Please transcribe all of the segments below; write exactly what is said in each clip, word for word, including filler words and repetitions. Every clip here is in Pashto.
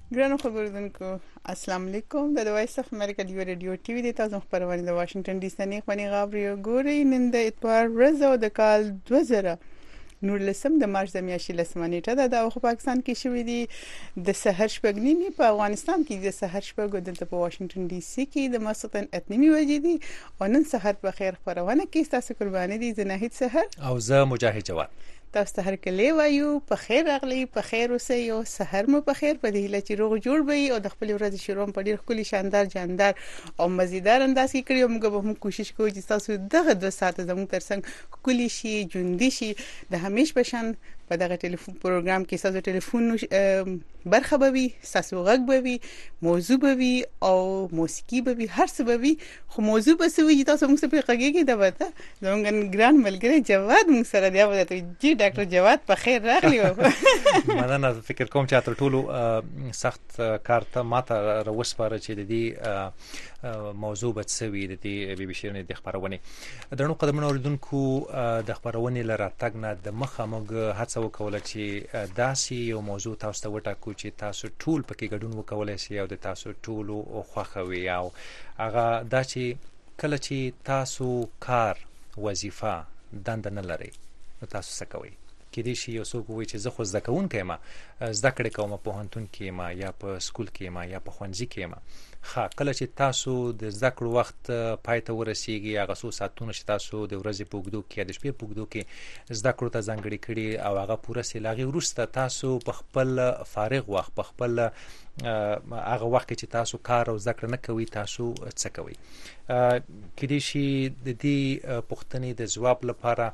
ګرانو خبردونکو السلام علیکم د وایس اف امریکا دی رادیو ټي وي د تاسو خبرونه د واشنگټن ډي سي نه خبري غاوري ګوري نن د اتوار ورځ او د کال دوه زره نور لسم د مارچ د میاشتې لسمه نیټه ده د پاکستان کې شوې دي د سحر شپږ نیمه په افغانستان کې د سحر شپږ دلته په واشنگټن ډي سي کې د مسقطن اتنیمي وجې دي او نن سحر په خیر خبرونه کې تاسو قرباني دي زناهید سحر او زه مجاهد جواد تاسو ته هر کله وایو په خیر اغلی په خیر اوسئ او سحر مو په خیر په دې هیله چې روغ جوړ وي او د خپل ورځې شروع په ډیر ښکلي شاندار جاندار او مزیدار انداز کې کړی موږ به هم کوشش کوو چې تاسو دغه دوه ساعته زموږ ترڅنګ ښکلي شي ژوندۍ شي د همیش بشن په دغه ټلیفون پروګرام کې تاسو ټلیفون برخه به وي تاسو غږ به وي موضوع به وي او موسیقي به وي هر څه به وي خو موضوع به سوي چې تاسو موږ په غږیږي دا وته زموږ ګران ملګری جواد موږ سره دی او ته جی ډاکټر جواد په خیر راغلی مننه فکر کوم چې تر ټولو سخت کار ته ماته راوسپاره چې د دې موضوع به سوي د دې بي بي شيرني د خبرونه درنو قدمونو اوریدونکو د خبرونه لره تاګ نه د مخه موږ هڅه وکوله چې داسي یو موضوع تاسو ته وټاکو چې تاسو ټول پکې ګډون وکولای شئ او د تاسو ټولو خوښوي او هغه دا چې کله چې تاسو کار وظیفه دند نه لري تاسو څه کوئ کې دې شي یو څوک وایي چې زه خو زده کوونکی ما زده کړې کوم په پوهنتون کې ما یا په سکول کې ما یا په ښوونځي کې ما ښه کله چې تاسو د زده کړو وخت پای ته ورسیږي هغه څو ساعتونه چې تاسو د ورځې په اوږدو کې یا د شپې په اوږدو کې زده کړو ته ځانګړي کړي او هغه پوره سي لاغي وروسته تاسو په خپل فارغ وخت په خپل هغه وخت چې تاسو کار او زده کړه نه کوي تاسو څه کوي کې دې شي د دې پوښتنې د ځواب لپاره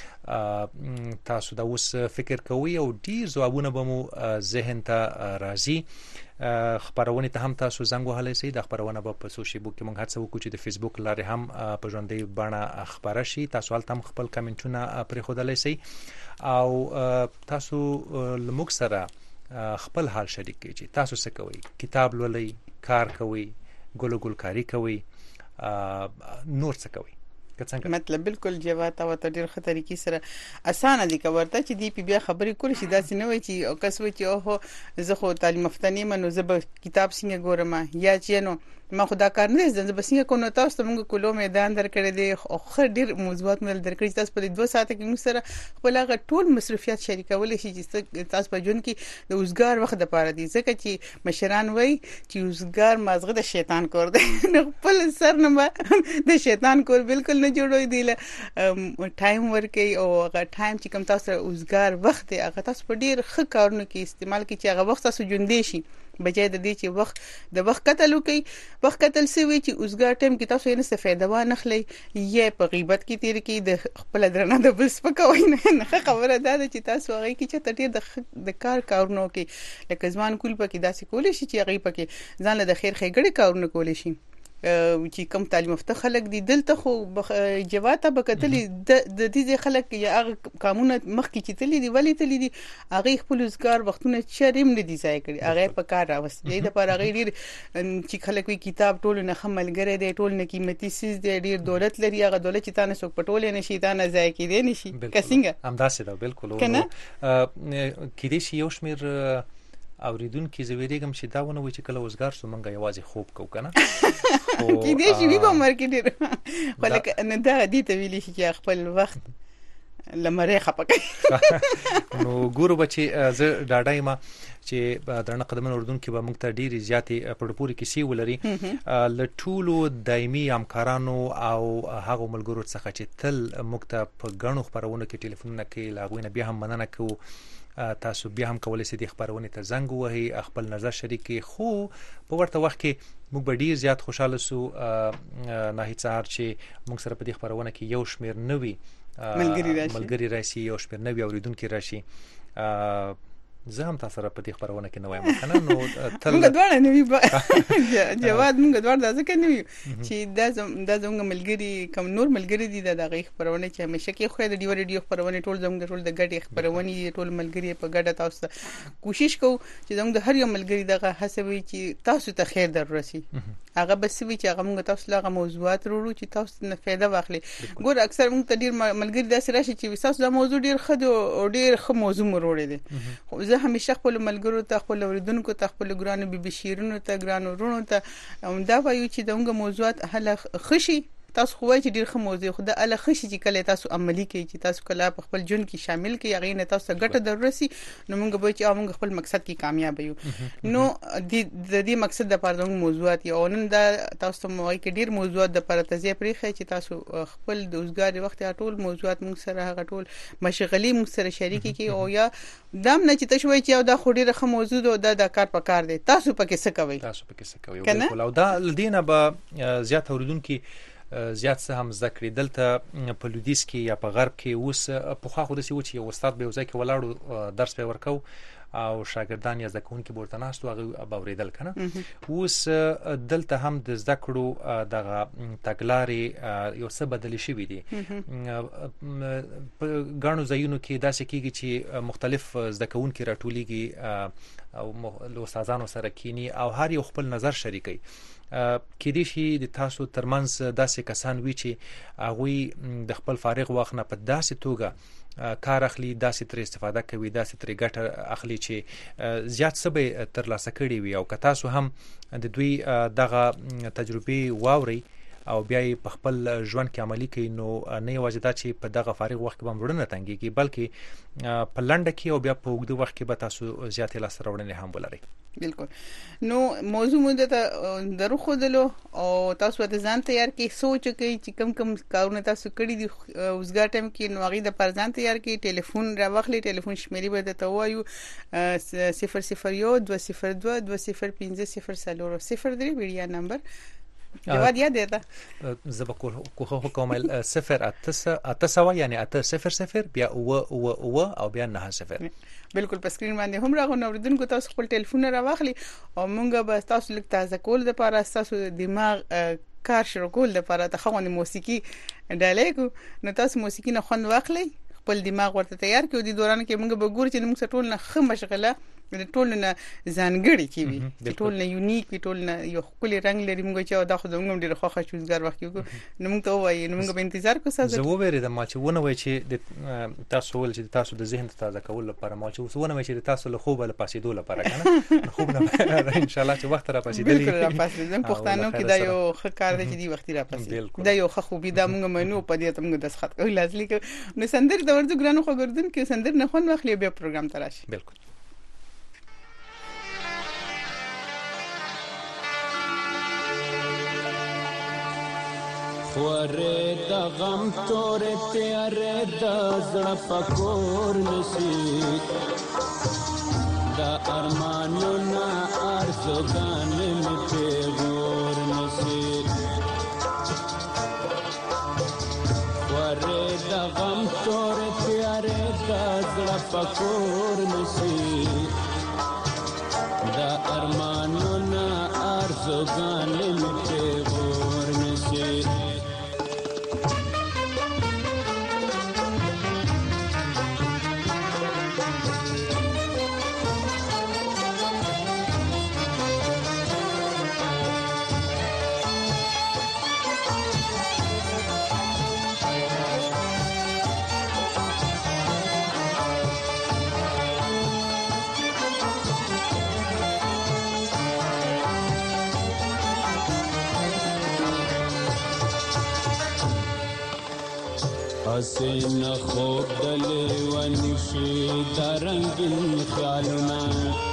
تاسو دا اوس فکر کوئ او ډیر ځوابونه به مو ذهن ته راځي خبرونه ته هم تاسو زنګ وهلی سئ د خبرونه په سوشل میډیا کې موږ هڅه وکړو چې د فیسبوک لارې هم په ژوندۍ بڼه خبره شي تاسو هلته هم خپل کمنټونه پرې ښودلی سئ او تاسو له موږ سره خپل حال شریک کړئ چې تاسو څه کوئ کتاب لولئ کار کوئ ګل ګلکاري کوئ نور څه کوئ مطلب بالکل جواب او ته ډیر خطرې کې سره اسانه دي کورته چې دی پی بیا خبرې کول شي دا څنګه وي چې او کس وي چې او زه خو تعلیم یافته نه منو زه به کتاب څنګه ګورم یا چې نو ما خدا کار نه زنده بس څنګه کو نو تاسو ته موږ کولو میدان درکړی دی او خر ډیر موضوعات مل درکړی تاسو په دوه ساعت کې موږ سره خپل هغه ټول مصرفيات شریکول شي چې تاسو په جون کې د اوسګار وخت د پاره دي ځکه چې مشران وای چې اوسګار مازغه د شیطان کور دی خپل سر نه د شیطان کور بالکل نه جوړوي دی له ټایم ورکي او هغه ټایم چې کوم تاسو اوسګار وخت هغه تاسو په ډیر ښه کارونو کې استعمال کوي چې هغه وخت تاسو ژوندې شي بجای د دې چې وخت د وخت قتل وکي وخت قتل سوي چې اوسګار ټیم کې تاسو یې نه فائدہ و نه خلی یې په غیبت کې تیر کې د خپل درنه د بل سپکوي نه خبره ده چې تاسو هغه کې چې تټیر د کار کارونو کې لکه ځوان کول پکې داسې کول شي چې هغه پکې ځان له خیر خېګړې کارونه کول شي چې کوم تعلیم یافته خلک دي دلته خو جواته بکتلی د دې خلک یا هغه قانون مخکې چې تللی دی ولی تللی دي هغه خپل روزګار وختونه چرېم نه دي ځای کړی هغه په کار راوست دی د پر هغه ډیر چې خلک وی کتاب ټول نه خملګری دی ټول نه قیمتي سیز دی ډیر دولت لري هغه دولت چې تاسو څوک پټول نه شي تاسو ځای کې دی نشي کسینګه همداسې دا بالکل کې دې شی یو شمیر اوریدونکو زویریګم چې دا ونه وي چې کله وزګار سو منګه یوازې خوب کو کنه کې دې شي وی په مارکیټ ولکه نه دا دې ته ویلی چې خپل وخت لمره خپکه نو ګورو بچي زه ډاډای ما چې درنه قدمن اردوونکو به موږ ته ډیری زیاتې پړپوري کیسې ولري ل ټولو دایمي همکارانو او هغه ملګرو څخه چې تل موږ ته په غنو خبرونه کې ټلیفونونه کوي لاغوینه بیا هم مننه کوو تاسو بیا هم کولای شئ د خبرونه ته زنګ وهي خپل نظر شریکي خو په ورته وخت کې موږ به ډیر زیات خوشاله سو نه هیڅ هر چې موږ سره په دې خبرونه کې یو شمیر نوي ملګری راشي یو شمیر نوي اوریدونکو راشي زه هم تاسو سره په دې خبرونه کې نه وایم کنه نو تل موږ دواړه نوي جواد موږ دواړه داسې کې نوي چې دا د زموږ ملګری کوم نور ملګری دي د دغه خبرونه چې همیشه کې خو د ډیو ریډیو خبرونه ټول زموږ ټول د ګډي خبرونه ټول ملګری په ګډه تاسو کوشش کوو چې زموږ د هر یو ملګری دغه هڅه وي چې تاسو ته خیر در رسي هغه بسوي چې هغه موږ تاسو له موضوعات وروړو چې تاسو نه فایده واخلي. ګور اکثر موږ ته ډیر ملګری داسې راشي چې تاسو دا موضوع ډیر ښه او ډیر ښه موضوع مروړي دي. خو زه همیشه خپل ملګرو ته خپل اوریدونکو ته خپل ګرانو بیبي شیرونو ته ګرانو ورونو ته دا وایو چې دغه موضوعات هله خشي تاسو خو وایي چې ډیر ښه موضوع خو د اله خشي چې کله تاسو عملی کوي چې تاسو کله په خپل ژوند کې شامل کړئ هغه نه تاسو ګټه دررسي نو موږ به چې موږ خپل مقصد کې کامیاب یو. نو د دې مقصد د پاره د موضوعات یو نن دا تاسو ته موایي کې ډیر موضوعات د پاره تزیه پرېخي چې تاسو خپل د اوسګار وخت ټول موضوعات موږ سره هغه ټول مشغلي موږ سره شریک کی او یا دام نه چې تاسو وایي چې دا خو ډیره ښه موضوع ده دا کار په کار دی تاسو پکې څه کوي تاسو پکې څه کوي بالکل او دا لدینه به زیات اوریدونکو زیات څه هم ذکر دلته په لودیس کې یا په غرب کې اوس په خوا خو د سی و چې استاد به وځي کې ولاړو درس به ورکو او شاګردان یا ځکهونکو ورته ناست هغه باوریدل کنه. اوس دلته هم د ذکرو دغه تګلارې یو څه بدلی شوې دي په غاڼو ځایونو کې داسې کېږي چې مختلف ځکهونکو راټولېږي او استادانو سره کینی او هر یو خپل نظر شریکي. کې دي شي د تاسو ترمنځ داسې کسان وی چې هغه د خپل فارغ وخت نه په داسې توګه کار اخلي داسې تر استفاده کوي داسې تر ګټه اخلي چې زیات څه به تر لاسه کړي وي او که تاسو هم د دوی دغه تجربه واوري او بیا په خپل ژوند کې عملی کوي نو نه یوازې دا چې په دغه فارغ وخت کې به مړنه تنګيږي بلکې په لنډه کې او بیا په وګړو وخت کې به تاسو زیات لاس راوړنې هم ولري. بالکل. نو موضوع مونږ ته درو خودلو او تاسو ته ځان تیار کی سوچ کوي چې کم کم کارونه تاسو کړی دي اوسګار ټایم کې نو هغه د پرځان تیار کی ټلیفون راوخلی ټلیفون شمیرې به ته وایو صفر صفر یو دو صفر دو دو صفر پنځه صفر صفر صفر درې ویډیا نمبر جواد یاد ده زه به کوه کومل صفر اته سوا یعنی اته صفر صفر بیا او او او او بیا نه صفر. بالکل په سکرین باندې هم راغونو اوریدونکو تاسو خپل ټلیفون راواخلي او مونږ به تاسو لږ تازه کول د لپاره تاسو دماغ کار شروع کول د لپاره ته خوانې موسیقي ډالې کو نو تاسو موسیقي نه خوند واخلي خپل دماغ ورته تیار کړو د دوران کې مونږ به ګور چې موږ ټول نه خه مشغله ټول نه ځانګړي کی وي ټول نه یونیک وي ټول نه یو خپل رنگ لري موږ چې دا خو زموږ ډیره خوښه چوزګار وخت یو نو موږ ته وایي نو موږ به انتظار کوو ساده زه وویری د ما چې ونه وای چې تاسو ول چې تاسو د ذهن تازه کول لپاره ما چې ونه وای چې تاسو له خوب له پاسې دوله لپاره کنه خوب نه ان شاء الله چې وخت را پاسې دلی بالکل را پاسې زم پښتنو کې دا یو ښه کار دی چې دی وخت را پاسې دا یو ښه خوبي دا موږ منو په دې ته موږ د ښخت کوي لازم نو سندر د ورته ګرانو خو ګردون کې سندر نه خون واخلي بیا پروګرام تراشي. بالکل. خوره دا غم توره تیاره دا زړه پکور نشي دا ارمانونه ارزوګانې مې پیغور نشي خوره دا غم توره تیاره دا زړه پکور نشي دا ارمانونه ارزوګانې مې پیغور نشي حسین خوب دلی و نشی درنگین خیالنا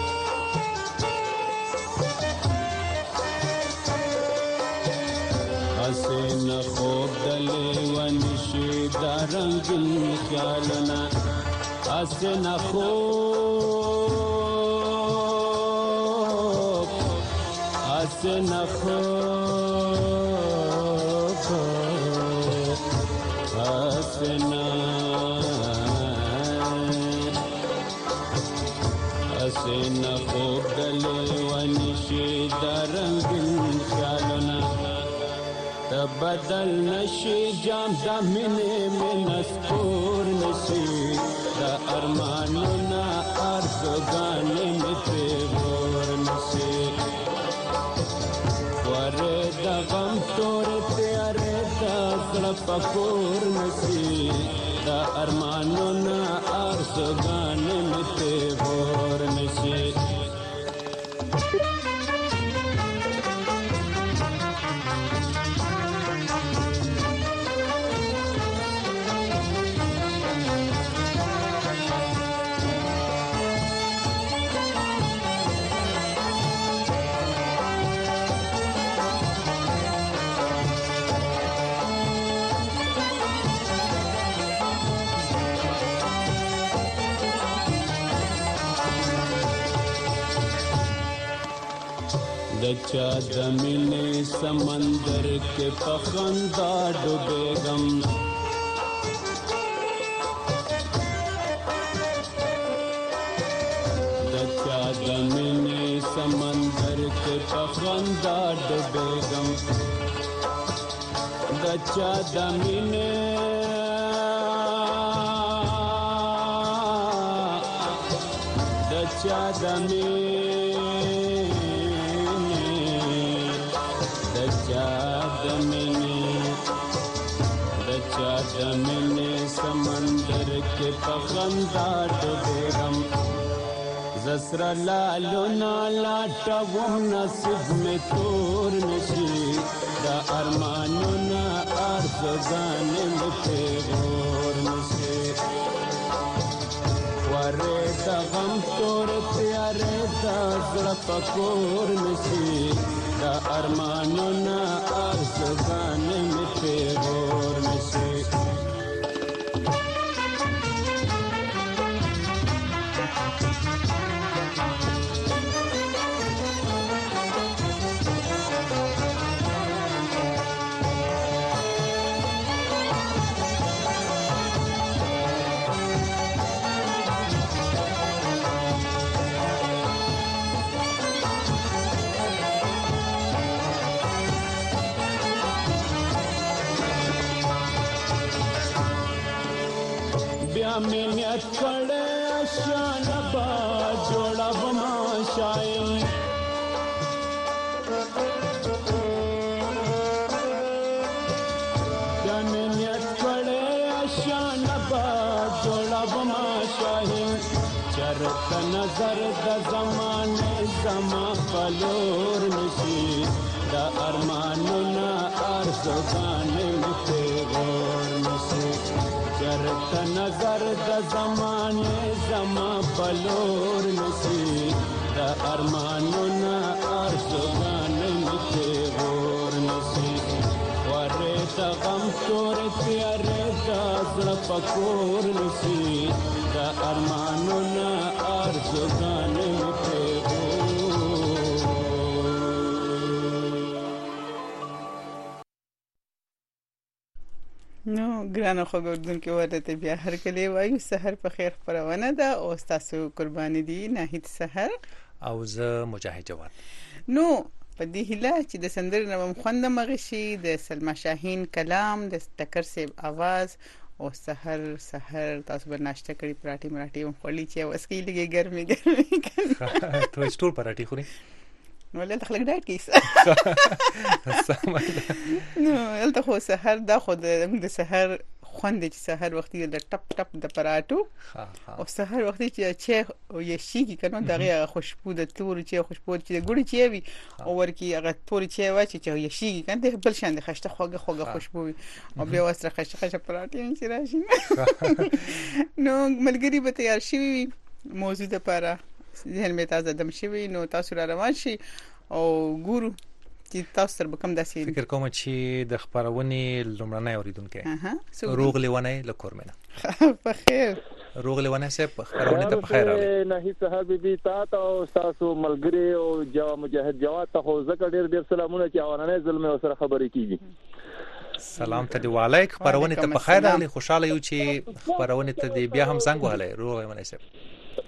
حسین خوب دلی و نشی درنگین خیالنا حسین خوب حسین خوب حسنا حسنا خوب دلی و نشی درنگین خیالنا تبدل نشی جام دا منی من اسکور نشی دا ارمانونا ارزوگانی می پیغور نشی وره زړه پکور نشي دا ارمانونه ارزوګانې مې ته ور نشي دچا دمینه سمندر کے پخندا ڈوبےگم دچا دمینه سمندر کے پخندا ڈوبےگم دچا دمینه دچا دمینه دمینه سمندر کے پخندا ڈوبےگم زسر لالو نالا ٹوم نصیب میں تور نشی دا ارمانو نا ارزوگانے میں تیغور نشی وارے دا غم تور تیارے دا زر پکور نشی دا ارمانو نا ارزوگانے میں تیغور نشی میں نیت کڑے شان با جوڑا بما شائم میں نیت کڑے شان با جوڑا بما شائم چرت نظر دا زمانے زما پلور نشی دا ارمانو نا ارزوگانے متے غور نشی چرت نظر دا زمانے زما پلور نشی دا ارمانو نا ارزوگانے متے غور نشی ورے دا غم تور تیارے دا زړه پکور نشی دا ارمانو نا ارزوگانے متے نو ګرانو خبردونکو ورته بیا هر کله وایو سحر په خیر خبرونه ده او تاسو قرباني دي ناهید سحر او زه مجاهد جواد نو په دې هله چې د سندر نوم خوند مغشي د سلمہ شاهین کلام د ټکر سیب आवाज او سحر سحر تاسو به ناشته کړی پراټي مراټي او خولي چې وسکی لګي ګرمي ګرمي ته سټور پراټي خوري نو له خلک ډاټ کیس نو الته خو سحر دا خو د سحر خوند چې سحر وخت د ټپ ټپ د پراټو او سحر وخت چې چې او یشي کی کنه دغه خوشبو د تور چې خوشبو چې د ګړي چې وي او ورکی هغه تور چې واچي چې یشي کی کنه بل شان د خشته خوګه خوګه خوشبو او بیا وسره خشته خشته پراټي چې راشي نو ملګری به تیار شي موضوع د پاره ذهن می تازه دم شي نو تاسو را روان شي او ګورو چې تاسو تر کوم داسې فکر کوم چې د خبرونې لمړنۍ اوریدونکو روغ لیونه لکورمنه په خیر روغ لیونه سه په خبرونه ته په خیر راغلی نه صاحب بي تاسو او تاسو ملګری او جوا مجاهد جواد ته ذکر ډیر ډیر سلامونه چې اورانه ظلم او سره خبرې کیږي سلام ته دی وعلیک خبرونه ته په خیر راغلی خوشاله یو چې خبرونه ته دی بیا هم زنګ وهله روغ لیونه سه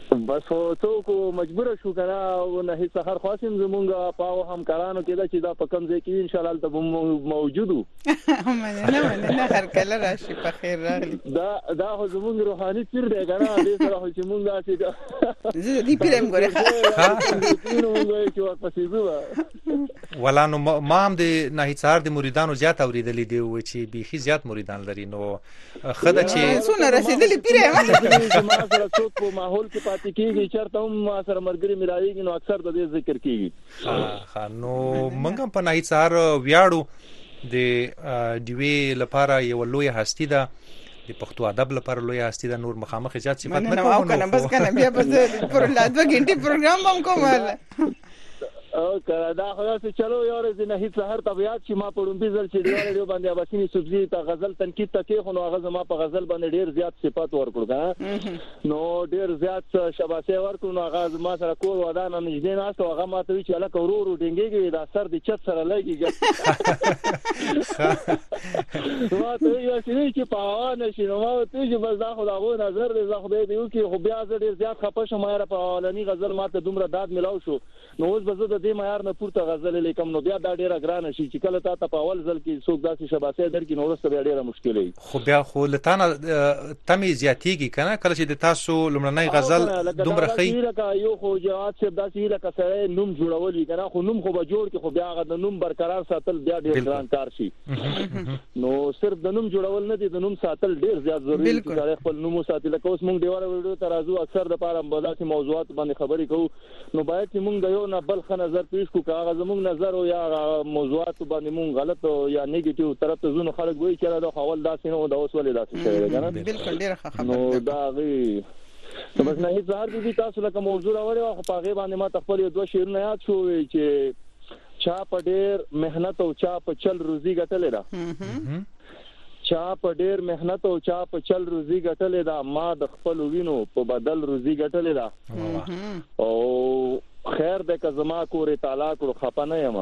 بس ته کو مجبور شو کنه او نه هیڅ هر خاصم زمونږه پاو هم کارانو کې دا چې دا په کم ځای کې ان شاء الله ته موجودو نه نه نه هر کله راشي په خیر راغلی دا دا زمونږ روحاني پیر دی کنه دې سره چې مونږه چې زه دې پیرم ګوره نو موږ چې ورپسې زو ولا نو ما هم د نه هیڅار د مریدانو زیات اوریدلې دی و چې بيخي زیات مریدان لري نو خدای چې څونه رسیدلې پیرم ما سره څوک په ماحول کې پاتې کیږي چرته هم ما سره مرګري ملایږي نو اکثر د دې ذکر کیږي ها ها نو موږ په نه هیڅار ویاړو د دیوی لپاره یو لوی هستی ده د پښتو ادب لپاره لوی هستی ده نور مخامخ زیات صفات نه کوم نو بس کنه بیا بس پر لا دوه غنټې پروګرام هم کوم او کړه دا خو څه چلو یو ورځ نه هیڅ هر طبيعت چې ما پړم بي ځل چې دیوال باندې اباسینی سبزی ته غزل تنقید تکي خو نو هغه ما په غزل باندې ډیر زیات صفات ورکړو نو ډیر زیات شباسه ورکړو نو هغه ما سره کول ودان نه نږدې نه او هغه ما ته چې الک ورورو ډنګيږي دا سر دي چت سره لګيږي نو ته یو چې په وانه شي نو ته چې بس دا خو دا غو نظر دې زه خو دې یو کې خو بیا ډیر زیات خپه شوم را په اولنی غزل ما ته دومره داد ملاو شو نو اوس به د دې معیار نه پورته غزل لیکم نو بیا دا ډیره ګرانه شي چې کله تا په اول ځل کې څوک داسې شباسه درکې نو ورسته بیا ډیره مشکل وي خو بیا خو لتانه تمي زیاتیږي کنه کله چې د تاسو لمړنۍ غزل دومره خي لکه یو خو جواد صاحب داسې لکه سره نوم جوړول کنه خو نوم خو به جوړ کې خو بیا غد نوم برقرار ساتل بیا ډیر ګران کار شي نو صرف د نوم جوړول نه دي د نوم ساتل ډیر زیات ضروری دي چې خپل نوم ساتل لکه اوس مونږ دیواره ویډیو ترازو اکثر د پاره بداسي موضوعات باندې خبرې کوو نو باید چې مونږ یو نه بل خنه نظر پیش کو کاغذ زموږ نظر او یا موضوعات باندې مونږ غلط یا نیگیټیو طرف ته زونه خلک وایي چې دا حوال داسې نه دا اوس ولې داسې شوی کنه بالکل ډیر ښه خبر نو دا غي نو بس نه هیڅ هر دي تاسو لکه موضوع راوړی او په هغه باندې ما خپل دوه شعرونه یاد شو چې چا په ډیر مهنت او چا په چل روزي ګټلې ده چا په ډیر مهنت او چا په چل روزي ګټلې ده ما د خپل وینو په بدل روزي ګټلې ده او خیر دې که زما کورې تعالی کړو خپنه یم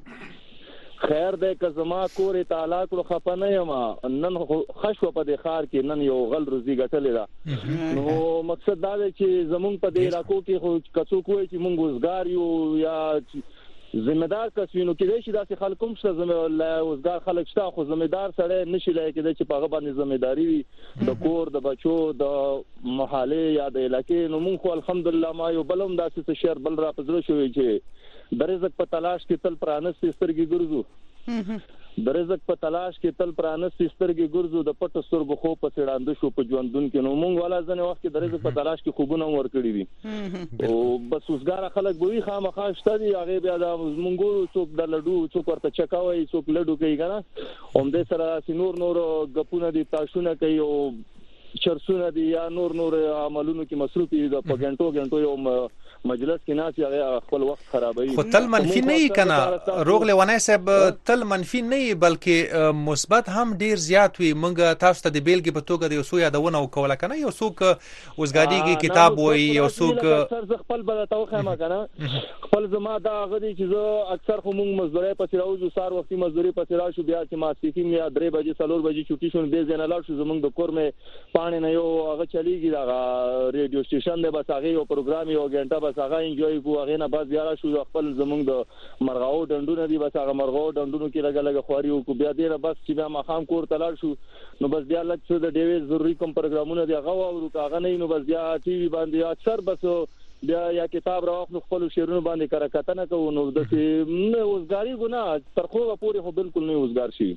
خیر دې که زما کورې تعالی کړو خپنه یم نن خشو په دې خار کې نن یو غل روزي ګټلې ده نو مقصد دا دی چې زمونږ په دې علاقو کې خو کڅو کوی چې مونږ وزګار یو یا ذمہدار کسینو کې دې شي داسې خلکوم څه زموږ وزګار خلک شته خو ذمہدار سره نشي لای کېدای چې په هغه باندې ذمہداري وي د کور د بچو د محاله یا د علاقې نو مونږ خو الحمدلله ما یو بلوم داسې شهر بل را پزړو شوی چې د رزق په تلاش کې تل پرانستې سترګې ګرځو د رزق په تلاش کې تل پرانستې سترګې ګرځو د پټ سترګو خو په سړاند شو په ژوندون کې نو مونږ والا ځنه وخت کې د رزق په تلاش کې خوبونه ور کړی دي او بس وسګار خلک به خامخا شته دي هغه بیا د مونږ څوک د لډو څوک ورته چکاوي څوک لډو کوي کنه هم دې سره سينور نور غپونه دي تاسونه کوي او چرسونه دي یا نور نور عملونو کې مصروف دي د پګنټو غنټو یو مجلس کې ناس هغه خپل وخت خرابوي خو تل منفي نه کنه روغ لونای صاحب تل منفي نه بلکې مثبت هم ډیر زیات وي مونږ تاسو ته د بیلګې په توګه د یو سو یادونه وکول کنه یو څوک وزګاديږي کتاب وایي یو څوک اکثر خپل بلته خامہ کنه خپل زما دا غدي چې زه اکثر خو مونږ مزدوري پسې راوځو سار وختي مزدوري پسې راشو بیا چې ما سپیکینګ یا درې بجې څلور بجې چټي شون به زنه لاړ شو زمونږ د کور مې پانی نه یو هغه چلیږي دا ریډیو سټیشن دی بس هغه یو پروګرام یو غنټه بس هغه انجوای کو هغه نه بعد بیا شو خپل زمونږ د مرغاو ډندونه دي بس هغه مرغاو ډندونو کې لګا لګا خواري او بیا دې نه بس چې بیا مخام کور تلل شو نو بس بیا لکه د ډیوی ضروري کوم پروګرامونه دی هغه او هغه نه نو بس بیا ټي وي باندې اکثر بس بیا یا کتاب راوخلو خپل شعرونه باندې کړه کتنه کوو نو د نه وزګاری ګنا تر خو پورې خو بالکل نه وزګار شي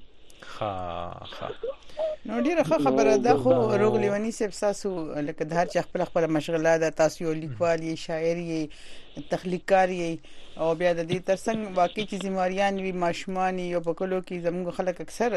ها ها نو ډیره ښه خبره ده خو روغ لیونی صاحب تاسو لکه د هر چا خپل خپل مشغله ده تاسو یو لیکوال یې شاعر یې تخلیقکار یې او بیا د دې ترڅنګ واقعي چې زمواريان وي ماشومان یو په کلو کې زموږ خلک اکثر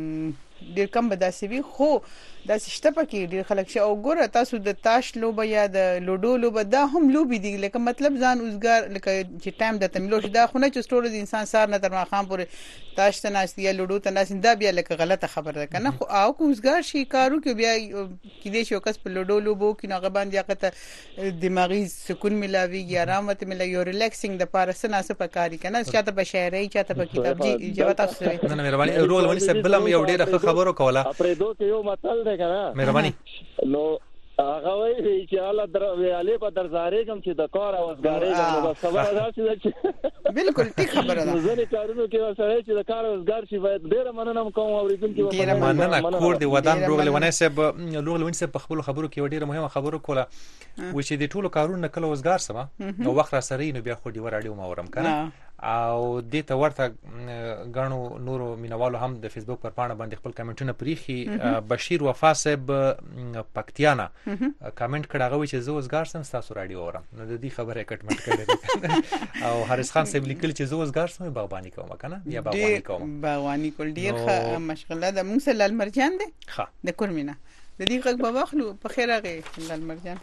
ډیر کم بداسي وي خو دا شته پکې ډیر خلک شي او ګوره تاسو د تاش لوبه یا د لوډو لوبه دا هم لوبي دي لکه مطلب ځان اوسګار لکه چې ټایم د تملو شي دا خو نه چې سټور د انسان سار نه تر ماخام پورې تاش ته ناس یا لوډو ته ناس دا بیا لکه غلطه خبره ده کنه خو او اوسګار شي کارو کې بیا کې دې شو کس په لوډو لوبو کې نه غبان دی هغه دماغي سکون ملاوي یا آرام ته ملي یو ریلیکسینګ د پارسه ناس په کاری کنه چاته په شاعري چاته په کتاب جی جواب تاسو نه نه مهرباني رول ونی سبلم یو ډیره خبرو کوله پرې دوه یو مطلب ده کنه مهرباني نو هغه وایي چې الله در ویالې په درزارې کوم چې د کار او وزګارې کوم بس خبره ده چې بالکل ټیک خبره ده ځنې کارونو کې وسره چې د کار وزګار شي باید ډېر مننه کوم اوریدونکو ډېر مننه کور دی ودان روغله ونې سب روغله ونې سب په خپل خبرو کې ډېر مهمه خبرو کوله و چې د ټولو کارونو کله وزګار سم نو وخت را سره نو بیا خو دی ور اړیو ما ورم کنه او د ته ورته غنو نورو مینوالو هم د فیسبوک پر پاڼه باندې خپل کمنټونه پریخي بشیر وفا صاحب پکتیانا کمنټ کړه غوي چې زه وزګار سم تاسو رادیو اورم نو د دې خبره کټمنټ کړه او حارث خان صاحب لیکل چې زه وزګار سم باغبانی کوم کنه یا باغبانی کوم باغبانی کول ډیر ښه مشغله ده موږ سره لال مرجان دی ښه د کورمینا د دې غږ په واخلو په خیر راغی لال مرجان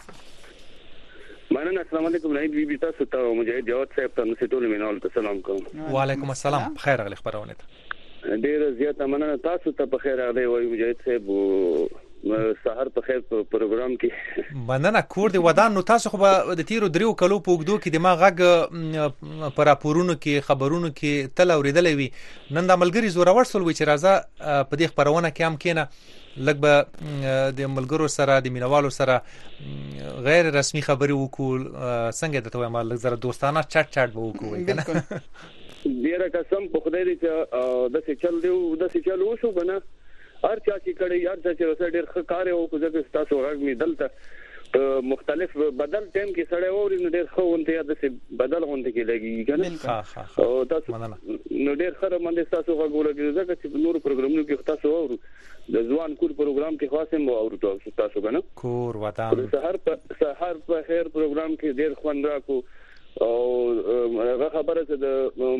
مننه. السلام علیکم نایب بي بي تاسو ته مجاهد جواد صاحب ته نو ټول مینال ته سلام کوم. وعلیکم السلام خیر غلی خبرونه ته ډیر زیاته مننه تاسو ته په خیر راغلی وای مجاهد صاحب سحر په خیر په پروګرام کې مننه کور دی ودان نو تاسو خو د تیرو دریو کلو په وګدو کې د ما غږ پر راپورونو کې خبرونو کې تل اوریدلې وي نن د عملګری زوراور سول وی چې راځه په دې خبرونه کې هم کینه لږ به د ملګرو سره د مینوالو سره غیر رسمي خبري وکول څنګه د توه مال لږ زره دوستانه چټ چټ به وکوي کنه ډیره قسم په خدای دې چې د څه چل دی د څه چل وشو کنه هر چا چې کړي هر چا چې وسه ډیر ښه کار او ځکه تاسو غږ می دلته مختلف بدل ټیم کې سړی اوري نو ډیر ښه ونته یا د بدل ونته کې لګي کنه ها ها او تاسو نو ډیر ښه باندې تاسو غږ ولګي ځکه چې نور پروګرامونو کې تاسو اورو د ځوان کور پروګرام کې خاصم اورو تاسو کنه کور ودان سحر په سحر په خیر پروګرام کې ډیر خوند راکو او هغه خبره چې د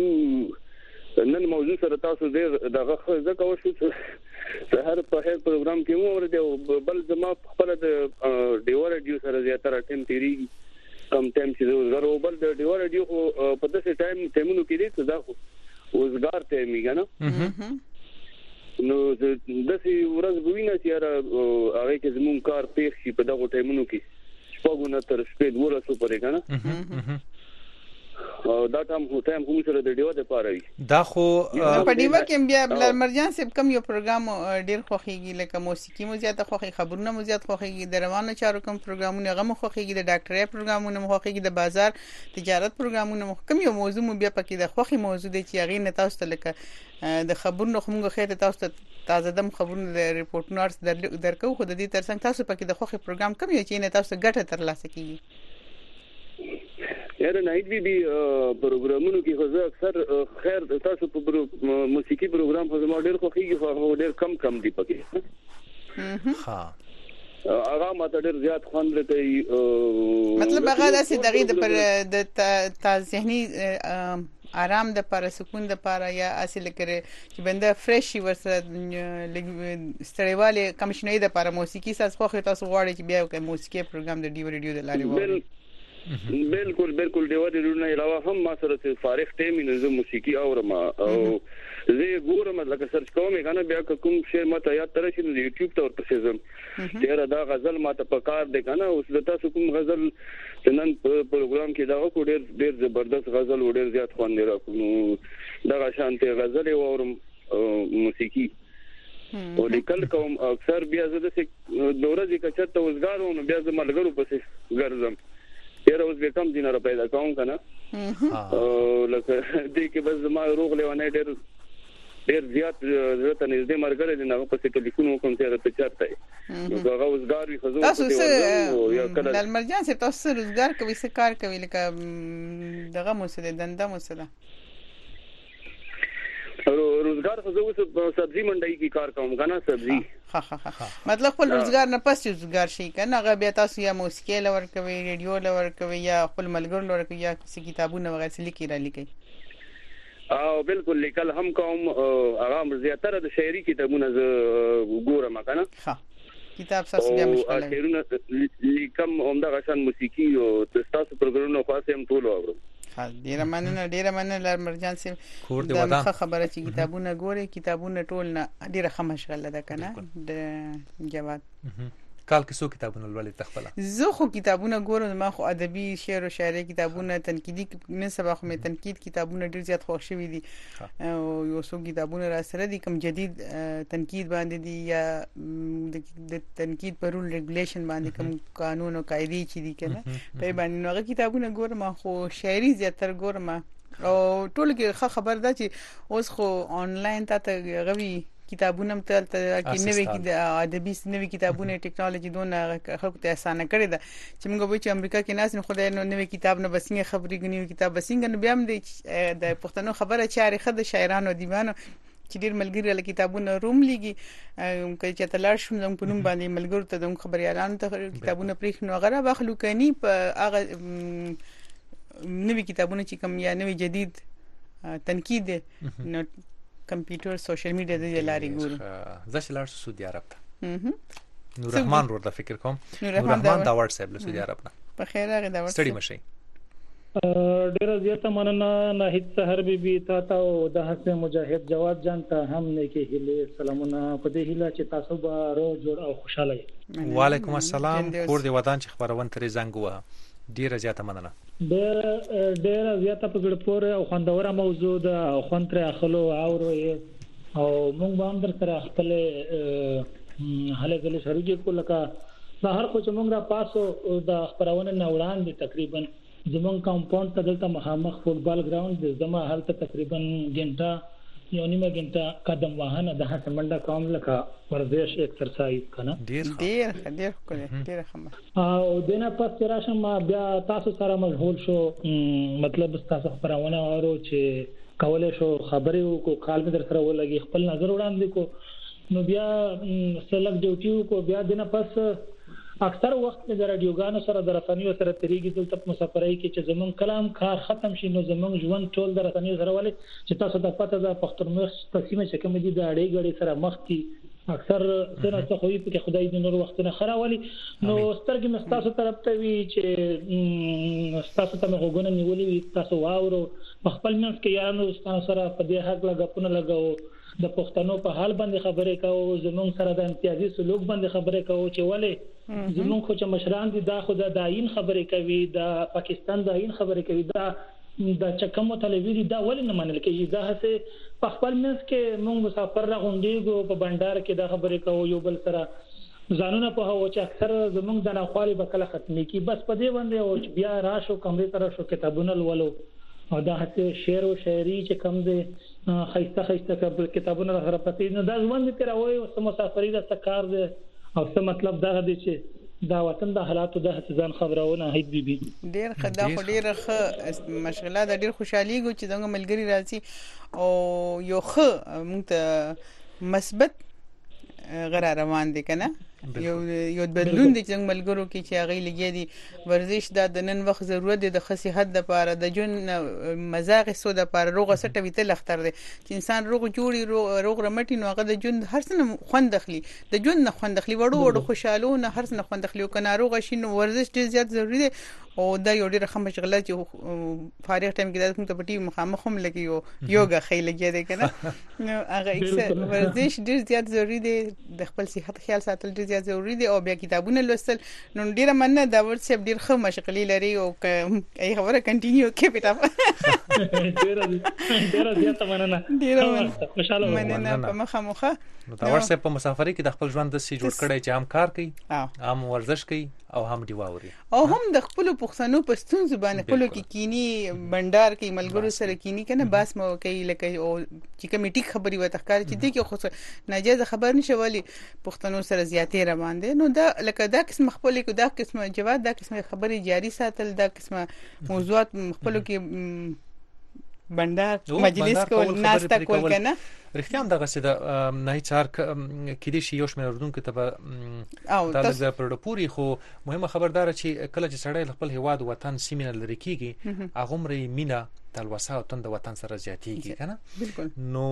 موضوع نن موضوع سره تاسو ډیر دغه ځکه وشو سحر په خیر پروګرام کې مو ورته بل زما خپل د ډیور ډیو سره زیاتره ټیم تیریږي کم ټیم چې زرو بل د ډیور ډیو په داسې ټایم ټیمونو کې دي څه دا خو وزګار ټیم میګنه نو د داسې ورځ بوینه چې را هغه کې زمون کار پیښ شي په دغه ټیمونو کې شپږونه تر شپې ورسو پرې کنه او دا ټایم هو ټایم کوم سره د ډیو د پاره وي دا خو په ډیو کې بیا بل مرجان صاحب کوم یو پروګرام ډیر خوخيږي لکه موسیقي مو زیاته خوخي خبرونه مو زیات خوخيږي د روانو چارو کوم پروګرامونه غو خوخيږي د ډاکټرۍ پروګرامونه مو خوخيږي د بازار تجارت پروګرامونه کوم یو موضوع مو بیا پکې د خوخي موضوع دی چې هغه نه تاسو ته لکه د خبرونو خمغه خیر تاسو ته تازه دم خبرونه د ریپورټ نارس درکو خو د دې ترڅنګ تاسو پکې د خوخي پروګرام کوم یو چې نه تاسو ګټه ترلاسه کیږي یاره نایب بي بي پروګرامونو کې خو زه اکثر خیر تاسو په موسیقي پروګرام خو زما ډېر خوښیږي خو ډېر کم کم دی پکې ها هغه ماته ډېر زیات خوند کوي مطلب هغه داسې دغه د پر د تا ذهني آرام د پر سکون د پر یا اصل کړي چې بنده فرش ورسره ستړیواله کمشنۍ د پر موسیقي ساز خو تاسو غواړئ چې بیا کوم موسیقي پروګرام د ډیو ریډیو د لارې وره بالکل بالکل دیو د رونه علاوه هم ما سره فارغ ټیم نه زه موسیقي اورم او زه ګورم لکه سرچ کوم کنه بیا کوم شی ماته یاد تر شي د یوټیوب ته ورته زم ډیر دا غزل ماته پکار دی کنه اوس د تاسو کوم غزل نن پروګرام کې دا کو ډیر ډیر زبردست غزل ډیر زیات خوند راکونو دا شانته غزل اورم موسیقي او لیکل کوم اکثر بیا زه د دورې کې چرته وزګارو بیا زه ملګرو پسې ګرځم یره اوس به کم دینه را پیدا کوم کنه او لکه دې کې بس ما روغ لیوانه ډېر ډېر زیات ضرورت نه دې مرګره دي نه په څه ټلیفون کوم چې راته چارته نو دا روزګار وي خزو تاسو د مرجان سره تاسو روزګار کوي څه کار کوي لکه دغه مسله دنده مسله روزګار خزو سبزی منډي کې کار کوم کنه سبزی ها ها ها مطلب خپل روزګار نه پس روزګار شي کنه هغه بیا تاسو یا موسیقي لور کوي ریډیو لور کوي یا خپل ملګر لور کوي یا څه کتابونه وغیرہ څه لیکي را لیکي او بالکل لیکل هم کوم هغه زیاتره د شاعري کتابونه ګورم کنه ها کتاب تاسو بیا مشکل دی لیکم همدا غشن موسیقي او تاسو پروګرامونه خاصه هم ټول اورم ها ډیره مننه ډیره مننه لار مرجان سي کور دی ودا خبره چې کتابونه ګوري کتابونه ټول نه ډیره خمشغله ده کنه د جواد کال کې څو کتابونه لولې تخپل؟ زه خو کتابونه ګورم، ما خو ادبي شعر او شاعري کتابونه، تنقیدي نه سبا خو مې تنقید کتابونه ډیر زیات خوښ شوي دي او یو څو کتابونه را سره دي کوم جدید تنقید باندې دي یا د تنقید پر رول ریګولیشن باندې کوم قانون او قاعده چې دي کنه په باندې نو هغه کتابونه ګورم. خو شاعري زیاتره ګورم او ټول کې خبر ده چې اوس خو آنلاین ته غوي کتابونه متل ته کې نوې ادبي نوې کتابونه ټیکنالوژي دونه خلکو ته اسانه کړې ده چې موږ به چې امریکا کې ناس نه خدای نو نوې کتاب نه بسنګ خبري غنیو کتاب بسنګ نه بیا هم د پښتنو خبره چاري خد شاعرانو دیوانو چې ډیر ملګری له کتابونه روم لګي کوي چې تلار شوم زم په نوم باندې ملګرو ته د خبري اعلان ته کتابونه پریخ نو غره باخلو کني په هغه نوې کتابونه چې کوم یا نوې جدید تنقید نو کمپیوټر سوشل میډیا د لاري ګورو. زه چې لاړ سعودي عرب ته نور رحمان ور د فکر کوم نور رحمان دا واتس اپ له سعودي عرب نه په خیر هغه دا واتس سټډي مشي ډیر زیاته مننه ناهید سحر بیبي تا ته او د حسن مجاهد جواد جان ته هم نه کې هله سلامونه په دې هله چې تاسو به رو جوړ او خوشاله یې. وعلیکم السلام کور دی ودان چې خبرونه ترې زنګ وه ډیر زیاته مننه. ډیر ډیر زیاته په ګډ پور او خوندوره موضوع ده خوند تر اخلو اورو او موږ به هم در سره خپل حاله غل شروع کو لکه سحر خو چې موږ را پاسو د خبرونه نه وړاندې تقریبا زمون کمپاوند ته دلته مخامخ فوټبال ګراوند د زما حالت تقریبا غنټه یو نیمه غنټه قدم وهنه د هڅه منډه کوم لکه ورزش ایکسرسایز کنه ډیر ډیر ډیر کوله ډیر خمه او دنه پس راشم بیا تاسو سره مشغول شو مطلب تاسو خبرونه اورو چې کولای شو خبرې کو کال می در سره ولګي خپل نظر وړاندې کو نو بیا سلګ ډیوټي کو بیا دنه پس اکثر وخت د رادیوګانو سره د رسنیو سره تریږي دلته مسافرای کې چې زمون کلام کار ختم شي نو زمون ژوند ټول د رسنیو سره ولې چې تاسو د پته د پښتونخوا تقسیم چې کوم دي د اړې غړي سره مخ کی اکثر سره څه خوې په خدای دې نور وختونه خراولي نو سترګې مستاسو طرف ته وی چې تاسو ته غوګونه نیولې تاسو واورو خپل منځ کې یارانو تاسو سره په دې حق لګپونه لګاو د پښتنو په حال باندې خبرې کوو زمون سره د امتیازي سلوک باندې خبرې کوو چې ولې زمون خو چې مشران دي دا خو د داین خبرې کوي د پاکستان د داین خبرې کوي دا د چکمو تلویزیون دا ولې نه منل کېږي دا هڅه په خپل منځ کې موږ مسافر راغونډېږو په بندر کې دا خبرې کوو یو بل سره ځانونه په هو چې اکثر زمونږ د ناخوالي په کله ختمي کی بس په دې باندې او بیا راشو کمرې تر شو کتابونه ولولو او دا هڅه شعر او شاعري چې کم دي خيسته خيسته کتابونه سره پاتې نه دا ژوند کې راوي او سم مسافرۍ د سکار دي او څه مطلب دا دی چې دا وطن د حالاتو د ځان خبرونه هید بي بي ډیر خدا خو ډیر ښه مشغله د ډیر خوشحالي ګو چې څنګه ملګری راځي او یو ښه موږ ته مثبت غره روان دي کنه یو یو بدلون دي چې ملګرو کې چې هغه لګي دي ورزش د نن وخت ضرورت دي د صحت لپاره د جون مزاق سود لپاره روغه سټه ویته لختر دي چې انسان روغ جوړي روغ رمټي نو هغه د جون هر څه خوند دخلي د جون نه خوند دخلي وړو وړو خوشالونه هر څه نه خوند دخلي او کنه روغ شینو ورزش ډیر زیات ضروری دي او دا یو ډیر خمه شغله چې فارغ ټایم کې د کوم ته پټي مخامخ هم لګي او یوګا خې لګي دي کنه نو هغه اکثر ورزش ډیر زیات ضروری دي د خپل صحت خیال ساتل ډیر زیات ضروری دي او بیا کتابونه لوستل نو ډیر مننه دا واتس اپ ډیر ښه مشغلي لري او ای خبره کنټینیو کیپ اټ اپ ډیر ډیر زیات مننه ډیر خوشاله مننه په مخه مخه نو دا واتس اپ په مسافرۍ کې د خپل ژوند د سي جوړ کړي چې هم کار کوي هم ورزش کوي او هم دی واوري او هم د خپل پښتنو پښتون زبانه خپل کې کینی بندر کې ملګرو سره کینی کنه باس مو کوي لکه او چې کمیټي خبري وته ښکار چې دي کې خو ناجیز خبر نشولي پښتنو سره زیاتې روان دي نو دا لکه دا قسم خپل کې دا قسمه جواب دا قسمه خبري جاری ساتل دا قسمه موضوعات خپل کې بندر مجلس کول ناستا کول کنه رښتیا هم دغه څه د نه چار کې دي شي یو شمېر اردوونکو ته به دا د پروډپوري خو مهمه خبردار چې کله چې سړی خپل هواد وطن سیمه لري کیږي هغه مری مینا تلوسه او تند وطن سره زیاتیږي کنه بالکل نو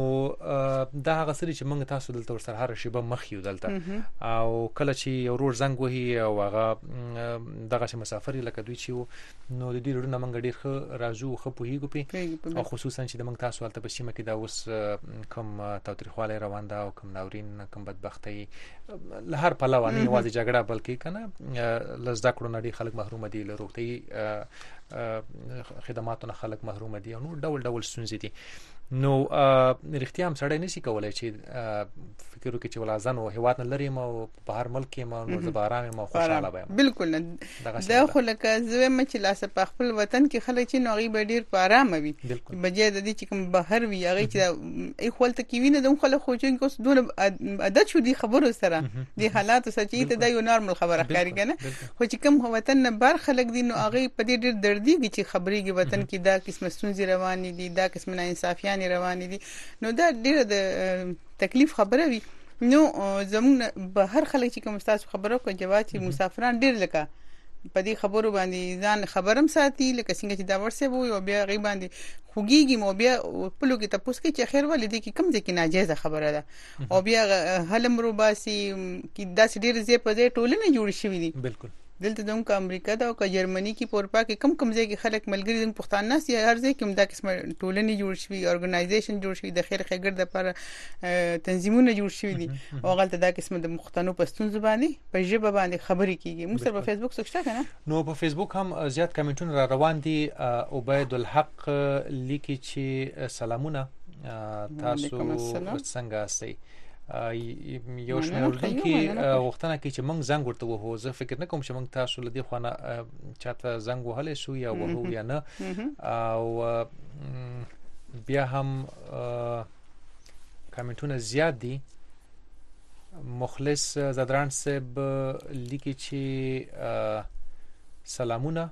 دا هغه سړي چې موږ تاسو دلته ور سره هر شی به مخ یو دلته او کله چې یو ورور زنګ وهي او هغه دغه چې مسافر لکه دوی چې نو د دې ورونه موږ ډیر ښه راځو خو په هیګو په او خصوصا چې د موږ تاسو البته په سیمه کې دا اوس کوم کم تاوتریخوالی روان ده او کم ناورین کم بدبختی له هر پلوه نه یوازې جګړه بلکې کنه له زده کړو نه ډېر خلک محروم دي، له روغتیایي خدماتو نه خلک محروم دي او نور ډول ډول ستونزې دي. نو رښتیا هم سړی نشي کولای چې فکر وکړي چې ولازم او هیواد نه لري ما په هر ملک کې ما نو زبارام ما خوشاله وایم. بالکل نه دا خو لکه زه ما چې لاس په خپل وطن کې خلک چې نو غي به ډیر په آرام وي بجې د دې چې کوم بهر وي هغه چې ای خپل ته کیوینه د خلک خو چې کوس دونه عادت شو دي خبرو سره دي حالات سره چې ته دا یو نارمل خبره ښکاري کنه خو چې کوم وطن نه بار خلک دي نو هغه په دې ډیر دردي چې خبريږي وطن کې دا قسم ستونزې روان دي، دا قسم نه انصافیان روان دي، نو دا ډیره د تکلیف خبره وي. نو زموږ به هر خلک چې کوم تاسو خبرو کوي جواب چې مسافران ډیر لکه په دې خبرو باندې ځان خبرم ساتي، لکه څنګه چې دا ورسې وو او بیا غي باندې خوګيږي مو بیا په لوګي تاسو کې چې خیر ولې دي کې کم ځکه ناجیزه خبره ده او بیا حلم روباسي کې دا ډیر زی په دې ټولنه جوړ شوی دي. بالکل دلته دوم کا امریکا دا او کا جرمني کې پورپا کې کم کم ځای کې خلک ملګری د پښتانه سي هر ځای کې دا قسمه ټولنې جوړ شوی، ارګنایزیشن جوړ شوی، د خیر خګر د پر تنظیمونه جوړ شوی دي او غلطه دا قسمه د مختنو پښتون زبانی په ژبه باندې خبرې کیږي. موږ سره په فیسبوک سوچته کنه نو په فیسبوک هم زیات کمنټونه را روان دي. عبید الحق لیکي چې سلامونه تاسو څنګه استئ. یو شمېر اردوونکي غوښتنه کوي چې موږ زنګ ورته وهو. زه فکر نه کوم چې موږ تاسو له دې خوا چاته زنګ وهلی شو یا وهو یا نه. او بیا هم کمنټونه زیات دي. مخلص زدران صاحب لیکي چې سلامونه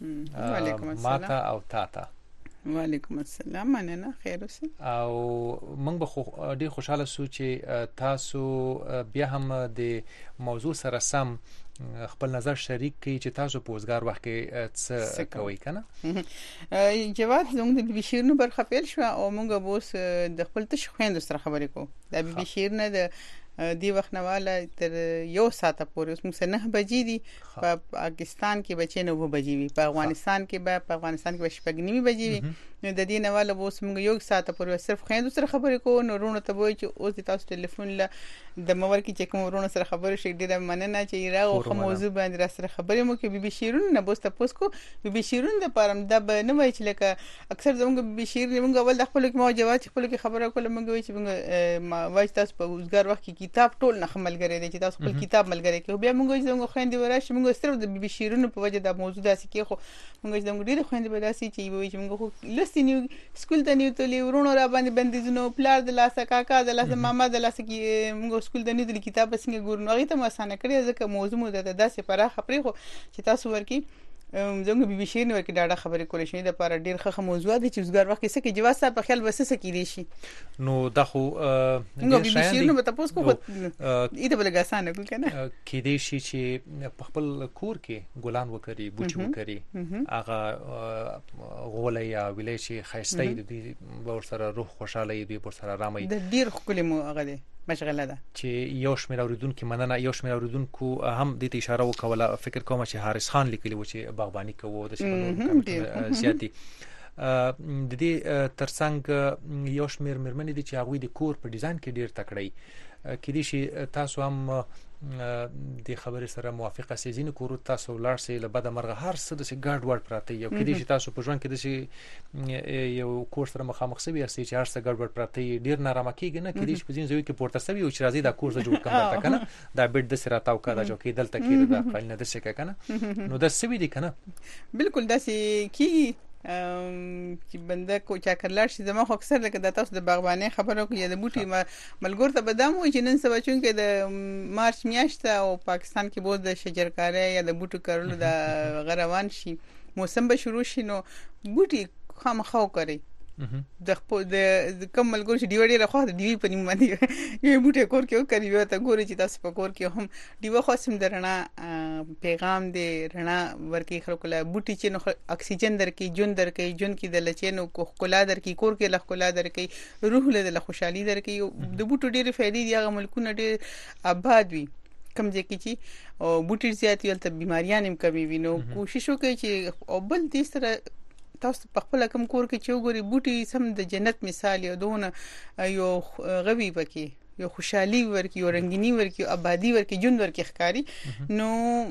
ماته او تاته. وعلیکم السلام، مننه، خیر اوسئ. او موږ به ډیر خوشاله سو چې تاسو بیا هم د موضوع سره سم خپل نظر شریک کړئ چې تاسو په وزګار وخت کې څه کوي کنه. جواب زموږ د بي بي شیرونو برخه پیل شو او موږ به اوس د خپل تش خويند سره خبرې کوو. د بي بي شیر نه د دی وخت نه والا تر یو ساعت پورې اوس موږ نه بجې دي په پاکستان کې بچې نه و بجې وي، په افغانستان کې به په افغانستان کې شپږ نیمه بجې وي. نو د دې نه والا اوس موږ یو ساعت پورې صرف خويند سره خبرې کوو. نو رونه ته وایي چې اوس تاسو ټلیفون له د مور کې چې کوم رونه سره خبرې شي ډیره مننه چې راغو خو موضوع باندې را سره خبرې مو کې بي بي شیرون نه بوسته پوسکو بي بي شیرون د پرم د نه وای چې لکه اکثر زموږ بي بي شیر موږ اول د خپل کې مو جواب خپل کې خبره کوله موږ وای چې موږ ما وای تاسو په وزګار وخت کې کتاب ټول نه ملګری دی چې تاسو خپل کتاب ملګری کې بیا موږ زموږ خويندې وراشي موږ صرف د بي بي شیرونو په وجه د موضوع داسې کې خو موږ زموږ ډېر خويندې وراشي چې وای چې موږ خو لسنیو سکول ته نیو ته ورونو را باندې بندیزونو پلار د لاسه کاکا د لاسه ماما د لاسه کې موږ سکول ته نیو د کتاب څنګه ګورنو هغه ته مسانه کړی ځکه موضوع مو د داسې پراخه پرې خو چې تاسو ورکی زموږ بي بي شیر نو کې ډاډه خبرې کولې شي د لپاره ډیر ښه موضوع دي چې وزګار وخت کې څه کې جواز صاحب په خیال وسه کې دي شي. نو دا خو نو بي بي شیر نو تاسو کو ایته بل غاسانه کو کنه کې دي شي چې په خپل کور کې ګلان وکړي بوټي وکړي هغه غولې یا ویلې شي خاصتای دي ور سره روح خوشاله دي ور سره رامي د ډیر خپل مو هغه دي مشغله ده چې یو شمېر اوریدونکو مننه. یو شمېر اوریدونکو هم د دې اشاره وکوله. فکر کوم چې حارث خان لیکلی و چې باغبانی کوو د شپږ زیاتی د دې ترڅنګ یو شمېر مرمنې دي چې هغه د کور په ډیزاین کې ډیر تکړه کې دي شي. تاسو هم د خبرې سره موافقه سي ځینې کور تاسو ولر سي له بده مرغه هر څه د سي ګارد ورډ پراته یو کې دي چې تاسو په ژوند کې د سي یو کور سره مخامخ سوي اسي چې هر څه ګارد ورډ پراته ډیر نارامه کیږي نه کې دي چې په ځین ځای کې پورته سوي او چې راځي دا کور ته جوړ کړه کنه دا بیت د سره تاو کړه چې کې دلته کې دا فایل نه د څه کنه نو دا سوي دي کنه بالکل دا سي کی چې بنده کو چا کړل شي زما خو اکثر لکه د تاسو د باغباني خبرو کې د بوټي ملګر ته بدام وي چې نن سبا چون کې د مارچ میاشته او پاکستان کې بود د شجرکاري یا د بوټو کارلو د غروان شي موسم به شروع شي نو بوټي خامخو کوي د خپل د کوم ملګر چې دیوړي راخوا د دیوی په نیمه دی یو بوټي کور کې کوي یو ته ګوري چې تاسو په کور کې هم دیو خاصم درنا پیغام دی رڼا ورکی خلکو له بوټي چې نو اکسیجن درکې جون درکې جون کې د لچینو کو خلا درکې کور کې له خلا درکې روح له خوشحالي درکې د بوټو ډېر فائدې دي هغه ملکونه ډېر آباد وي کم ځکه چې او بوټي زیات یل ته بیماریاں هم کمی وینو کوشش وکړي چې او بل دې سره تاسو په خپل کوم کور کې چې وګوري بوټي سم د جنت مثال یو دونه یو غوي پکې یو خوشحالي ورکی یو رنگینی ورکی یو آبادی ورکی جون ورکی ښکاری نو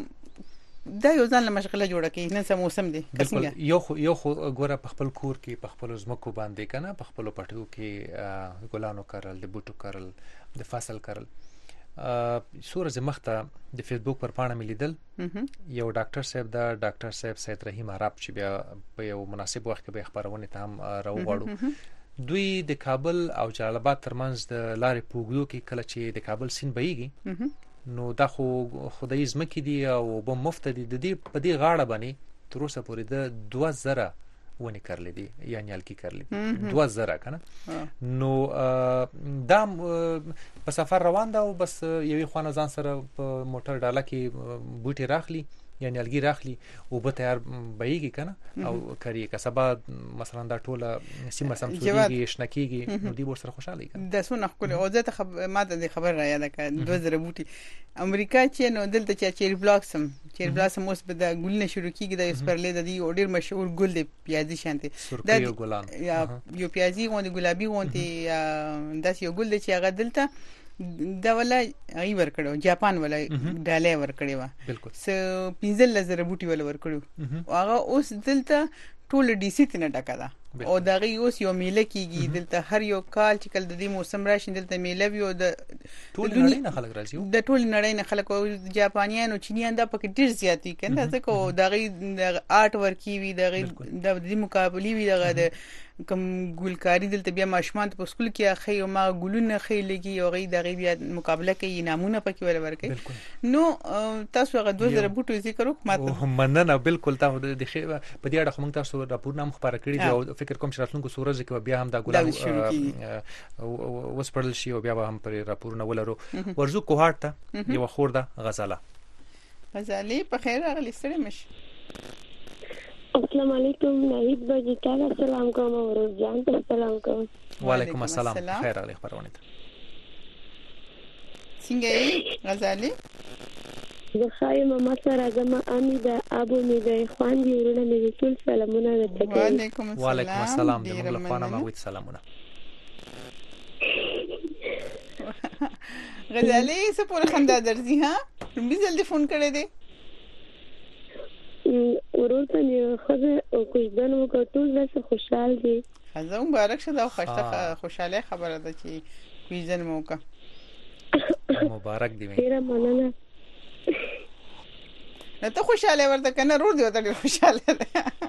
دا یو ځان له مشغله جوړه کی نن سم موسم دی بالکل یو یو ګوره په خپل کور کې په خپل زمکو باندې کنه په خپل پټو کې ګلانو کرل د بوټو کرل د فصل کرل سورج مخته د فیسبوک پر پاڼه ملیدل یو ډاکټر صاحب دا ډاکټر صاحب سید رحیم عرب چې بیا په یو مناسب وخت کې به خبرونه ته هم راوغړو دوی د کابل او جلال آباد ترمنځ د لارې پوګدو کې کله چې د کابل سین بهيږي نو دا خو خدای زمکې دی او به مفت دی د دې په دې غاړه باندې تر اوسه پورې د دوه زره ونی کړل دي یعنی الکی کړل دوه زره کنه نو دا په سفر روان دا او بس یوې خوانه ځان سره په موټر ډاله کې بوټي راخلی یعنی الګي راخلی او به تیار بهيږي کنه او کری کسبه مثلا دا ټوله سیمه سم سوريږي شنکیږي نو دی ور سره خوشاله کنه د سونه خپل او ځته خب ماته د خبر را یاد کړه دوه زره بوټي امریکا چې نو دلته چې چيري بلاکسم چيري بلاکسم اوس به د ګل نه شروع کیږي د سپرلې د دی ډیر مشهور ګل دی پیازي شانتي د ګلان یو پیازي غوندي ګلابي غوندي داس یو ګل دی چې هغه دلته دا ولا ای ور کړو جاپان ولا ډالې ور کړی و بالکل س پنځل لزر بوټي ولا ور کړو هغه اوس دلته ټول ډي سي ته نه ډکا ده او دا غي اوس یو میله کیږي دلته هر یو کال چې کله د دې موسم راشي دلته میله وي او د ټول نړۍ نه خلک راځي د ټول نړۍ نه خلک او جاپانیانو چینیان دا پکې ډیر زیاتی کنه ځکه دا غي آرټ ورکی وي دا غي د دې مقابله وي دا د کوم ګلکاری دلته بیا ماشومان په سکول کې اخی او ما ګلونه خې لګي او غي دغه بیا مقابله کوي نمونه پکې ول ورکي نو تاسو هغه دوه زره بوټو ذکر وکړه مننه بالکل تاسو د خې په دې اړه خو موږ تاسو راپور نام خبره کړی دی او فکر کوم چې راتلونکو سورج کې بیا هم دا ګلان وسپړل شي او بیا هم پر راپورونه ولرو ورزو کوهات ته یو خورده غزاله غزاله په خیر راغلی سره مش السلام علیکم ناهید بجی تعالی سلام کوم او روز جان ته سلام کوم وعلیکم السلام خیر علی خبرونه څنګه یې غزاله د خایم ما سره زما امي د ابو می د خوان دی ورونه می ټول سلامونه درته کوم وعلیکم السلام وعلیکم السلام د موږ لپاره مو سلامونه غزاله څه پوره خندا درځي ها رومبي جلدی فون کړی دی ورور ته یو خبر او کوژدن وکړ ټول بس خوشحال دي خزه مبارک شه دا خوشته خوشاله خبره ده چې کوژدن مو وکړه مبارک دی ډیر مننه نو ته خوشاله ورته کنه رور دی ته ډیر خوشاله ده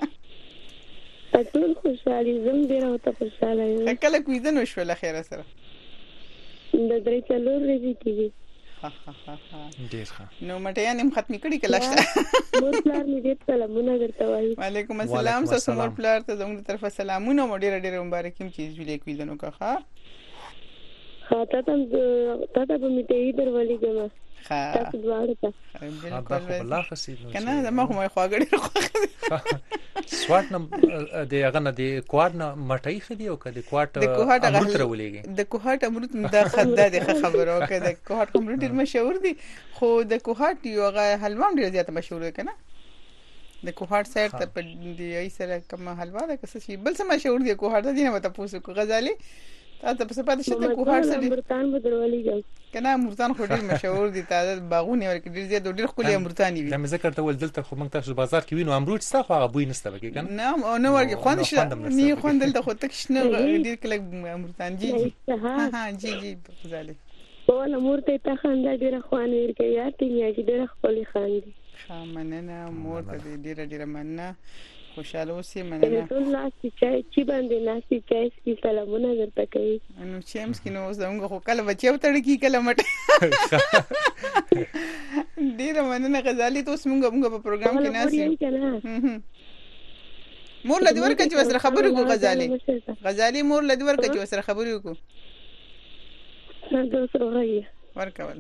ټول خوشاله زم ډیر او ته خوشاله یم کله کوژدن وشو له خیره سره د درې څلور ورځې کېږي ډیر ښه نو مټیان هم ختمي کړي کله شته مور پلار می دې سلامونه درته وایي وعلیکم السلام تاسو مور پلار ته زموږ طرفه سلامونه مو ډیر ډیر مبارک يم چې ویلې کویدنو کا ښه ها ته تم ته ته په میته در ولې جما ښه تاسو دواړه ته بالکل الله خسید کنه زما خو مې خواګړې سوات نه د هغه نه د کوهات نه مټای خدي او کده کوهات امرت راولېږي د کوهات امرت د خدای د خبرو کده کوهات امرت ډیر مشهور دي خو د کوهات یو هغه حلوا ډیر زیات مشهور دی کنه د کوهات سیر ته په دی ای سره کوم حلوا ده کس شي بل څه مشهور دی کوهات دي نه مته پوسو کو غزالي تاسو په سپاده شته کوهات سره مرتان بدرولې جام کنه مرتان خو ډیر مشهور دي تاسو باغونه ورکې ډیر زیات ډیر خولي مرتانی وي دا مې ذکر ته ول دلته خو موږ تاسو بازار کې وینو امرود څه خو هغه بوی نشته وکي کنه نه نو ورګه خوند شي نه خوند دلته خو تک شنه ډیر کله مرتان جی جی ها جی جی غزالي ولا مورته ته خندا ډیر خوان ورکې یا ته یې ډیر خولي خاندي خامننه مورته ډیر ډیر مننه خوشاله اوسې مننه ټول ناسي چې باندې ناسي چې سلامونه درته کوي نو چې هم سکینو زموږ خو کله بچو تړکی کله مټ ډیر مننه غزالي تاسو موږ موږ په پروګرام کې ناسي مور لدی ورکه چې وسره خبرې کو غزالي غزالي مور لدی ورکه چې وسره خبرې کو نه دوسر راي ورکه ولا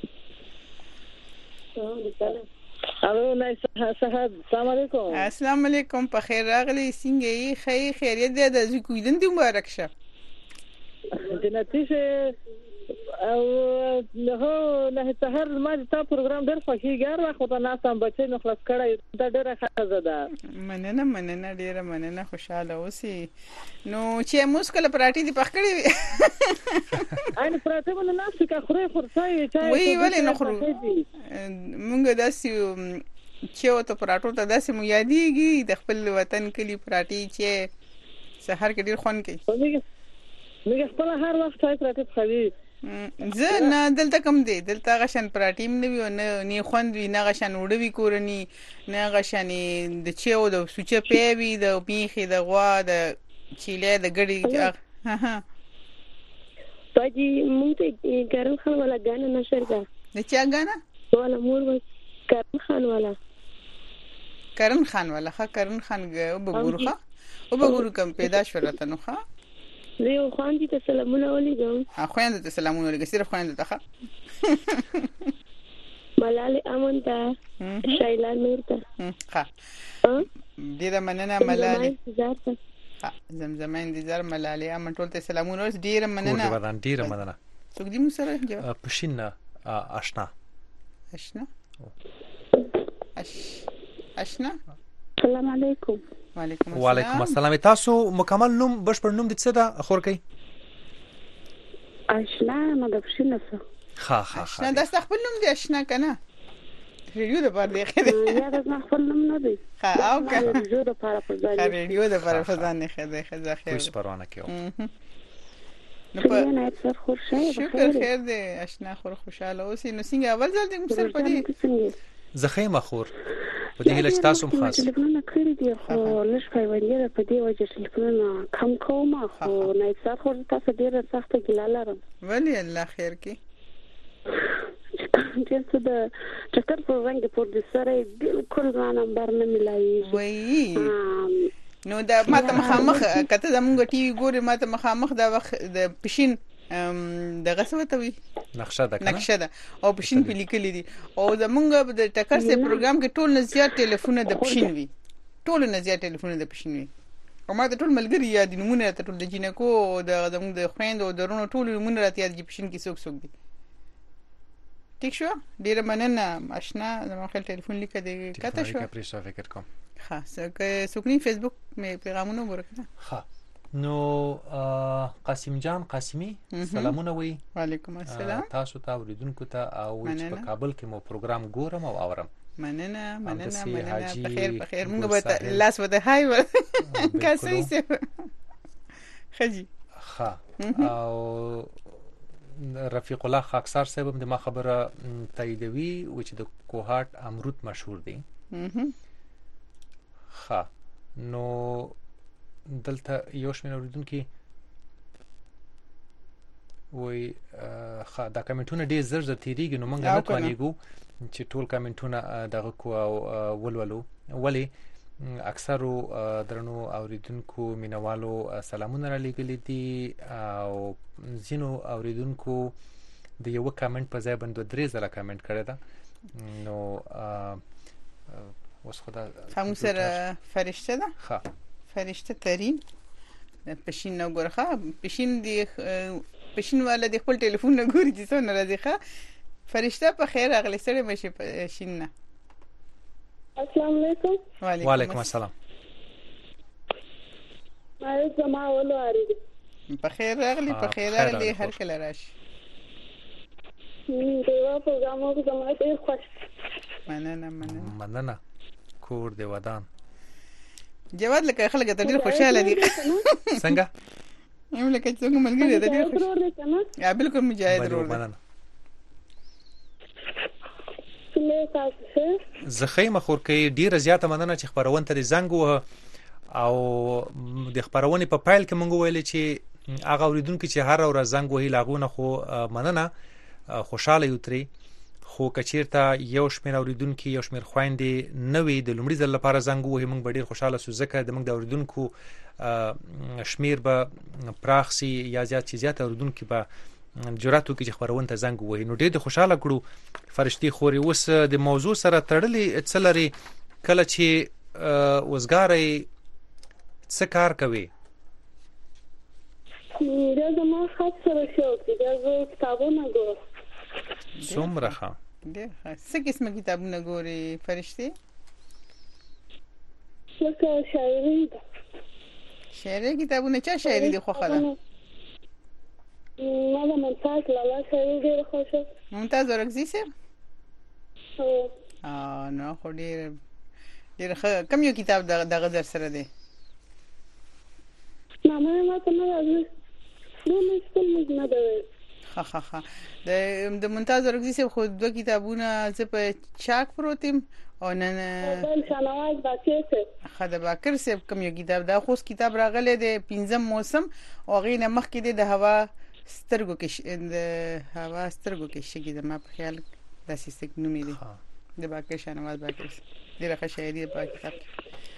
الو نای صاحب السلام علیکم السلام علیکم په خیر راغلی څنګه یې خیر خیریت ده د کویدن دی مبارک شه د نتیجه او هو نه سحر ما تا پروګرام ډېر خوښیږي وخت ته ناسم بچي نو خلاص کړی دا ډېره ښه ده. مننه مننه ډېره مننه خوشاله اوسې. نو چې موږ کله پراټې دي پخ کړې ان پراټې ونه ناسې کا خوري خورسای چای وی ولې نه خورو مونږ داسې چې او ته پراټو ته داسې مو یادېږي د خپل وطن کلی پراټې چې سحر کې ډېر خوند کوي. موږ خپل هر وخت چای پراټې خوړې زه نه دلته کم دی دلته غشن پراټیم نه وي نه نه خوند وي نه غشن وړوي کورني نه غشن د چیو د سوچه پیوي د پیخي د غوا د چيله د ګړي ها ها پاجي مونته کرن خان والا غانا نشر کا د چا غانا والا مور و کرن خان والا کرن خان والا ها کرن خان وبګورخه وبګورو کم پیدا شولته نو ها زه خواندې ته سلامونه ولیکم. ها خواندې ته سلامونه ولیکم صرف خواندې ته ښه ملالي امن ته شایلا نور ته ښه ډیره مننه ملالي ها زمزمه انتظار ملالي امن ټول ته سلامونه ورس ډیره مننه ډیره مننه ډیره مننه څوک دې مو سره جواب پښین آشنا آشنا اش آشنا السلام علیکم. وعلیکم السلام. وعلیکم السلام. تاسو مکمل نوم بشپړ نوم د څه ده خور کوي؟ آشنا مدفشنه څه ها ها آشنا دا خپل نوم دی آشنا کنه ریډیو د پاره دی خره یا دا خپل نوم نه دی ها او کنه ریډیو د پاره فزانه ریډیو د پاره فزانه خزه خزه خیر هیڅ پروا نه کیو نو په نه اکثر خوشاله شکر خیر دی آشنا خور خوشاله اوسې نو څنګه اول ځل دې سر پدې زخیمه خور په دې هیله چې تاسو هم خاص ټلیفون کړی دی خو لږ پیوندې په دې وجه ټلیفون کم کوم خو نه اکثر خو تاسو ډیره سخت ګیله لرم. ولی الله خیر کی چې د چکر په رنګ په دې سره بالکل نمبر نه ملایي وای نو دا ماته مخامخ کته زمونږ ټي وي ګوري ماته مخامخ دا وخت د پښین د غسوتوي نقشه ده کنه نقشه ده او پښین په لیکلې دي او زمونږ د ټکر سه پروګرام کې ټول نه زیات ټلیفون د پښین وي ټول نه زیات ټلیفون د پښین وي او ما ته ټول ملګری یاد نمونه ته ټول د جنکو د زمونږ د خويند او درونو ټول نمونه راته یاد دي پښین کې څوک څوک دي. ټیک شو ډیره مننه آشنا زموږ خپل ټلیفون لیکه دی کته شو پریسا فکر کوم ها څنګه سوکني فیسبوک مې پیغامونه ورکړه. ها نو قاسم جان قاسمی سلامونه وی. وعلیکم السلام. تاسو ته اوریدونکو ته او چې په کابل کې مو پروګرام ګورم او اورم. مننه مننه مننه بخیر بخیر موږ به لاس وده هاي و کاسي سه خجي ها او رفیق الله خاکسار صاحب د ما خبره تاییدوي و چې د کوهات امرود مشهور دي. ها نو دلته یو شمېر اوریدونکي وای ها دا کمنټونه ډېر زر زر تیریږي نو موږ نه توانېږو چې ټول کمنټونه دغه کو او ولولو ولی اکثرو درنو اوریدونکو مینوالو سلامونه را لګلې دي او زینو اوریدونکو د یو کمنټ په ځای باندې درې ځله کمنټ کړی دا نو اوس خدا هم سره فرشته ده ها فرشته ترين پښین نو ګورخه پښین دی پښین والا د خپل ټلیفون نه ګوري چې څونه راځي ښه فرشته په خیر اغلی سره مشه پښین نه. السلام علیکم. وعلیکم السلام. ما زما ولاري په خیر اغلی په خیر اغلی هر کله راشي. دیوا پروګرام کو زما ډیر خوش. مننه مننه مننه کور دی ودان جواد لکه خلک ته ډیر خوشاله دي څنګه یم لکه څنګه ملګری ته ډیر خوشاله یا بالکل مجاهد ورو زخیمه خور کوي ډیره زیاته مننه چې خبرونه ته زنګ و او د خبرونه په پایل کې مونږ ویل چې هغه اوریدونکو چې هر ورځ زنګ وهي لاغونه خو مننه خوشاله یو تری خو کچیرته یو شمیر اوریدونکو یو شمیر خويندې نوې د لومړي ځل لپاره زنګ وهي مونږ ډیر خوشاله سو ځکه د مونږ د اوریدونکو شمیر به پراخ سي یا زیات چې زیات اوریدونکو به جرأت وکړي چې خبرونه ته زنګ وهي نو ډېر خوشاله کړو فرشتي خوري اوس د موضوع سره تړلې څلري کله چې وزګارې څه کار کوي بیا زما خط سره شوق دی بیا زه کتابونه ګورم. څومره ښه ډېر ښه. څه قسمه کتابونه ګورې فرشتې؟ لکه شاعري ده. شاعري کتابونه؟ چا شاعري دې خوښه ده؟ ما د ممتاز لالا شاعري ډېره خوښه. ممتاز اورکزي صاحب؟ هو. نو خو ډېر ډېر ښه. کوم یو کتاب دغه در سره دی؟ نامه یې ماته نه راځي. نو مې خپل موږ نه ده ویل. ښه ښه ښه. د ممتاز اورکزي صاحب خو دوه کتابونه زه په چاک پروت یم او نن بل شاهنواز باقر صاحب. ښه د باقر صاحب کوم یو کتاب دا خو کتاب راغلی دی پنځم موسم او هغې نه مخکې دی د هوا سترګو کې د هوا سترګو کې شګې زما په خیال داسې څه نوم یې دی د باقر شاهنواز باقر صاحب. ډېره ښه شاعري په کتاب کې.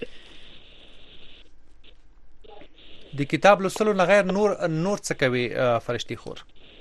د کتاب لوستلو نه غیر نور نور څه کوي فرشتي خور؟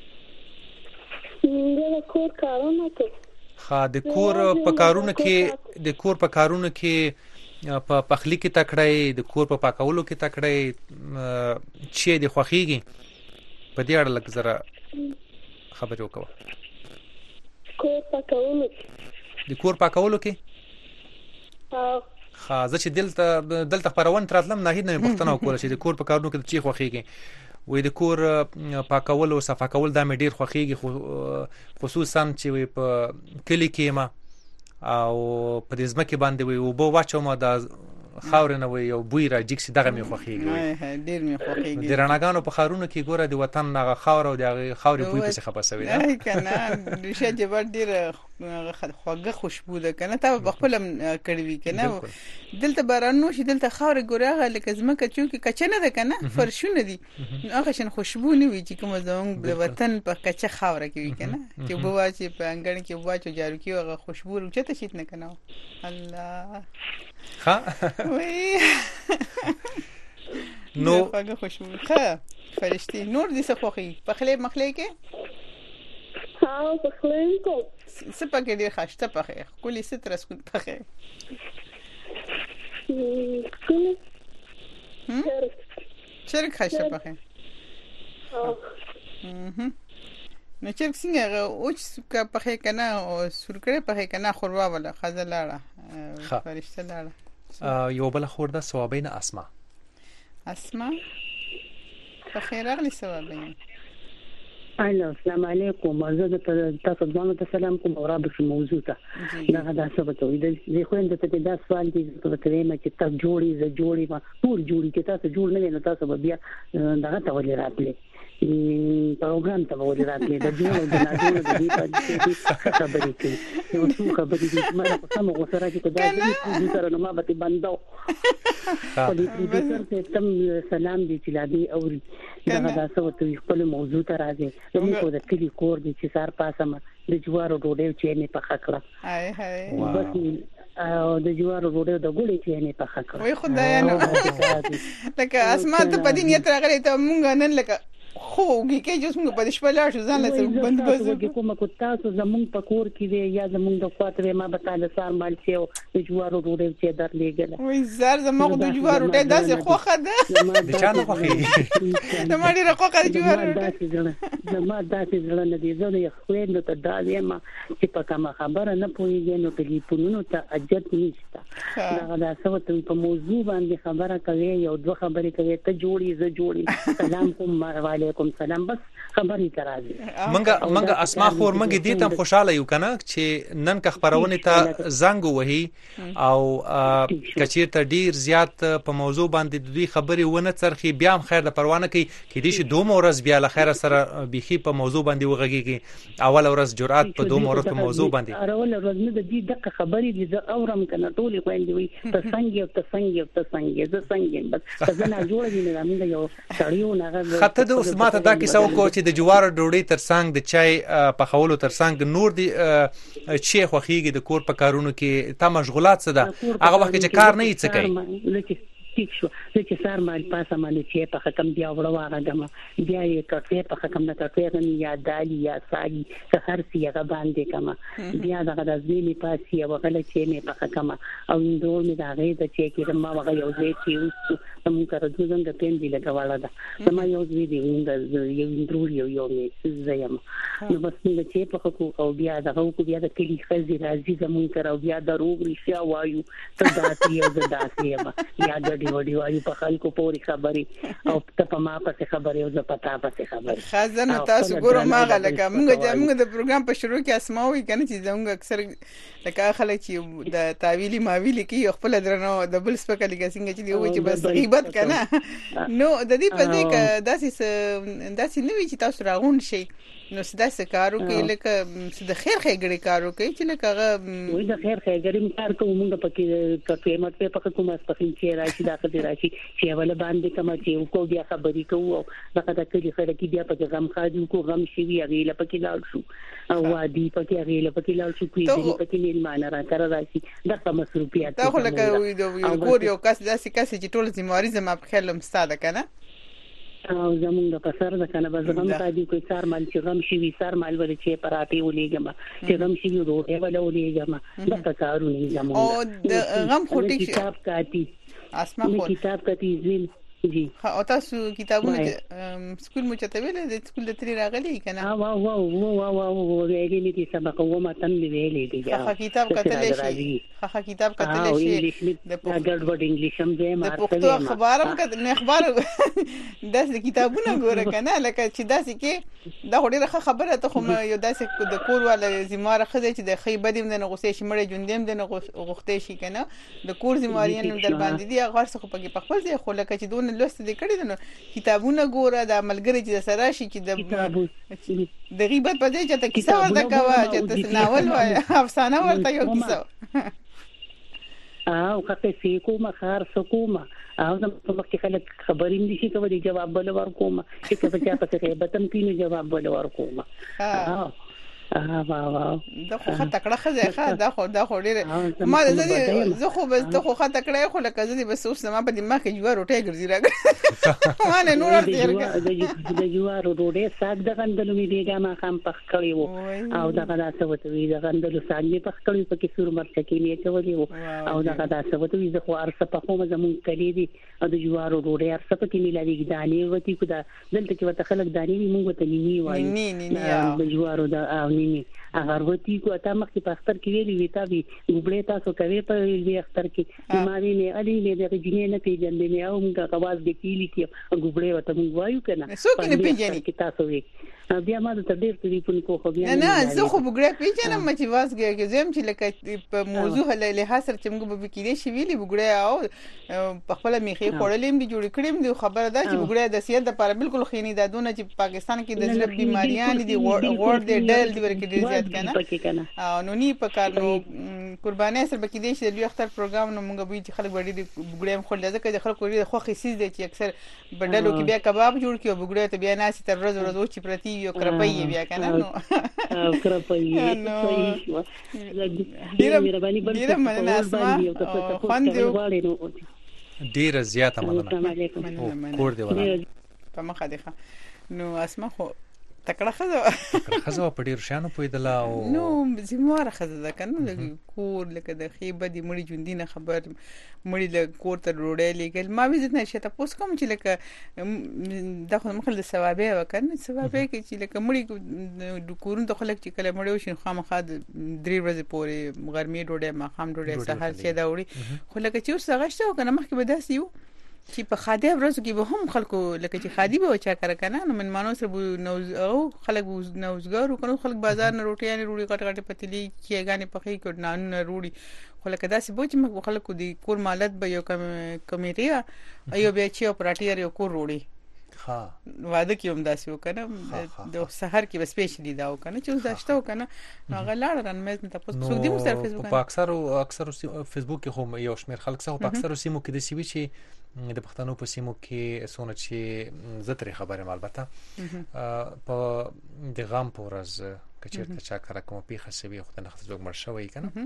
د کور کارونه کوي. ها د کور په کارونو کې د کور په کارونو کې په پخلی کې تکړه د کور په پاکولو کې تکړه چې د خوخيږي په دې اړه لږ زره خبرې وکړه. کور پاکولو د کور پاکولو کې ها خا زه چې دلته دلته خبرون تراتلم نه هیڅ نه پښتنه وکړه چې د کور په کارونو کې چې خوخيږي وې د کور پاکول او صفا کول دا مې ډیر خوخيږي خصوصا چې وې په کلی کې ما او په دې ځمکه باندې وې او بو واچو ما د خاور نه وې او بوی را جګ سي دغه مې خوخيږي ډیر مې خوخيږي. د رڼاګانو په خارونو کې ګوره د وطن هغه خاور او د خاورې بوی په څه خبرسوي نه کنه ریشه جبر ډیر خوږه خوشبو ده کنه تا په خپل کړی وی کنه دلته بارانو شي دلته خاور ګورغه لکه زمکه چونکی کچنه ده کنه فرشونه دي هغه شن خوشبو نه وی چې کوم زمون د وطن په کچه خاور کې وی کنه چې بوا چې په انګړ کې بوا چې جارو کې هغه خوشبو رچته شي نه کنه. الله ها وی نو هغه خوشبو ښه فرشتي نور دي څه خوخي په خله مخله کې ها په خله کو سپکه ډیر خاشته پخې کلی سترس کو پخې کلی چرګ خاشته پخې اها نو چرګ څنګه اوچ کا پخې کنه او سورکړې پخې کنه خوروا ولا خزلاړه فرشته لاړه یو بل خورده ثوابین اسما اسما بخیر اغلی ثوابین. السلام علیکم. زه د تاسو ځانو ته سلام کوم او رابط موضوع ته دا دا څه وته د خويند ته دا سوال دي په ترېمه چې تاسو جوړي ز جوړي ما ټول جوړي چې تاسو جوړ نه نه تاسو بیا دا ته ولې راتلې پروګرام ته ولې راتلې د جوړ د نه جوړ د دې په خبرې کې یو څه خبرې دي چې ما په سم غوسره کې دا دې سره نو ما به بندو په دې ته تم سلام دي چې لادي او دا دا څه وته خپل موضوع ته راځي زموږ د کلی کور دي چې سار پاسه د جوارو ډوډۍ چې نه پخه کړه هاي هاي بس او د جوارو ډوډۍ د ګولې چې نه پخه کړه وای خدای نو لکه اسمان ته پدې نیت راغلی ته مونږ نن لکه خوږی کې جوس موږ په شپه لاړ شو ځان له بند بزو کومه کو تاسو زمونږ په کور کې دی یا زمونږ د خاطر ما به تعالی سار مال چې د جوارو ډوډۍ چې در لګل وای زار زموږ د جوارو ډوډۍ داسې خوخه ده د چا نه خوخي د مړي راخوخه د جوارو داسې ځنه زما داسې ځله نه دي زه یې خويند ته دالې ما چې په کومه خبره نه پوهیږم نو ټلیفونونو ته اجت نشته دا دا څه ته په موضوع باندې خبره کوي یو دوه خبرې کوي ته جوړي زه جوړي سلام کوم وعلیکم سلام بس خبرې ترازی منګه منګه اسما خور منګه دې ته خوشاله یو کنه چې نن که خبرونه ته زنګ وهي او کچیر ته ډیر زیات په موضوع باندې د دوی خبرې ونه ترخي بیا هم خیر د پروانه کوي کې دې شي دوه مورز بیا له خیر سره بيخي په موضوع باندې وغږیږي اول ورځ جرأت په دوه مورز په موضوع باندې اول ورځ نه د دې دغه خبرې دي زه اورم کنه ټولې خويندې وي ته څنګه ته څنګه ته څنګه زه څنګه بس ځنه جوړ دي نه موږ یو سړیو نه خطه د عثمانه دا کیسه وکړه چې د جوار ډوډۍ ترڅنګ د چای په خولو ترڅنګ نور دي چې خوخيږي د کور په کارونو کې تا مشغولات څه ده هغه وخت چې کار نه یې څه کوي ټیک شو چې سار مال پاسه باندې چې په حکم بیا وړو راغم بیا یې کټه په حکم نه کټه غني یا دالي یا ساګي سحر سی هغه باندې کما بیا دغه د ځینې پاسي او غل چې مې په حکم او اندور مې دا غي د چې کې ما هغه یو ځای چې اوس موږ کار د څنګه پین دی لګواله ده ما یو ځای دی موږ یو اندور یو یو مې زیم نو بس موږ چې په حکم او بیا دغه کو بیا د کلی خزي راځي زمون کر او بیا د روغ رښتیا وایو ته داسې او داسې ما یا ګډي وډي وایو په خلکو پوری خبري او ته په ما په خبري او زه پتا په خبري خزانه تاسو ګورو ما غلکه موږ موږ د پروګرام په شروع کې اسماوي کنه چې زموږ اکثر لکه خلک چې د تاویلی ماویلی کې خپل درنو د بل سپکه لګا څنګه چې دی وایي چې بس غیبت کنه نو د دې په ځای کې داسې داسې نوې چې تاسو راغون شي نو سداسه کارو کې لکه د خیر خیګړي کارو کې چې لکه هغه وای د خیر خیګړي کار کوم موږ پکې کفه مت په پکې کوم اسپخین چې راشي داخله دی راشي چې ول باندې کوم چې کو بیا خبرې کوو دغه د کلی خلک بیا په غم خاجو کو غم شي وی غیله پکې لاړ شو او وادي پکې غیله پکې لاړ شو کوي دې پکې میلمان را تر راشي دغه مصروفیات ته خو لکه وی د ګور یو کس داسې کس چې ټول ذمہواری زما په خیال مستاده کنه او زمونږ په سر د کنه به زغم تادي کوئی سار مال چې غم شي وی سار مال ول چې پراټي ولېګم چې غم شي روټه ول ولېګم دا کارونه زمونږ او د غم خو ټیک کتاب کاټي اسما خو کتاب کاټي زین جی او تاسو کتابونه سکول مو چته ویل د سکول د تری راغلی کنه وا وا وا وا وا ویلې می دي سبق و ما تم ویلې دي ها کتاب کتل شي ها کتاب کتل شي د ګډ وډ انګلیش هم دې مارته د پښتو اخبارم کده نه اخبار داسې کتابونه ګوره کنه لکه چې داسې کې دا وړي خبره ته خو یو داسې د کور والا زماره خزه چې د خیبه دې نه غوسې شي مړې جوندیم دې نه غوښتې شي کنه د کور زمارین در باندې دی هغه څه په کې په خپل ځای خو لکه چې دون لوست دي کړی نو کتابونه ګوره د عملګری چې سره شي چې د د غیبت په ځای چې ته کیسه ورته کوه چې ته ناول وای افسانه ورته یو کیسه او کته سی کومه خار سکومه او زم په مخکې خلک خبرې دي چې کوي جواب بل ورکوم چې په چا په غیبت هم کینو جواب بل ورکوم ها اه واه واه دا خو خطه کړه خزه ښه دا خو دا خو ډیره ما زه خو بس ته خو خطه کړه خو لکه زه بس اوس ما په دماغ کې جوار روټه ګرځي راغله ما نه نور ورته د جوار روټه ساګ د غندلو می دیګه ما خام پخ کړی وو او دا غدا سوته وی د غندلو ساګ می پخ کړی په کې سور مرچ کې می چولې وو او دا غدا سوته وی زه خو ارسه په خو زمون کلی دي او د جوار روټه ارسه په کې می لري دانی وتی کو دا دلته کې وته خلک دانی موږ ته نی وایي نی نی نی د جوارو دا نی اگر وتی کو اته مخکې په اختر کې ویلي وتا وی ګبړې تاسو کوي په وی اختر کې ما وی نه علي نه د جنې نه پیژندې نه او موږ غواز د کیلی کې ګبړې وته موږ وایو کنه څوک نه پیژني کې تاسو وی بیا ما ته ډېر ټلیفون کو خو بیا نه زه خو وګړې پیژنم چې واسګه کې زم چې لکه په موضوع له حاصل چې موږ به کېدې شي ویلي وګړې او په خپل میخي خورلې دي جوړ کړم دي خبره ده چې وګړې د سیاست لپاره بالکل خېنی دا دونه چې پاکستان کې د زړه بیماریان دي ورډ دی ډل دی ورکې ډیر زیات کنه او نو نی په کار نو قرباني سره بکې دي چې د اختر پروګرام نو موږ به چې خلک وړي وګړې خو لږه کې خلک وړي خو خصيص دي چې اکثر بدلو کې بیا کباب جوړ کړي وګړې ته بیا ناسي تر ورځ ورځ چې پرتی یو کرپي بیا کنه نو او کرپي صحیح ډیره مهرباني بل ډیره مننه اسما خوند ډیره زیاته مننه کور دی ولا په مخه دی نو اسما خو تکړه خزه خزه په ډیر شانو پویدله او نو زمواره خزه ده کنه کور لکه د خیبه دی مړي ژوندینه خبر مړي له کور ته روړې لګل ما وزت نه شته پوس کوم چې لکه د خو مخل د ثوابه وکنه ثوابه کې چې لکه مړي د کورن ته خلک چې کله مړي وشي خامخا درې ورځې پورې غرمې ډوډۍ ما خام ډوډۍ سهار چې دا وړي خو لکه چې اوس هغه شته کنه مخکې به داسې یو چې په خاده ورځو کې به هم خلکو لکه چې خادي به چا کار کنه نو من مانو سره نوز او خلک نوزګارو کنه خلک بازار نه روټي نه روړي کټ کټ پتلی کېګانې پخې کړ نه نه روړي خو لکه داسې بوج مخ خلکو دی کور مالت به یو کم کمیټیا ایو به چې اپراتیر یو کور روړي ها واده کې هم داسې وکنه د سحر کې بس پېښ دي دا وکنه چې داشته وکنه هغه لاړ رن مې ته پوسټ څوک دی مو سره فیسبوک په اکثر او اکثر فیسبوک کې هم یو شمیر خلک څه په اکثر سیمو کې د سی وی چې د پښتنو په سیمو کې سونه چې زتري خبره البته په د غام پورز کچېرته چا کار کوم پیخه سوي خو نه خصوص مر شوی کنه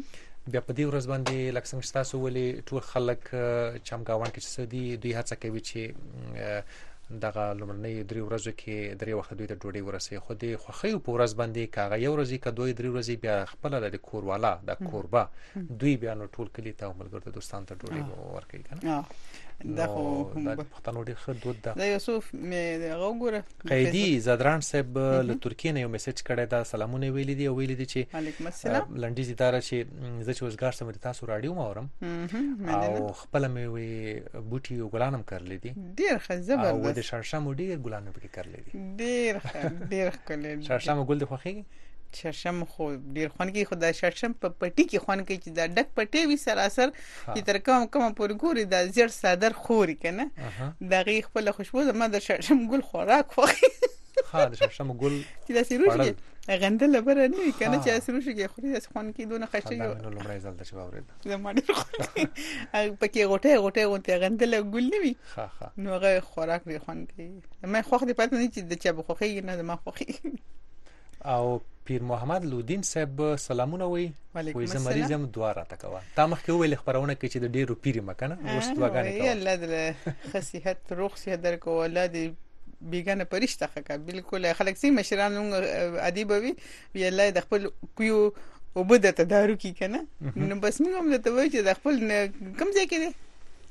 بیا په دې ورځ باندې لکه څنګه تاسو ولې ټول خلک چمګاوان کې چې سدي دوی هڅه کوي چې دغه لمړنۍ درې ورځې کې درې وخت دوی ته ډوډۍ ورسي، خو د خوښیو په ورځ باندې کاغه یو ورځې ک دوی درې ورځې بیا خپل د کوروالا د کوربا دوی بیا نو ټول کلی ته ملګرو ته دوستان ته ډوډۍ ورکوي کنه. دا خو د پښتنو ډېر ښه دود ده. دا یوسف مې هغه وګوره قیدی زادران صاحب له ترکیې نه یو میسج کړی دا سلامونه ویلي دي او ویلي دي چې وعلیکم السلام لنډیز اداره چې زه چې وزګار سم د تاسو رادیو ما اورم او خپل مې وی بوټي او ګلانم کړلې دي ډېر ښه زبردست او د شړشم ډېر ګلان پکې کړلې دي ډېر ښه ډېر ښه شړشم ګل د خوخي شړشم خو ډیر خوان کې خدای شړشم په پټي کې خوان کې چې دا ډک پټي وي سراسر چې تر کوم کوم پورې ګوري دا زیر صدر خوري کنه دا غي خپل خوشبو زما د شړشم ګل خوراک خوخي ها د شړشم ګل چې دا سیروشي غندل بره نه کنه چې سیروشي کې خوري اس خوان کې دونه خشته یو نو لمړی ځل د شواورید زما ډیر خوخي پکې غوټه غوټه غونته غندل ګل نه وي ها ها نو هغه خوراک دی خوان کې مې خوخ دی پاتې نه چې د چا بخوخي نه ما خوخي. او پیر محمد لودین صاحب سلامونه وي وای زه مریضم دواره تکوا تا مخ کې ویل خبرونه کې چې د ډیرو پیر مکنه اوس دواګانې کوي الله دې خصيحت روغ صحت درکو اولاد بیگانه پرشته خکه بالکل خلک سي مشران ادیب وي وی الله د خپل کیو وبد تدارکی کنه نو بس موږ هم ته وای چې د خپل کم ځای کې دي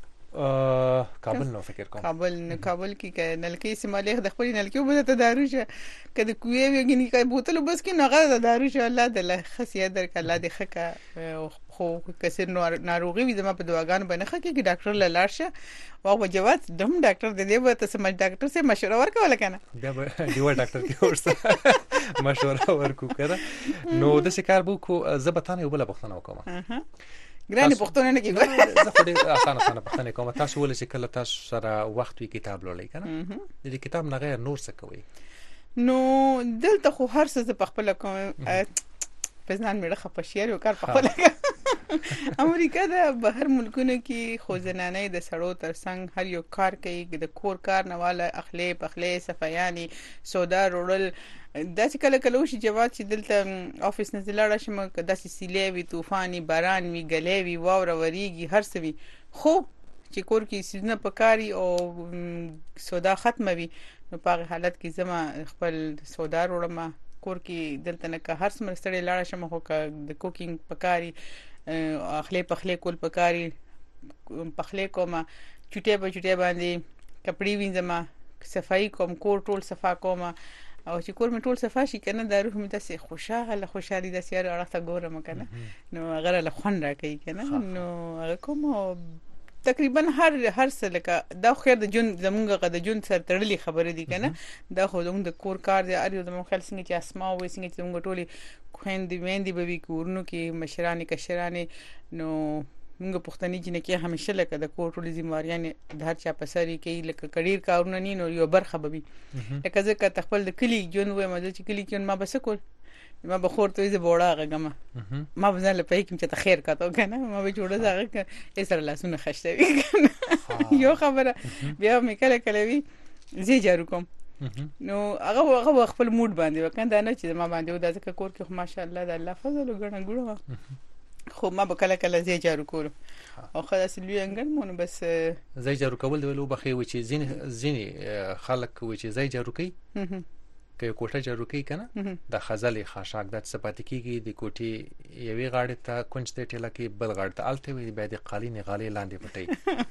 کابل نو فکر کوم کابل نو کابل کې ک نلکې سیماله د خپل نلکې وبد تدارج کده کوی ویګنی کای بوتل بس کې نغه تدارج الله د خصيحت درک الله د خکه خو کسر ناروغي وي زما په دواګانو باندې خکه کې ډاکټر لاله او وجوات دم ډاکټر د دې به ته سمج ډاکټر سره مشوره ورکول کنه بیا به دیو ډاکټر کې ورسره مشوره ورکو کړه نو د سکار بو کو زبطانه یو بل بختنه وکم ګرانه پښتون نه کیږي زه خو ډېر اسانه اسانه پښتنه کوم تاسو ولې چې کله تاسو سره وخت وی کتاب لولئ کنه د دې کتاب نه غیر نور څه کوي نو دلته خو هر څه په خپل کوم پزنان مړه خپشیر یو کار په خپل امریکا د بهر ملکونو کې خو زنانه د سړو ترڅنګ هر یو کار کوي د کور کار نه والا اخلي پخلي صفایانی سودا روړل دا چې کله کله وشي جواب چې دلته افیس نه زلاړه شم کدا سي سیلې وي طوفاني باران وي غلې وي واور وریږي هر څه وي خو چې کور کې سيزنه پکاري او سودا ختمه وي نو په حالت کې زما خپل سودا وروړم کور کې دلته نه که هر څه مرستړې لاړه شم خو د کوکینګ پکاري اخلي پخلي کول پکاري پخلي کومه چټه په چټه باندې کپڑے وینځم صفائی کوم کور ټول صفا کوم او چې کور می ټول صفا شي کنه د روح می تاسو خوشاله خوشالي د سیاره اړه ته ګورم کنه نو هغه له خون راکې کنه نو هغه کوم تقریبا هر هر څه لکه دا خیر د جون زمونږه د جون سره تړلې خبره دي کنه دا خو د کور کار دی اړ یو د مخال څنګه چې اسما وې څنګه چې موږ ټولي خويندې وېندې به وی کورونو کې مشرانې کشرانې نو موږ پښتني جن کې همیشه لکه د کور ټولې ذمہواریاں د هر چا په سر کې لکه کډیر کارونه نه نو یو برخه به وي لکه ځکه تخپل د کلی جون وې مزه چې کلی کې ما بس کول ما بخور ته زه بوړه غږم ما بزن له پېکم چې ته خیر کاته کنه ما به جوړه زغه ک اسره لاسونه خشتوي یو خبره بیا مې کله کله وی زی جارو کوم نو هغه هغه خپل موډ باندې وکړه نه چې ما باندې و دا ځکه کور کې ماشاءالله د الله فضل وګڼه ګړو خو ما به کله کله زی جارو کول او خلاص لوی انګن مونږ بس زی جارو کول دی ولو بخي و چې زین زین خلک و چې زی جارو کوي که کوټه جارو کوي کنه د خزلې خاشاک د صفات کیږي د کوټي یوې غاړې ته کونج ته ټیلا کې بل غاړه ته الته وي به د قالین غالي لاندې پټي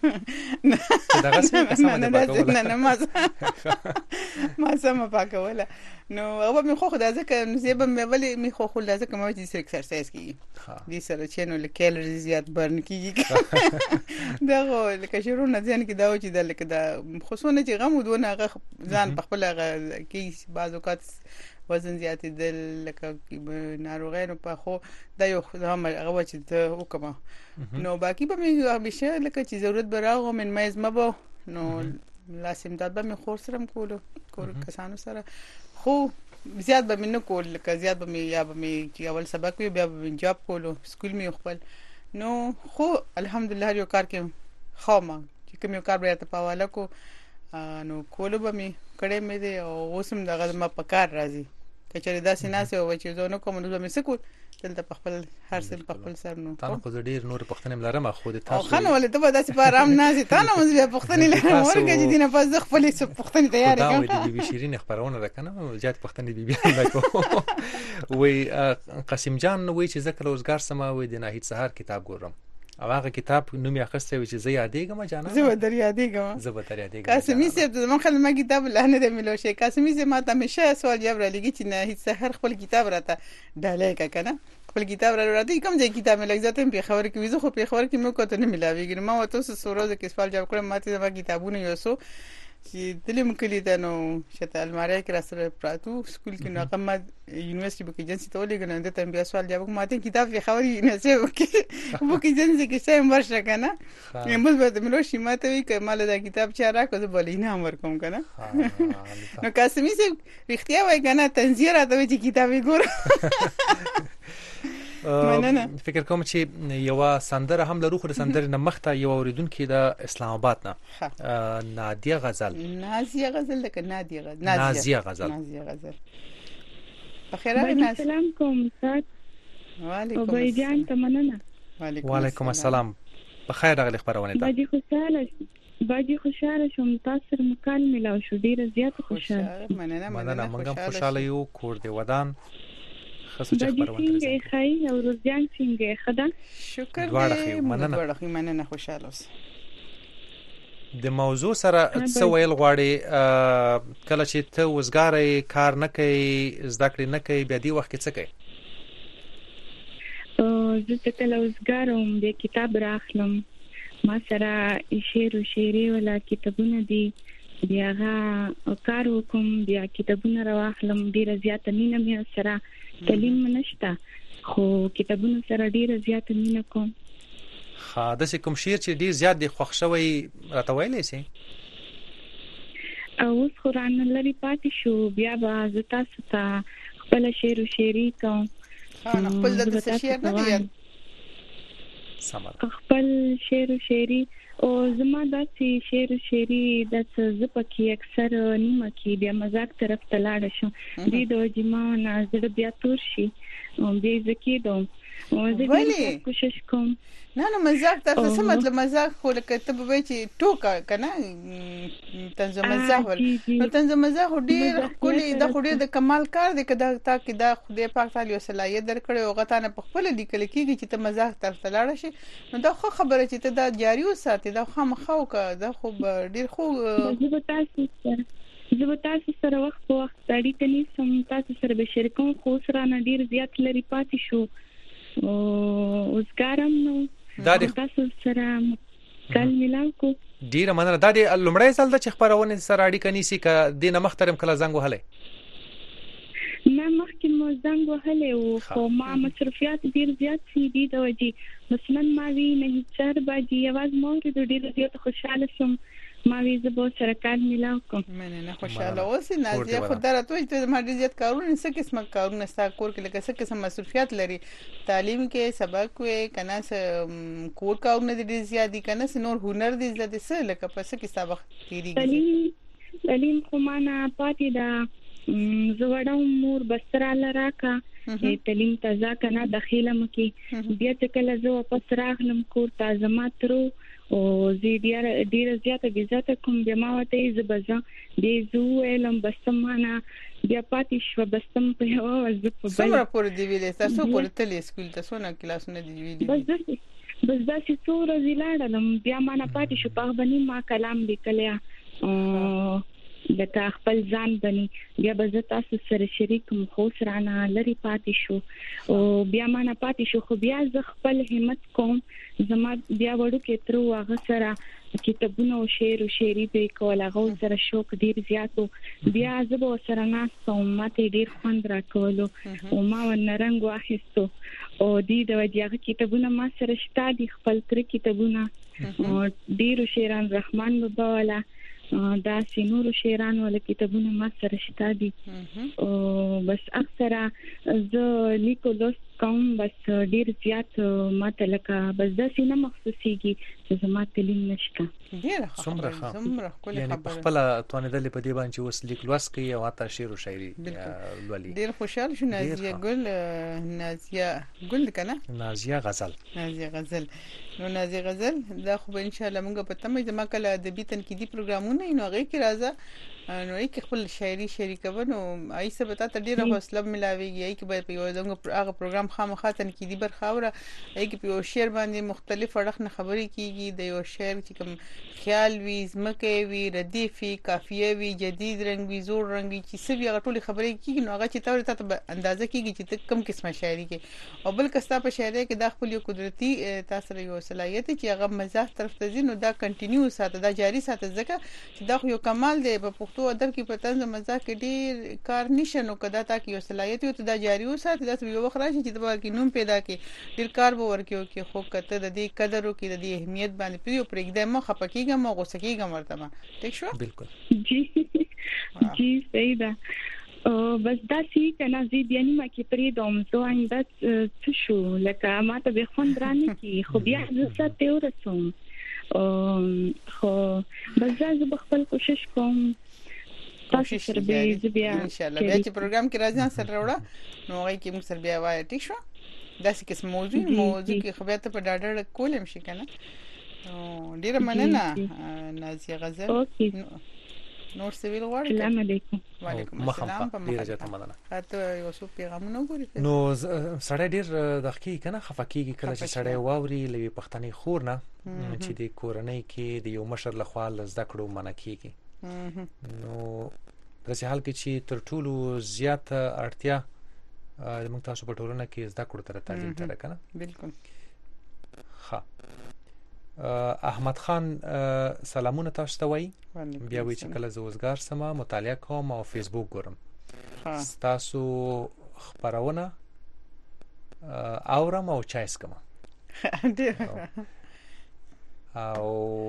دا غسه قسمه ده پاکوله نه نه ما ما سم پاکوله نو هغه مې خو خدای ځکه نصیب مې ولې مې خو خو لازم کوم چې سر ایکسرسایز کیږي دي سره چې نو کیلری زیات برن کیږي دا غو لکه شروع نه ځان کې دا و چې د لکه دا خصوصا چې غم ودونه هغه ځان په خپل هغه کې بعض اوقات وزن زیات دل لکه ناروغانو په خو دا یو هم هغه چې ته وکما نو باقي به مې همیشه لکه چې ضرورت براغو من مېز مبو نو لازم دا به مې خور سره کولو کور کسانو سره خو زیات به مې نه کول لکه زیات به مې یا به مې چې اول سبق وي بیا به جاب کولو سکول مې خپل نو خو الحمدلله یو کار کې خو ما چې کوم یو کار بیا ته پاواله کو نو کولو به مې کړه مې دي او اوسم دغه ما په کار راځي کچې دا سیناسه او چې زونه کوم نو مې سکول دلته په خپل هر څه په خپل سر نو تاسو خو ډیر نور پښتنې لرم خو د تاسو خو ولې ته به داسې په آرام نازې تا نه مزه پښتنې لرم ورګه چې دینه پس د خپل پښتنې تیار کړم دا د بي بي شيرین خبرونه ده کنه زیات پښتنې بي بي نه کو وای قاسم جان وای چې ذکر روزګار سما وای د ناهید سهار کتاب ګورم او هغه کتاب نوم یې اخسته وي چې زه یادېږم جانا زه در یادېږم زه به در یادېږم قاسمي صاحب زما خل ما کتاب لهنه د ملو شي قاسمي صاحب ما ته همیشه سوال جواب را لګی چې نه هیڅ سحر خپل کتاب راته ډالې کا کنه خپل کتاب را راته کوم ځای کتاب مې لګ ځاتم په خبر کې وزو خو په خبر کې مې کوته نه ملاويږي ما وته سوروز کې سوال جواب کړم ماته زما کتابونه یو سو چې دلم کلی د نو شته الماری کې را سره پراتو سکول کې نو کوم یونیورسيټي بوک ایجنسی ته ولګنه د تم بیا سوال جواب ماته کتاب په خبري نه سه وکي بوک ایجنسی کې څه مرشه کنه موږ به ملو شي ماته وی کمال دا کتاب چا را کو زه بلینا امر کوم کنه نو قاسمي سي اختیار وای کنه تنزیه راته وی چې کتاب ګور مننه فکر کوم چې یو سندره هم لرو خو د سندره نه مخته یو اوریدونکو د اسلام آباد نه نادیه غزل نازیه غزل د نادیه غزل نازیه غزل نازیه غزل بخیر السلام کوم استاد وعلیکم السلام جان تمننه وعلیکم السلام بخیر راغلی خبرونه ده باجی خوشاله باجی خوشاله شوم تاسو مکال ملاو شو ډیر زیات خوشاله مننه مننه موږ خوشاله یو کور دی ودان خاصه چې خبرونه درځي خای او روزيان څنګه خدا شکر دې مننه دواړه مننه خوشاله اوس د موضوع سره څه ویل غواړي کله چې ته وزګارې کار نه کوي زده کړې نه کوي بیا دی وخت کې څه کوي او زه کله وزګارم د کتاب راخلم ما سره شعر او شاعري ولا کتابونه دي بیا هغه کار وکم بیا کتابونه راخلم ډیر زیات مینه مې سره تعلیم نشته خو کتابونه سره ډیر زیات مینه کوم خا د څه کوم شعر چې ډیر زیات د خوښ شوی راته ویلې سي او اوس قرآن لري پاتې شو بیا به ز تاسو ته خپل شعر او شاعري کوم خپل د شعر نه دی سمه خپل شعر او شاعري او زما د شعر او شاعري د څه پکې اکثر نیمه کې بیا مزاق طرف ته لاړ شم دې د جما زړه بیا تور شي او بیا ځکه دوم او زه کوشش کوم نه نه مزاق تاسو څه مطلب مزاق خو لکه ته به چې ټوکا کنه تنظیم مزاح نو تنظیم مزاح ډیر کلی د خوري د کمال کار دی کدا تا کې دا خدای پاک تعالی صلاحیت درکړي او غته نه په خپل لیکل کېږي چې ته مزاح طرف ته لاړ شي نو دا خو خبره چې ته دا جاری وساتې دا خو مخاو کا دا خو ډیر خو زه تاسو سره زه تاسو سره وخت په وخت اړیکه نیسم تاسو سره به شریکوم خو سره نه ډیر زیات لري پاتې شو او اوس کارم نو دا تاسو سره کال ملاو کو ډیر مننه دا د لومړی ځل د خبرونه سره اړیکه نیسی ک د نه محترم کله زنګ وهله ما مخکې مو زنګ وهله او ما مصرفيات ډیر زیات سي دي د وجې مثلا ما وی نه چر باجي आवाज مور د ډیر زیات خوشاله شم ما وی زبو سره کال ملاو کوم مننه خوشاله اوس نازیه خدای راته ته ما ډیر زیات کارونه څه قسمه کارونه ستا کور کې لکه څه قسم مصرفيات لري تعلیم کې سبق وې کنه س کور کارونه ډیر زیات دي کنه س نور هنر دي زده څه لکه پس کې سبق تیریږي تعلیم تعلیم خو معنا پاتې دا زوړم مور بستر لراکا تعلیم تازه کنه داخله مکی بیا چې کله زه واپس راغلم کور تازه ماترو او زه ډیر ډیر زیاته بیزاته کوم بیا ما وته زبزه دې زو علم بسمانه بیا پاتې شو بسم په یو وځ په بل څومره پور دی ویلې تاسو پور تلې سکول ته څونه کلاسونه دی ویلې بس داسې بس داسې څوره زیلاړم بیا ما نه پاتې شو په باندې ما کلام لیکلیا او د تا خپل ځان بني بیا به زه تاسو سره شریک مو خو سره نه لري پاتې شو او بیا ما نه پاتې شو خو بیا زه خپل همت کوم زما بیا وړو کې تر واغه سره کتابونه او شعر او شاعري به کوله غو سره شوق ډیر زیاتو بیا زه به سره ناستم ماته ډیر خوند راکولو او ما ونرنګ واخیستو او دې د وجهه کتابونه ما سره شته دي خپل تر کتابونه ډیر شیران رحمان بابا والا دا سينور شیران ول کتابونه ما سره شته دي او بس اکثره زه لیکو لوست کوم بس ډیر زیات ماته لکه بس د سینه مخصوصيږي چې زما تعلیم نشته ډیر څومره څومره کولې یعنی خبره خپل توانیدل په دې باندې اوس لیک لوس کوي او حتی شعر او شاعري لولي ډیر خوشاله شو نازیه ګل نازیه ګل کنه نازیه غزل نازیه غزل نو نازیه غزل دا خو ان شاء الله موږ په تمه زما کله ادبي تنقیدي پروګرامونه نو هغه کې راځه نو یې خپل شاعري شریکو نو آی څه بتا ته ډیره حوصله ملاويږي ای کې به په یو دغه هغه پروګرام خامخا تنقیدي برخاوره ای کې په یو شعر باندې مختلف اړخ نه خبرې کیږي د یو شعر چې کوم خیال وی زمکه وی ردیفي قافیه وی جدید رنگ وی زوړ رنگ وی چې سوي هغه ټولې خبرې کیږي نو هغه چې تاسو ته اندازه کیږي چې کم قسمه شاعري کې او بل کستا په شاعري کې د خپل یو قدرتي تاسو یو صلاحیت چې هغه مزاح طرف ته ځي نو دا کنټینیو ساته دا جاری ساته ځکه چې دا یو کمال دی په پښتو ادب کې په طنز مزاح کې ډیر کار نشه نو کدا تا کې یو صلاحیت یو ته دا جاری وساته دا یو وخت راشي چې د باقي نوم پیدا کې ډیر کار به ورکیو کې خو کته د دې قدر او کې د دې اهمیت باندې پیو پرېږدم مخ پکېګم او غوسه کېګم ورته ټیک شو بالکل جی جی صحیح ده بس دا سی کنه زی بیانی ما کې پرې دوم زو آینده څه شو لکه ما ته به خوند رانه کی خو بیا زه ته ورسوم خو بس زه خپل کوشش کوم تاسو سره به بیا ان شاء الله بیا چې پروګرام کې راځي سره وروړه نو هغه کې موږ سره بیا وای ټیک شو دا څه کیسه موضوع موضوع کې خو بیا ته په ډاډه کولم شي کنه نو ډیره مننه نازیه غزل نور سویل غواړي السلام علیکم وعلیکم السلام په ډیره زیاته مننه اته یو څو پیغامونه ګوري نو سړی ډیر دقیق کنه خفقېږي کله چې سړی واوري لوي پښتني خور نه چې د کورنۍ کې د یو مشر لخوا زده کړو منکېږي نو په داسې حال کې چې تر ټولو زیات اړتیا د موږ تاسو په ټولنه کې زده کړو تر تعلیم تر کنه بالکل ها احمد خان سلامونه تاسو ته وای بیا وی چې کله زوزګار سم مطالعه کوم او فیسبوک ګورم تاسو خبرونه اورم او چایس کوم او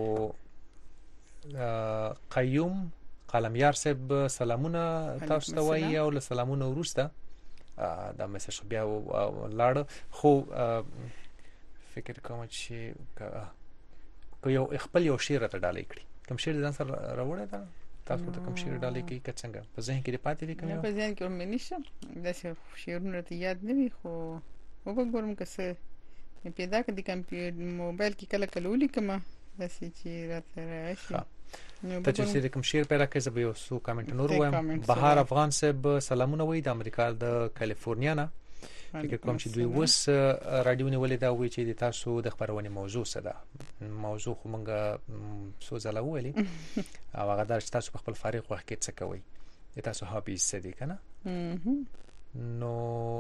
قیوم قلمیار صاحب سلامونه تاسو ته وای او له سلامونه ورسته دا مسج بیا لاړ خو فکر کوم چې که یو خپل یو شعر ته ډالې کړی کوم شعر ځان سره راوړی دا تاسو ته کوم شعر ډالې کړی که څنګه په ذهن کې پاتې دي کوم په ذهن کې مې نشم دا شعرونه ته یاد نه وي خو وګورم که څه پیدا کړي کمپیوټر موبایل کې کله کله ولیکم دا چې راته راشي ته چې کوم شعر پیدا کړې زه به یو څو کمنټ نور وایم بهار افغان صاحب سلامونه وای د امریکا د کالیفورنیا نه فکر کوم چې دوی وس رادیو نیولې دا وی چې د تاسو د خبرونه موضوع څه ده موضوع خو مونږه سو زله ویلې او هغه د تاسو په خپل فارغ وخت کې څه کوي د تاسو هابیز څه دي کنه نو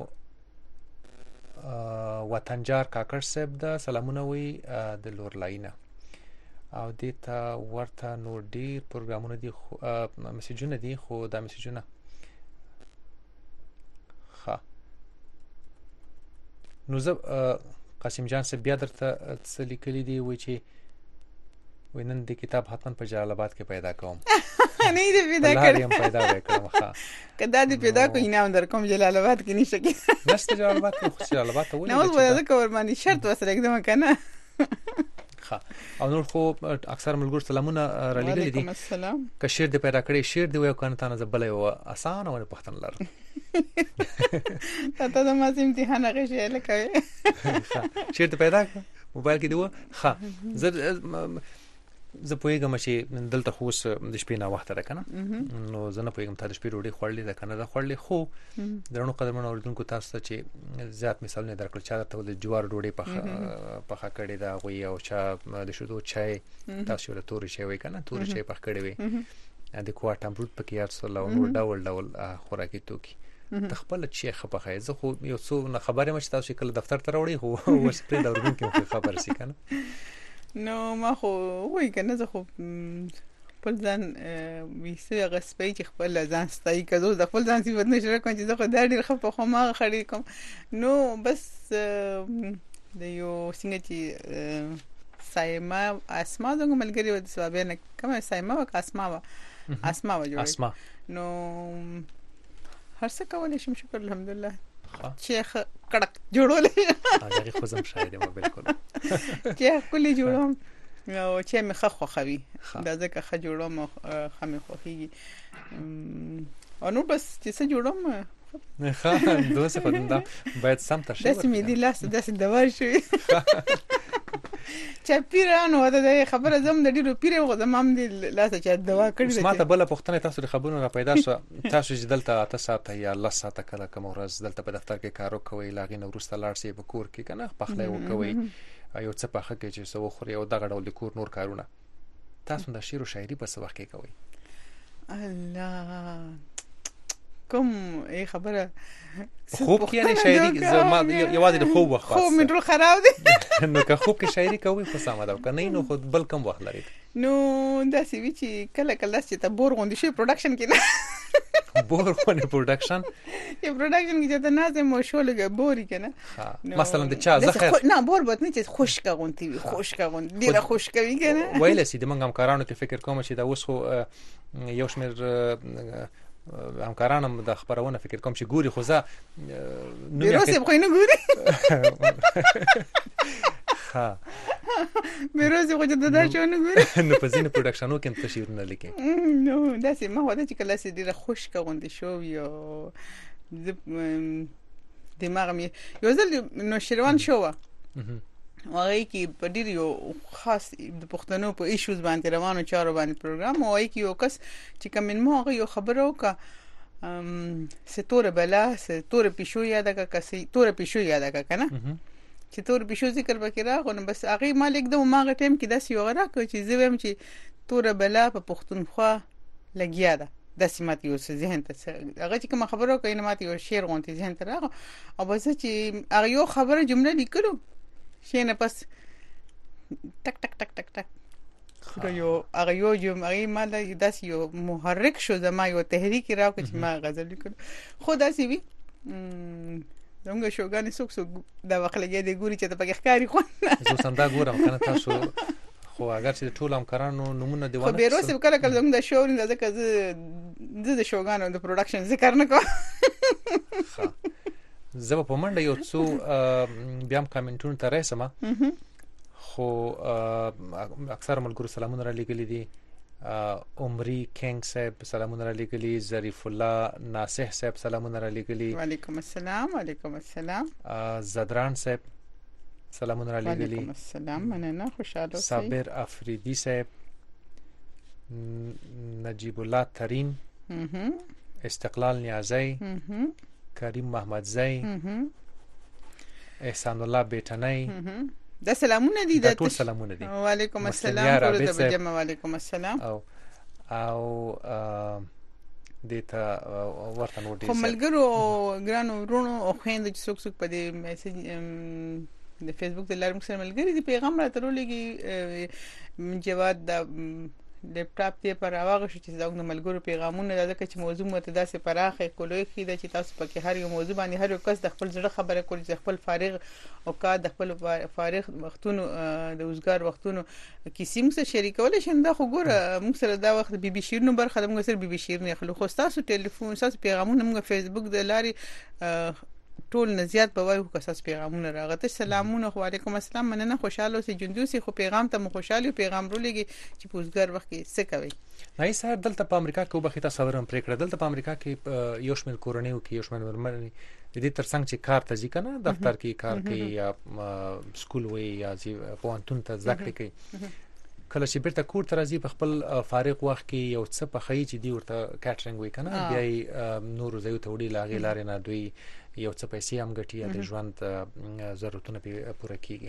وطنجار کاکړ صاحب د سلامونه وی د لور لاینه او دیتا ورته نور ډیر پروګرامونه دي میسجونه دي خو دا میسجونه ها نو زه قاسم جان صاحب بیا درته څه لیکلي دي وای چې وینن د کتاب حتمن په جلال آباد کې پیدا کوم نه دې پیدا کړم پیدا وکړم ها کدا دې پیدا کو انعام در کوم جلال آباد کې نشته کې نشته جلال آباد کې جلال آباد ته ولې نو زه کور باندې شرط وسره एकदम کنه او نور خو اکثر ملګر سلامونه را لګل دي که شعر دې پیدا کړی شعر دې وایو کنه تاسو بل یو آسان او پښتون لار ته ته ما سم امتحان هغه شی لکوي شعر دې پیدا موبایل کې دی ښه زه زه پوهیږم چې دلته خو د شپې نه وخت راکنه نو زه نه پوهیږم ته د شپې ډوډۍ خوړلې ده کنه دا خوړلې خو درنو قدرمن اوریدونکو تاسو ته چې زیات مثالونه درکړل چې ته د جوار ډوډۍ په په کړې ده غوي او چا د شودو چای تاسو له تور شي وای کنه تور شي په کړې وي د کوټ امرود پکې ارسل او نور ډول ډول خوراکي توکي تخپل چې خپه زه خو یو څو خبره مې تاسو کله دفتر ته راوړی خو ورسپری دا ورونکو خبر سي کنه نو ما خو وای کنه زه خو خپل ځان ویسه غسپې چې خپل ځان ستای کزو د خپل ځان صفات نشره کوم چې زه خو دا ډیر خپه خو ما خړې کوم نو بس د یو څنګه چې سایما اسما زنګ ملګری و د سبب نه کومه سایما و اسما و اسما و جوړ اسما نو هر څه کولای شم شکر الحمدلله چې کړک جوړول هغه خو زم شاید ما بالکل چې کلی جوړوم او چې مې خخ خوخوي دا ځکه خ جوړوم خ مې خوخيږي او نو بس چې څه جوړوم نه ښه دوسه خدنده باید سم ترشي داسې مې دي لاس داسې دوار شوی چې پیرانو دا خبره زم د ډیرو پیره غو زمام دي لاس چې دوا کړی ما ته بل پښتنه تاسو د خبرونو را پیدا شو تاسو چې دلته اته ساعت یا الله ساعت کله کوم ورځ دلته په دفتر کې کارو کوي لاغې نو ورسته لاړ شي په کور کې کنه پخله وکوي یو څه پخه کې چې سو خوري او دغه ډول د کور نور کارونه تاسو د شعر او شاعري په څه وخت کې کوي الله کوم ای خبره خوب کې نه شاعري زما یوازې د خوب وخت خو مې ټول خراب دي نو که خوب کې شاعري کوي خو سم ده کنه نو خود بل کم وخت لري نو دا سی وی چې کله کله چې ته بور غوندې شي پروډکشن کې نه بور غوندې پروډکشن یې پروډکشن کې چې ته نازم مو شو لګه بوري کنه مثلا د چا زخر نه بور بوت نه چې خوشک غونتی وي خوشک غون ډیره خوشک وي کنه ویل سي د منګم کارانو کې فکر کوم چې دا اوس خو یو شمیر همکارانم د خبرونه فکر کوم چې ګوري خو زه نو یې روسي خو نه ګوري ها مې روسي خو د دا شو نه ګوري نو په ځینې پروډکشنو کې تشویر نه لیکي نو دا سي ما ودا چې کله سي ډیره خوشک غوندې شو یو دماغ مې یو ځل نو شروان شو وای کی په ډیر یو خاص د پښتنو په ایشوز باندې روانو چارو باندې پروګرام وای کی یو کس چې کوم مو یو خبرو کا ستوره بلا ستوره پښو یاد کا کسي توره پښو یاد کا کنه چې توره پښو ذکر وکړه غو بس هغه مالک د ماغه ټیم کې داسې یو غره کوي چې زویم چې توره بلا په پښتونخوا لګیا ده د سیمات یو ذهن ته هغه چې کوم خبرو کوي نه ماته یو شعر غونتی ذهن ته راغو او بس چې هغه یو خبره جمله لیکلو شینه پس ټک ټک ټک ټک ټک خو یو هغه یو جم هغه مال داس یو محرک شو زما یو تحریک راو چې ما غزل لیکل خو داسې وی زموږ شوګانی څوک څوک دا وخلګې دی ګوري چې ته پکې ښکاری خو زه سم دا ګورم کنه تاسو خو اگر چې ټول همکارانو نمونه دیوانه خو بیروسه کله کله زموږ د شو نه ځکه زه د شوګانو د پروډکشن ذکر نه کوم زه په منډه یو څو بیا هم کامنټونه ته رسم خو اکثر ملګرو سلامونه را لګلې دي عمري کینګ صاحب سلامونه را لګلې ظریف الله ناصح صاحب سلامونه را لګلې وعلیکم السلام وعلیکم السلام زدران صاحب سلامونه را لګلې وعلیکم السلام مننه خوشاله اوسئ صابر افریدی صاحب نجیب الله ترین استقلال نیازی کریم محمد زئی احسان الله بیٹنی دا سلامونه دي دا ټول سلامونه دي وعلیکم السلام ټول ته بجما وعلیکم السلام او او دیتا ورته نو دي کوم ملګرو ګرانو ورونو او خويند چې څوک څوک په دې میسج د فیسبوک د لارم سره ملګری دي پیغام راته ورولېږي جواد د لیپټاپ ته پر راوغه شو چې زاوږ ملګرو پیغامونه د ځکه چې موضوع متدا سه پراخه کولوي خیده چې تاسو پکې هر یو موضوع باندې هر یو کس د خپل ځړه خبره کوي چې خپل فارغ او کا د خپل فارغ وختونو د وزګار وختونو کیسې موږ سره شریکول شي دا خو ګوره موږ سره دا وخت بي بي شیر نو برخه موږ سره بي بي شیر نه خلو خو تاسو ټلیفون تاسو پیغامونه موږ فیسبوک د لاري ټول نزيات په وایو که اساس پیغامونه راغته سلامونه وعلیکم السلام مننه خوشاله اوسئ جندوسي خو پیغام ته مو خوشاله پیغام رولېږي چې پوزګر وخت کې څه کوي نه سر دلته په امریکا کې وبخې تاسو ورم پرې کړل دلته په امریکا کې یو شمېر کورنیو کې یو شمېر مرمنې د دې ترڅنګ چې کار ته ځي کنه دفتر کې کار کوي یا سکول وي یا پوهنتون ته ځکړې کوي کله چې بیرته کور ته راځي په خپل فارغ وخت کې یو څه په خی چې دی ورته کیټرینګ وي کنه بیا نور زیو ته وړي لاغې لارې نه دوی یو څه پیسې هم ګټي د ژوند ضرورتونه پوره کیږي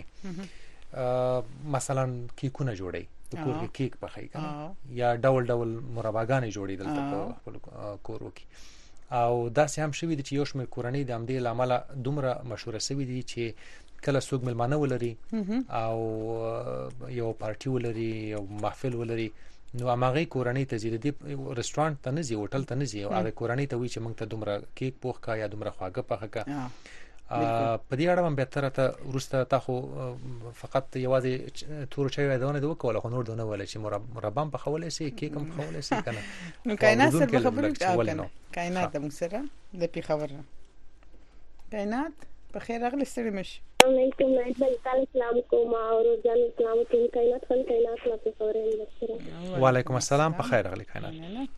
مثلا کیکونه جوړي د کور کې کیک پخې کنه یا ډول ډول مرباګانې جوړي دلته په خپل کور وکي او دا سه هم شوی د چې یو شمېر کورنۍ د امدې لامل دومره مشهور شوی دي چې کله څوک ملمانه ولري او یو پارټي ولري یو محفل ولري نو هغه کورنۍ ته زیاده رستورانت ته نه زی هوټل ته نه زی او هغه کورنۍ ته وی چې موږ ته دومره کیک پوخ کا یا دومره خواږه پخه کا په دې اړه هم به تر ته ورسته تا خو فقط یوازې تور چای ودونه د وکول خو نور دونه ولې چې مربام په خولې سي کیک هم خولې سي کنه نو کائنات سره خبرې کنه کائنات هم سره د پی خبره کائنات په خیر راغلی ستړي مشي. السلام علیکم نایب بل تعالی سلام کوم او جان اسلام کوم کائنات خل کائنات لا په خبره مستره. وعلیکم السلام په خیر راغلی کائنات.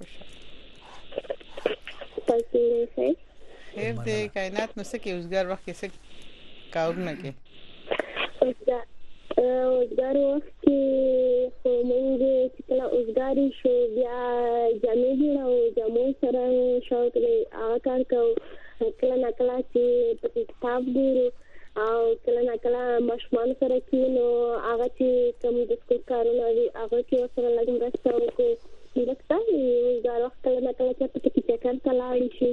تاسو یې خیر دې کائنات نو څه کې اوسګار وخت کې څه کارونه کې اوسګار وخت کې خو موږ چې کله اوسګاری شو بیا جامې جوړاو جامو سره شوق دی هغه کار کوو کله نه کله چې په کتاب ګورو او کله نه کله ماشومان سره کینو هغه چې کوم د سکول کارونه وي هغه چې سره لږ مرسته وکړو لکه اوسګار وخت کله نه کله چې په کې چکر ته لاړ شي.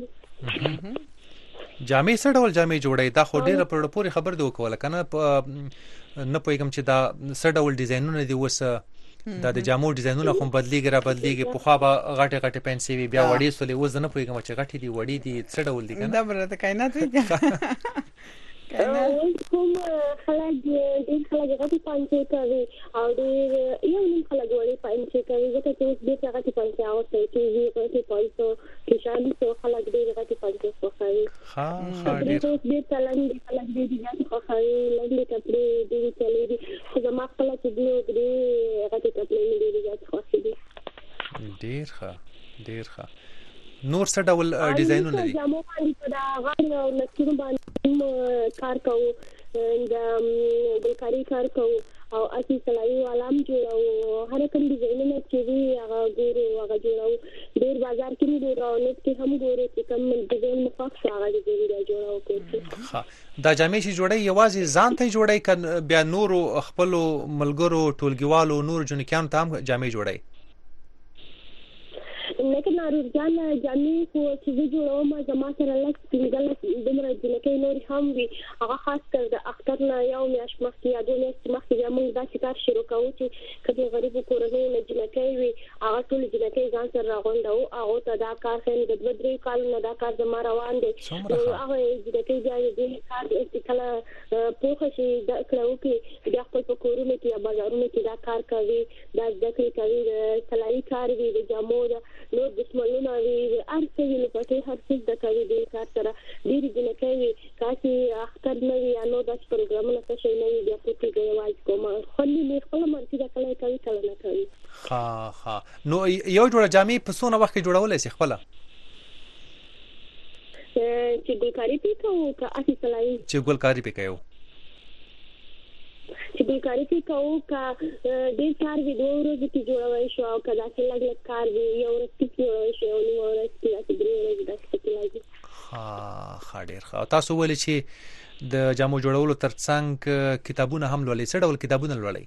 جامې څه ډول جامې جوړې دا خو ډیره پر پوری خبر دی وکول کنه نه پوهیږم چې دا څه ډول ډیزاینونه دي وسه دا د جامو ډیزاینونه خو بدلیږي را بدلیږي په خوا به غټه غټه پنسي وي بیا وړي سولې وز نه پوهیږم چې غټي دي وړي دي څه ډول دي کنه دا برته کائنات وي کوم خلک دې خلک غټي پنسي کوي او دې یو نیم خلک وړي پنسي کوي ځکه چې دې غټي پنسي او څه چې دې غټي پنسي کې شامل څو خلک دې غټي پنسي خوښوي. ها ها ډېر دې تلند خلک دې دې خوښوي لږه کپڑے دې چلي دي خو زما خپل چې دې دې غټي کپڑے دې دې خوښوي. ډېر ښه ډېر ښه. نور څه ډول ډیزاینونه دي؟ جامو باندې دا غاړه او لکه باندې کار کوو د ګلکاري کار کوو او اسی سلایي علام جوړو هر کوم ډیزاینونه چې وی هغه ګورو هغه جوړو ډیر بازار کې نه ګورو نت کې هم ګورو چې کوم ډیزاین مخاف هغه ډیزاین جوړو کوو. ها دا جامې چې جوړي یوازې ځان ته جوړي ک بیا نور خپل ملګرو ټولګیوالو نور جنکیان ته هم جامې جوړي؟ لیکن ارجان جامې خو چې جوړوم زما سره لږ سپینګل دمر جنکې نور هم وي هغه خاص کر د اختر نه یو میاش مخکې یا دوه میاشتې مخکې موږ دا کار شروع کوو چې کله غریب کورنۍ نه جنکې وي هغه ټول جنکې ځان سره راغونډو هغه ته دا کار خین د دوه درې کال نه دا کار زما روان دي هغه جنکې ځای دې کار کله پوښښ شي د کړو کې د خپل کورونو کې یا بازارونو کې دا کار کوي دا ځکه کوي سلایي کار وي د جامو نو د سملونه وی ارڅ ویل پټه هر څه د کوي د کار سره ډیر دي نه کوي کاسي اختر نه وی نو د پروګرامونو څه شي نه وی د پټي غواړي کوم خلی نه خپل مرتي د کله کوي کله نه کوي. ها ها نو یو جوړه جامې په څونه وخت کې جوړولای شي خپل چې ګلکاري پکاو کا اسی سلای چې ګلکاري پکاو چې ګلکاري پکاو کا ډیر کار وی دوه ورځې کې جوړوي شو او کدا چې لګ لګ کار وی یو ورځ کې جوړوي شو نو ورځ کې چې درې ورځې د څه لګي. ها ها ډیر ښه. تاسو ولې چې د جامو جوړولو ترڅنګ کتابونه هم لولئ څه ډول کتابونه لولئ؟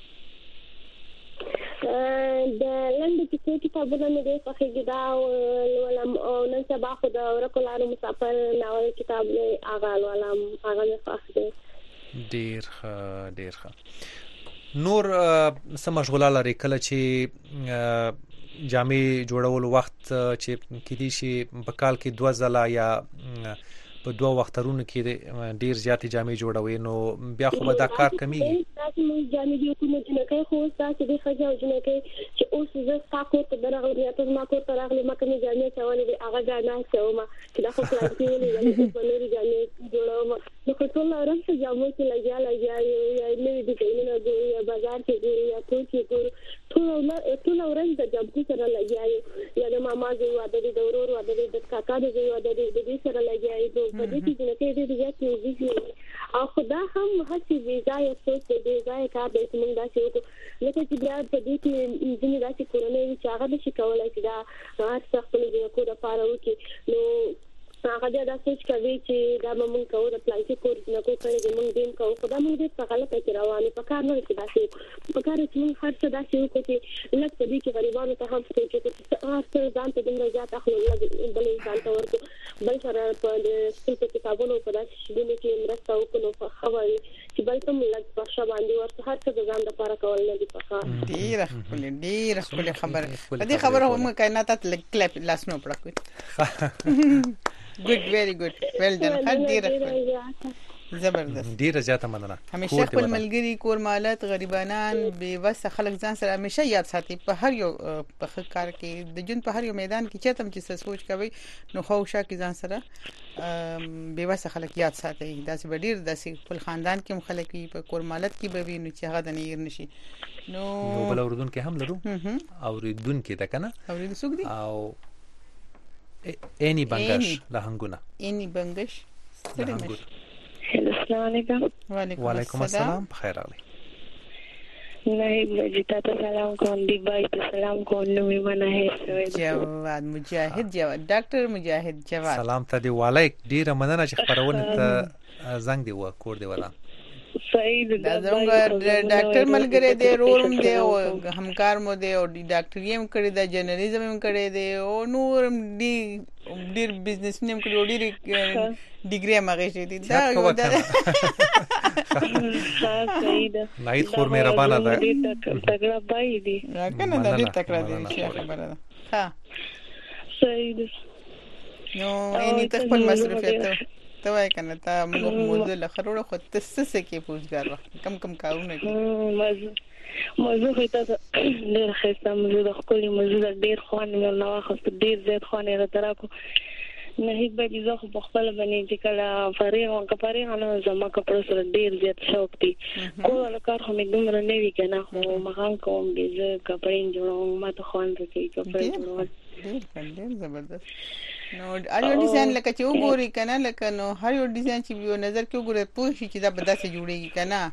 د لند کې کتابونه مې د فخر دا ولم او نن سبا خو د ورکولانو مسافر ناول کتاب نه هغه ولم هغه نه فخر ډیر ښه ډیر ښه. نور سم مشغوله لري کله چې جامې جوړولو وخت چې کېدی شي په کال کې دوه ځله یا په دوه وختونو کې ډیر زیاتې جامې جوړوي نو بیا خو به دا کار کمیږي. تاسو موږ جامې جوړ کوو چې نه خو تاسو د خځو جنکه چې اوس زه تاسو ته درغلي یا تاسو ما کو ته راغلي ما کومې جامې چولې هغه غاڼه چوم چې دا خو پلان کې ولې یعنی په نوري جامې جوړوم نو ټول اورم چې جامو چې لګیا لګیا یا نوې د کینې ګوري یا بازار کې ګوري یا ټول کې ګوري ټول ټول اورم د جامو سره لګیا یا د ماما زوی واده د ورور واده د کاکا د زوی واده د دې سره لګیا په دې کې چې دې دې ځکه او خدا هم هڅه ویزا یا څه دې ځای کار دې موږ دا شو لکه چې بیا په دې کې ځینې داسې کورونه چې هغه د شي کولای چې دا هر څه خپل دې کو د پاره وکي نو هغه دا سوچ کوي چې دا موږ کوو د پلان کې کور نه کوو کړي موږ دې کوو خدا موږ دې په غلطه کې روانه په کار نه کې داسې په کار چې موږ هر څه داسې وکړو چې لکه دې کې غریبانو ته هم څه چې هر څه ځان ته دمر زیات اخلو بل انسان ته ورته بل سره په سپیل په کتابونو په داسې شیدونه کې مرسته وکړو په خبرې چې بل کوم لږ په شاباندې ورته هر څه ځان د لپاره کول نه دي پخا ډیر خپل ډیر خپل خبره دې خبره هم کائنات ته کلیپ لاسنو پړکو good very good well done هر ډیر زبردست ډیره زیاته مننه. همیشه خپل ملګری کور مالت غریبانان بې وسه خلک ځان سره همیشه یاد ساتي په هر یو په خ کار کې د جون په هر یو میدان کې چې تم چې سوچ کوي نو خوشا کې ځان سره بې وسه خلک یاد ساتي. دا چې ډیر د خپل خاندان کې مخالک په کور مالت کې به ویني چې هغه د نیر نشي. نو نو بل اوردون کې هم لرو اوریدون کې دا کنه اورید سوق دي او اني بنگش لهنګونه اني بنگش السلام علیکم. وعلیکم السلام. بخیر راغلی. نه جتا ته سلام کوم دی بای ته سلام کوم نو میمنه هیڅ جواد مجاهد جواد ډاکټر مجاهد جواد سلام ته دی وعلیک ډیره مننه چې خبرونه ته زنګ دی و کور دی ولا صحیح دا زموږ ډاکټر ملګری دی روم دی او همکار مو دی او ډاکټر یې کړی دا جرنالیزم یې کړی دی او نور دی ډیر بزنس نیم کړی ډیر ډیګری مغه شي دي دا یو دا صحیح ده نایت خور مهربانه ده تګړه بای دی کنه دا ډیر تکړه دی چې خبره ده. ها صحیح ده. نو یې ته خپل مصرفیت ته وای کنه ته موږ موضوع لخرو خو تاسو کې پوښتګار وخت کم کم کارونه دي موضوع موضوع ته ډیر خسته موضوع د خپل موضوع ډیر خوان نه واخست ډیر زیات خوان را تراکو نه هیڅ به دې خو په خپل باندې چې کله فارغ او کپاري غنو زما کپړو سره ډیر زیات شوق دي کوله کار هم دومره نه وی کنه خو مخان کوم دې کپړین جوړوم ما ته خوان کوي کپړې جوړول ډیر ډیر زبردست. نو اړ یو ډیزاین لکه چې وګوري کنه لکه نو هر یو ډیزاین چې یو نظر کې وګوري پوه شي چې دا به داسې جوړیږي کنه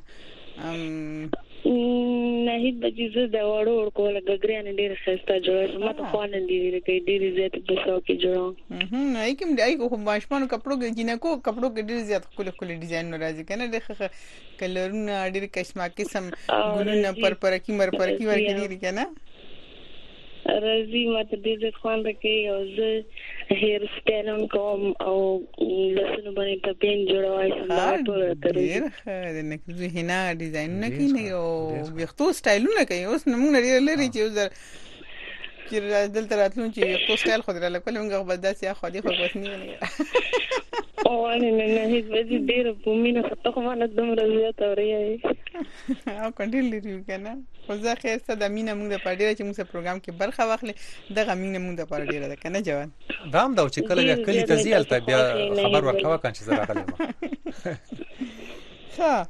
نه هیڅ بجې دا وړو ورکول غګریان ډیر خسته جوړه ما ته خو نه دی لکه ډیر زیات په څو کې جوړم هم نه کوم دی کو ماشمانو کپړو کې جنکو کپړو کې ډیر زیات خپل خپل ډیزاین راځي کنه د کلرونه ډیر قسمه قسم ګلونه پر پر کې مر پر کې ورګي دي کنه راځي ماته دې خوان راکې او زه هیر سټایل کوم او لسنو باندې ته پین جوړوي سم ټول ډیر ښه نه کوي هنا ډیزاین نه کوي او وختو سټایلونه کوي اوس موږ لري لري چې چې دلته راتلون چې وختو سټایل خو درل کول موږ په داسې خو دې خو بس نه او نه نه هیڅ وځي ډیر په مینه فتح ما نه دومره زیات اوري او کنټیل لري کنه خو زه خیر څه د مینه موږ په ډیره چې موږ په پروګرام کې برخه واخلې دغه مینه موږ په ډیره ده کنه جوان دا هم دا چې کله بیا کلی ته زیل ته بیا خبر ورکاوه کان چې زه راغلم ها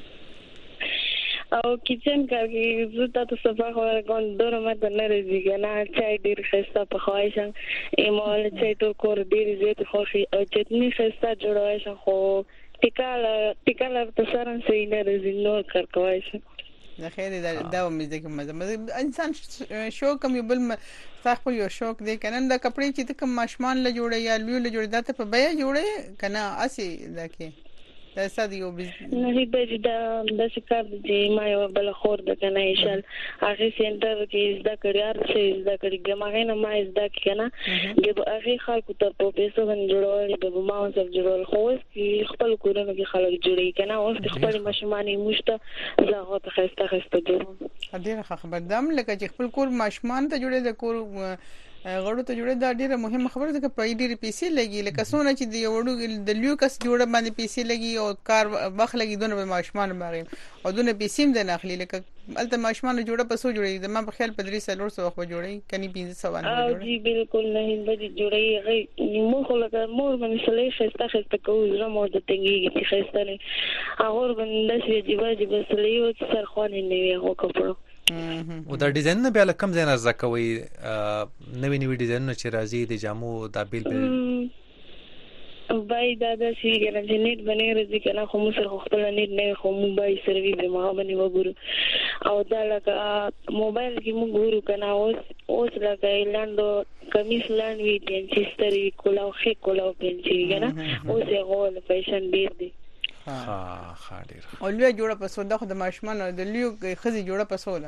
او کچن کې زه تاسو صفه خبره کوم دوره ماته نه راځي کنه چای ډیر خسته په خوښم ایمال چای ټول کور ډیر زیات خوشي او چټنی خسته جوړوي خو ټیکال ټیکال په سره سي نه راځي نور کار کوي د خیر دا دا مزه کې مزه انسان شوق کوم یو بل صاحب یو شوق دی کنه دا کپڑے چې کوم ماشمان له جوړه یا لوی له جوړه دا ته په بیا جوړه کنه اسی دا کې دا ساده یو نه هی به دا د شکار دی ما یو بل خور د کنه ایشل هغه سنټر کې زده کړی ارشي زده کړی ګمغه نه ما زده کنه د هغه خلکو ته په پیسو باندې جوړول د ما اوسه جوړول خو چې خپل کورونه کې خلک جوړي کنه اوس خپل ماشومان مشته زه ته خسته خسته جوړم ډیره خبردام لکه چې خپل کور ماشومان ته جوړي د کور غړو ته جوړه دا ډیره مهمه خبره ده چې په ډیره پیسې لګي لکه څونه چې د وړو د لیوکس جوړه باندې پیسې لګي او کار وخت لګي دونه به ماشومان باندې او دونه پیسې هم نه اخلي لکه الته ماشومان جوړه په سو جوړي د ما په خیال په درې سالور سو خو جوړي کني پنځه سو باندې جوړي او جی بالکل نه به جوړي غي مو خو لکه مور باندې سلې خسته خسته کوو زما مور د تنګي کې خسته نه هغه باندې چې جیبه جیبه سلې او سر خو نه وي هغه کپړو او دا ډیزاین نه بیا کم ځای نه زکوي نوې نوې ډیزاینونه چې راځي د جامو د بیل بیل بای دا د سی ګرځي چې نیټ باندې راځي کنه خو موږ سره خپل نیټ نه خو موبایل سروي به ما باندې وګورو او دا لکه موبایل کې موږ ګورو کنه اوس اوس لکه لاندو کمیس لاندې وی چې ستري کولاو خې کولاو پنځي کنه اوس یې غول فیشن ډیر دی ها ها ډیر او لوی جوړه په سودا خو د ماشمان د لیو خزي جوړه په سودا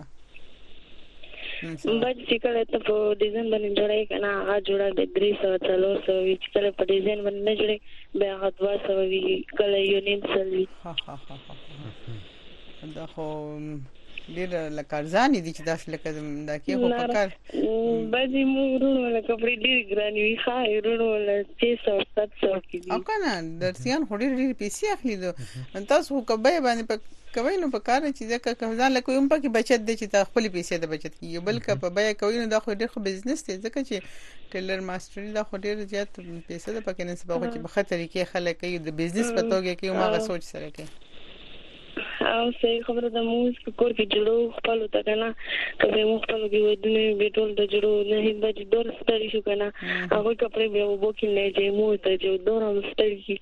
بچ چې کله ته په ډیزاین باندې جوړای کنه هغه جوړه د درې سو څلور سو چې کله په ډیزاین باندې نه جوړي بیا هغه دوه سو وی کله یو نیم سو وی ها ها ها دا خو ډیر لکه ارزان دي چې داس لکه دا کې خو پکار بعضی مورونو لکه پرې ډیر ګرانی وي خای ورونو له شش سوه سات سوه کې او کنه درسیان خو ډیر ډیر پیسې اخلي دو تاسو کبه باندې کوي نو په کار چې ځکه کزان لکه هم پکې بچت دي چې تا خپل پیسې د بچت کیږي بلکې په بیا کوي نو دا خو ډیر خو بزنس دی ځکه چې ټیلر ماستر دا خو ډیر زیات پیسې د پکې نه سبا چې په خطر کې خلک کوي د بزنس په توګه کې ما غوښ سره کوي او صحیح خبره ده موږ کور کې جوړو خپل ته کنه کله موږ خپل کې ودونه به ټول د جوړو نه هیڅ بچ ډور ستړي شو کنه هغه کپڑے به وبو کې نه دی مو ته جو دورم ستړي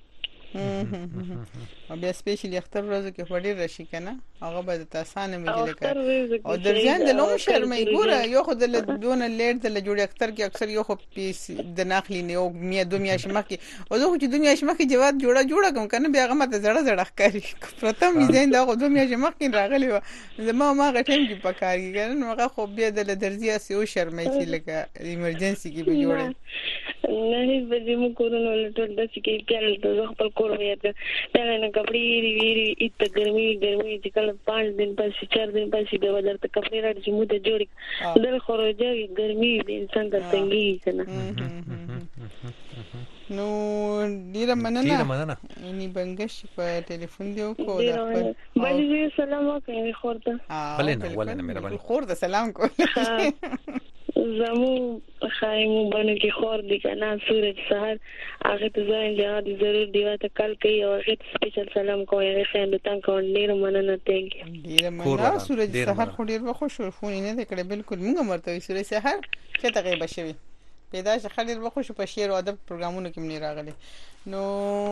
او بیا سپیشلی اختر ورځ کې وړي راشي کنه هغه به تاسو نه مګل کړ او درځان د لوم شرمې ګوره یو خو د دونه لیټ د جوړ اختر کې اکثر یو خو پیس د ناخلی نه او میا دو میا شمه کې او زه چې دو میا شمه کې جواد جوړه جوړه کوم کنه بیا هغه مته زړه زړه ښکاری پرته مې زین دا خو دو میا شمه کې راغلی و زما ما غټم کې پکاري کنه هغه خو بیا د درځي اسو شرمې چې لکه ایمرجنسي کې به جوړه نه هیڅ به مو کورونو لټول د سکه پیل د خپل کور ویته دا نه کپڑے ویری ایت ګرمي ګرمي چې کله پنځه دن پس چار دن پس به ودرته کپڑے راځي مو ته جوړي در خروجه ګرمي د انسان ته څنګه کنه نو ډیره مننه ډیره مننه ني بنګش په ټلیفون دی کو دا خپل باندې سلام وکړئ خورته بلنه ولنه مهرباني خورته سلام کو زمو خایمو باندې کې خور دي کنه سورج سحر هغه ته ځان له دې ضرور دی ته کال کوي او هغه سپیشل سلام کوي هغه خیال ته کو ډیر مننه ثانک یو ډیر مننه سورج سحر خو ډیر خوش فون نه کړي بالکل موږ مرته سورج سحر چې ته غیب شوی پیدا شه خلیر بخو شو په شعر او ادب پروګرامونو کې منی راغلي نو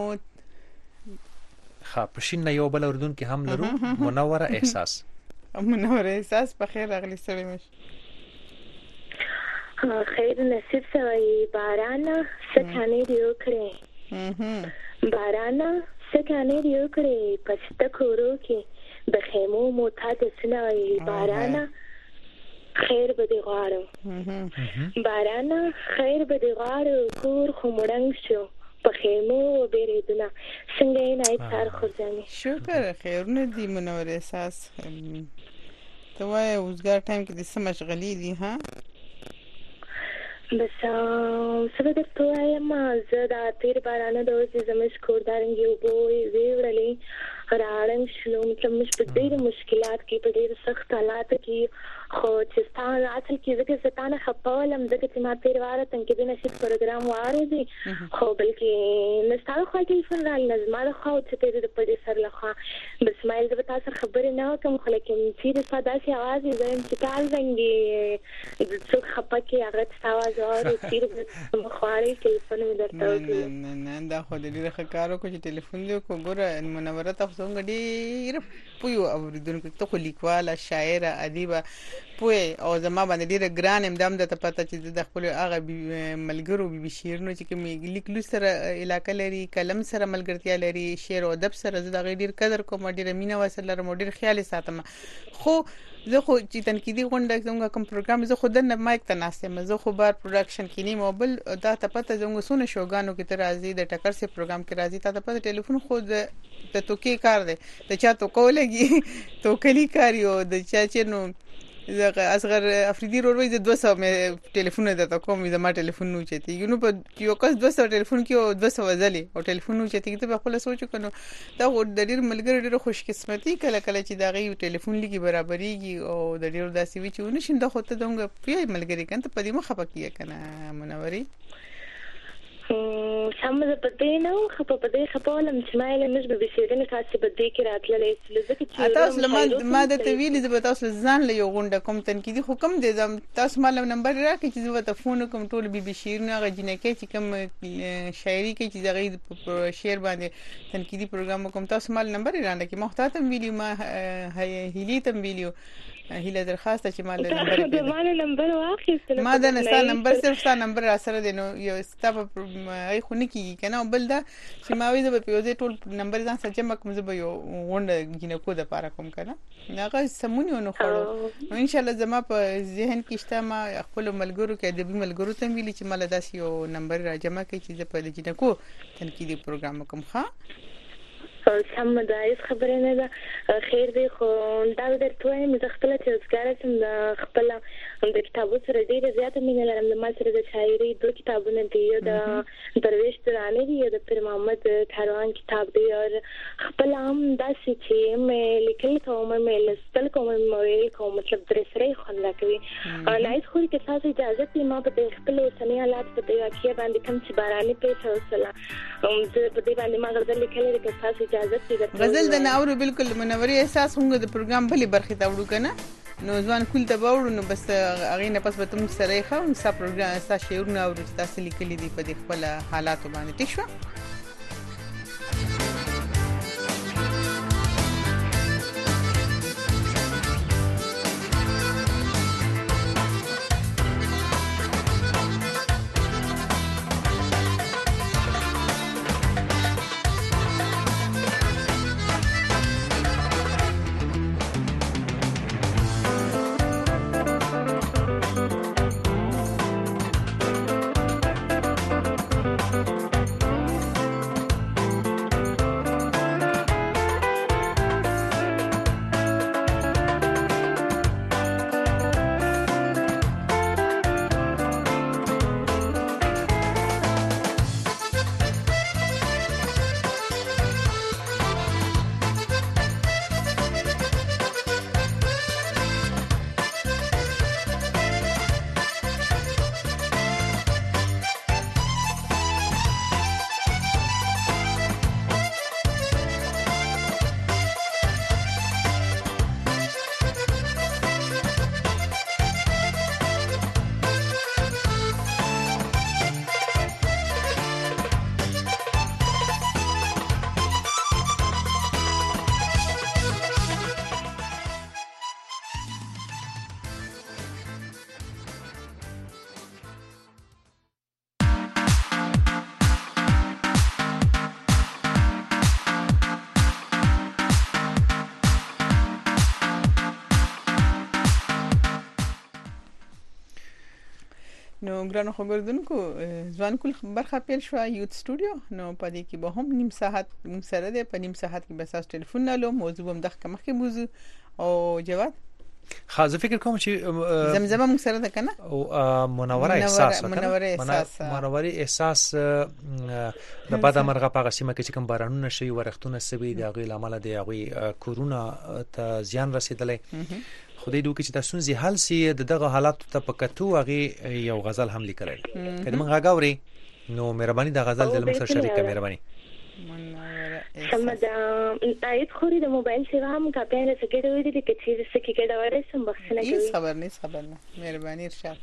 ها پښین نه یو بل اردن کې هم لرو منوره احساس منوره احساس په خیر راغلي سره مش خیر نصیب سوی بارانا سکانه دیو کړي بارانا سکانه دیو کړي پښته کورو کې د خیمو موتا د سنوي بارانا خیر به دی غواړم بارانا خیر به دی غواړم کور خو مړنګ شو په خیمو بیرېدنه څنګه نه ایثار خورځنی شکر خیرونه دی منور احساس ته وای اوسګار ټایم کې د سم مشغلي دي ها بس سره د توای ما زه دا تیر بارانه د اوس زمش کوردارنګ یو بوې ویړلې راړم شلو مطلب مش په ډېر مشکلات کې په ډېر سخت حالات کې خو چې ستاسو اصل کې ځکه ستانه خپلم ځکه چې ما تیر واره څنګه د نشي پروګرام واره دي خو بلکې نستاله خو ټلیفون را لازمه خو چې تیر د پدې سر لخوا بس مایل د تاسو خبرې نه کوم خو لکه چې د ساده سي आवाज زم چې تال ونګي د څوک خپکه هغه تاسو او تیر د مخاري ټلیفون درته وکړ نه نه دا خو د ډیره ښکارو کو چې ټلیفون دی کو ګوره منوره تاسو څنګه ډیر پویو اوریدونکو ته خو لیکواله شاعر ادیبه پوی او زما باندې ډیره ګران امدام د پته چې د خپل هغه ملګرو بي شیرونو چې کوم لیکلو سره علاقه لري کلم سره ملګرتیا لري شعر او ادب سره زه د ډیر قدر کوم ډیره مینه وسله لرم ډیر خیال ساتم خو زه خو چې تنقیدي غونډه څنګه کوم پروګرام زه خود نه مایک ته ناسته زه خو بار پروډکشن کې نه موبایل دا ته پته زنګ سونه شوګانو کې تر ازي د ټکر سي پروګرام کې راځي ته پته ټلیفون خو د ته توکي کار دی ته چا تو کولګي تو کلی کاریو د چا چې نو زه اصغر افریدي وروي د دوه سوه مې ټلیفون د تا کوم زما ټلیفون نو چتی یو نو په یو کس دوه سوه ټلیفون کې او دوه سوه ځلې او ټلیفون نو چتی ته خپل سوچ کنو دا د ډیر ملګری ډیر خوش قسمتي کله کله چې دا غي ټلیفون لګي برابرېږي او د ډیر داسې وی چې ونشین د خو ته دغه پی ملګری کنه په دې مخه پکې کنه منوري سمه په دې نو خو په دې خپلم چې مایله مش به بشیرنه خاصه په دې کې راتللې لزکه چې تاسو لمه ما د تویل زه تاسو ځان له یو غونډه کوم تنقیدي حکم دي تاسو مال نمبر راکې چې زه ته فون کوم ټول بي بشیرنه غجنه کې چې کوم شاعري کې چې دغه په شعر باندې تنقیدي پروګرام کوم تاسو مال نمبر رانه کې محتاطم ویډیو ما هیلی تم ویډیو هیله درخواست چې مال نمبر د مال نمبر واخیستل ما د نستا نمبر صرف ستا نمبر را سره دی نو یو ستا په ای خو نه کیږي کنه بل دا چې ما وې د په یوځای ټول نمبر ځان سره جمع کوم زه به یو غونډه جنې کو د پاره کوم کنه هغه سمونی نو خو نو ان شاء الله زما په ذهن کې شته ما خپل ملګرو کې د ملګرو ته ویلي چې مال داس یو نمبر را جمع کوي چې په جنې کو تنقیدي پروګرام کوم ښه سم دا هیڅ خبره نه ده خیر دی خو دا درته وایم زه خپل چې ځګاره سم د خپل د کتابو سره ډېر زیاته مینه لرم د ما سره د شاعري دوه کتابونه دي یو د درویش ترانې دي یو د پیر محمد کاروان کتاب دی او خپل هم داسې چې مې لیکل کوم مې لستل کوم مې ویل کوم مطلب درې سره خوند کوي او لایس خو کې تاسو اجازه ته ما په خپل اوسنی حالات په دې واقعي باندې کوم چې باراني پیښه وسله زه په دې باندې ما غزل لیکل لري که تاسو غزل د ناورو بالکل منوري احساس هم د پروګرام بلې برخه ته وړو کنه نو ځوان کول ته وړو نو بس هغه نه پس به تم سره ښه او ستا پروګرام ستا شعرونه او تاسو لیکلي دي په دې خپل حالات باندې ټیک شو نو ګرانو خبردونکو ځوان کول برخه پیل شو یوت سټوډیو نو پدې کې به هم نیم ساعت موږ سره ده په نیم ساعت کې به تاسو ټلیفون نه لو موضوع هم دغه مخکې موضوع او جواد خاصه فکر کوم چې زمزمه موږ سره ده کنه او منوره احساس منوره احساس منوره احساس د بعد مرغه په قسمه کې چې کوم بارانونه شي ورختونه سوي د غوی لامل دی غوی کورونا ته زیان رسیدلې خدای دوی چې تاسو زی حل سي دغه حالات ته پکتو هغه یو غزل هم لیکل کړي موږ غاوري نو مهرباني د غزل د لمسر شریکه مهرباني سمدا آیت خوري د موبایل سیوا هم کا په لسه کې دوی دي چې څه کې ګډه وره سم بخښنه کوي هیڅ خبر نه خبر نه مهرباني ارشاد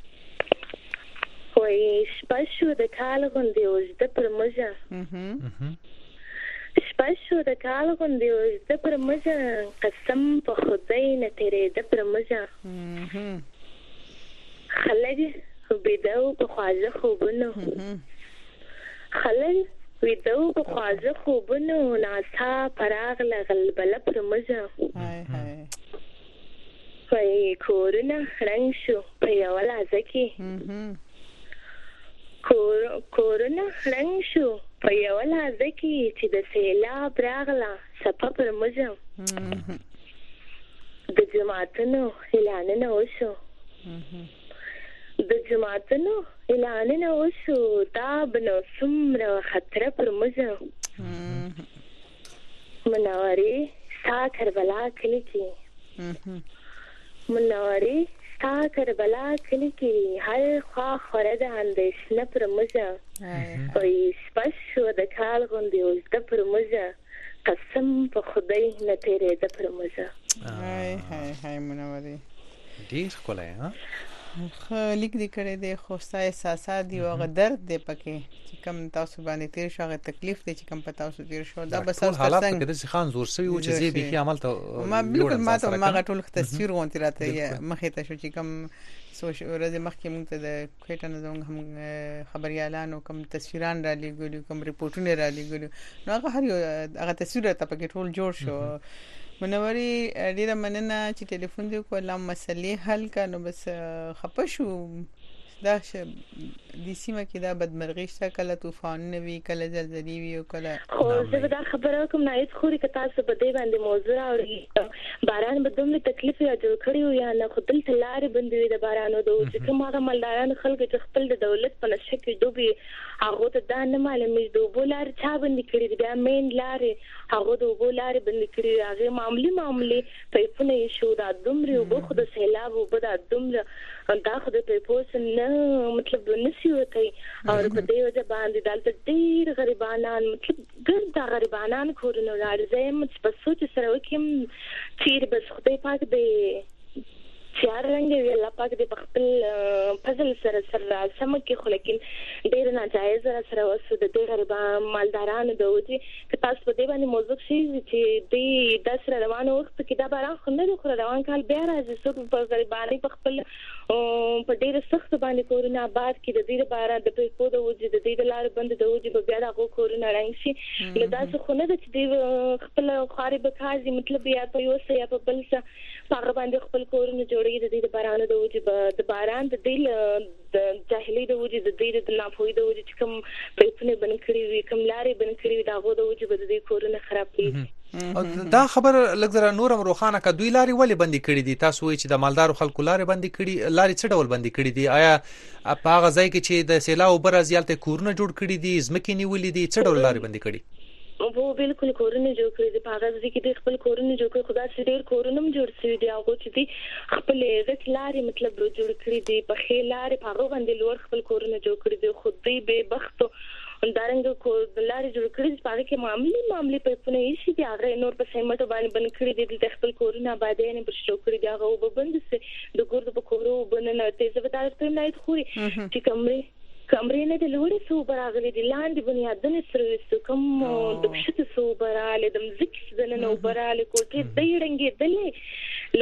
وای شپشو د کال غوندي اوس د پرمجه اها شپشو د کال غوندي اوس د پرمجه قسم په خدای نه تیرې د پرمجه خلک وبداو په خواجه خوبونو خلک ویدو په خواجه خوبونو ناسا پراغ لغلبل پرمجه هاي هاي وای کورونه رنگ شو په یو لحظه کې کور کورونه رنگ شو په یو لحظه کې چې د سیلاب راغله سپه پرمجه د جماعتونو اعلانونه وشو د جماعتونو اعلانونه وشو دا بنو څومره خطر پرمجه منوري ستا کربلا کلی کې منوري ستا کربلا کلی کې هر خوا خوره د اندېښنه پرمجه وای شپه شو د کال غوندې اوس د پرمجه قسم په خدای نه تیرې د پرمجه هاي هاي هاي منوري ډیر ښکلی ها لیک دې کړی دی خو ستا احساسات دي او هغه درد دی پکې چې کوم تاسو باندې تیر شو هغه تکلیف دی چې کوم په تاسو تیر شو دا بس تاسو څنګه د خان زور سوي او چې زی به کې عمل ته ما بالکل ما ته ما غټول تصویر غونتی راته مخې ته شو چې کوم سوش ورځ مخکې موږ ته د کوټه نه زموږ هم خبريالانو کوم تصویران را لګولو کوم ریپورتونه را لګولو نو هغه هر یو هغه تصویر ته پکې ټول جوړ شو منوري ډیره مننه چې ټلیفون دی کوله مسلې حل کړو بس خپه شو دا د سیمه کې دا بدمرغي شته کله طوفان وی کله زلزلې وی او کله خو زه دا خبره کوم نه هیڅ خوري که تاسو په دې باندې موضوع اوري باران به دومره تکلیف یا جوړ کړی یا نه خپل تلارې بندوي د بارانو د چې کوم هغه مالداران خلک چې خپل د دولت په نشه کې دوبي هغه ته دا نه معلومې د بولار چا باندې کړی بیا مین لارې هغه د بولار باندې کړی هغه معاملې معاملې په نه شو دا دومره وبو خو د سیلاب وبو دا دومره دا خو د پیپوس نه مطلب نسی وتی او په دې وجه باندې دلته ډیر غریبانان مطلب ګرځا غریبانان کورونه راځي مڅ په سوچ سره وکم چیر بس خدای پاک دې چار رنگ وی الله پاک دې خپل فضل سره سره سم کې خو لیکن ډیر ناجایز سره وسو د ډیر غریب مالدارانو د وتی که تاسو په دې باندې موضوع شي چې دې د سره روانو وخت کې دا باران خو نه خو روان کال بیا راځي څو په غریبانو په خپل په ډیر سخت باندې کورونه آباد کې د دې باران د په د وجود د دې لار بند د وجود بیا د کورونه رنګ شي نو دا څه خو نه د دې خپل خارب کاږي مطلب یا په یو څه یا په بل څه هغه باندې خپل کورونه جوړي د دې باران د وجود د باران د دې د جاهلی د وجود د دې د ناپوهي د وجود کوم پېپونه بن کړی وي کوم لارې بن کړی وي دا غو د وجود د دې کورونه خراب کړي دا خبر لګزره نورم روخانه ک دوی لارې ولې بندي کړې دي تاسو وایي چې د مالدارو خلکو لارې بندي کړي لارې څه ډول بندي کړي دي آیا په هغه ځای کې چې د سیلاب بر ازیالته کورونه جوړ کړي دي زمکې نیولې دي څه ډول لارې بندي کړي وو بالکل کورونه جوړ کړی دي په هغه ځای کې د خپل کورونه جوړ کړی خدا سي ډیر کورونه جوړ شوی دي هغه چې دي خپل عزت لارې مطلب جوړ کړی دي په خې لارې په هغه باندې لور خپل کورونه جوړ کړی دي خو دې به بختو اندارنګ کو لارې جوړ کړی دي په هغه کې معاملې معاملې په پونه یې شي دي هغه نور په سیمټ باندې بن کړی دي د خپل کورونه آبادې نه پر شو کړی دي هغه وبند سي د کور په کورو بننه تیزه ودار ته نه خوري چې کمرې کمرې نه د لوړې سو براغلي دي لاندې بنیادونه سره وستو کوم د بشت سو براله د مزک د نو براله کوټه د رنګې دلې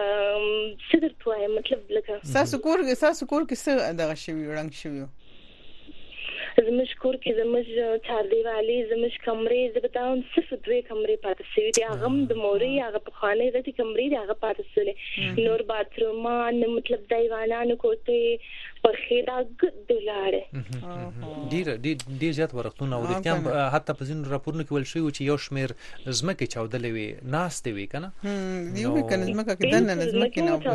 لکه صدر توای مطلب لکه ساسو کور ساسو کور کې څه دغه شوی رنگ شوی زمش کور کې زمش چار دیوالي زمش کمرې زبتاون صرف دوه کمرې پاتې شوی دي هغه د موري هغه په خانه د کمرې دي هغه پاتې شوی نور باترومان مطلب دیوانانو کوټه په خیدا ګډلاړه ډیر ډیر ډیر زیات ورختونه او د تیم حتی په ځینو راپورونو کې ول شوی چې یو شمیر زمکه چاودلې وي ناس دی وی کنه هم یو کنه زمکه کې دنه زمکه نه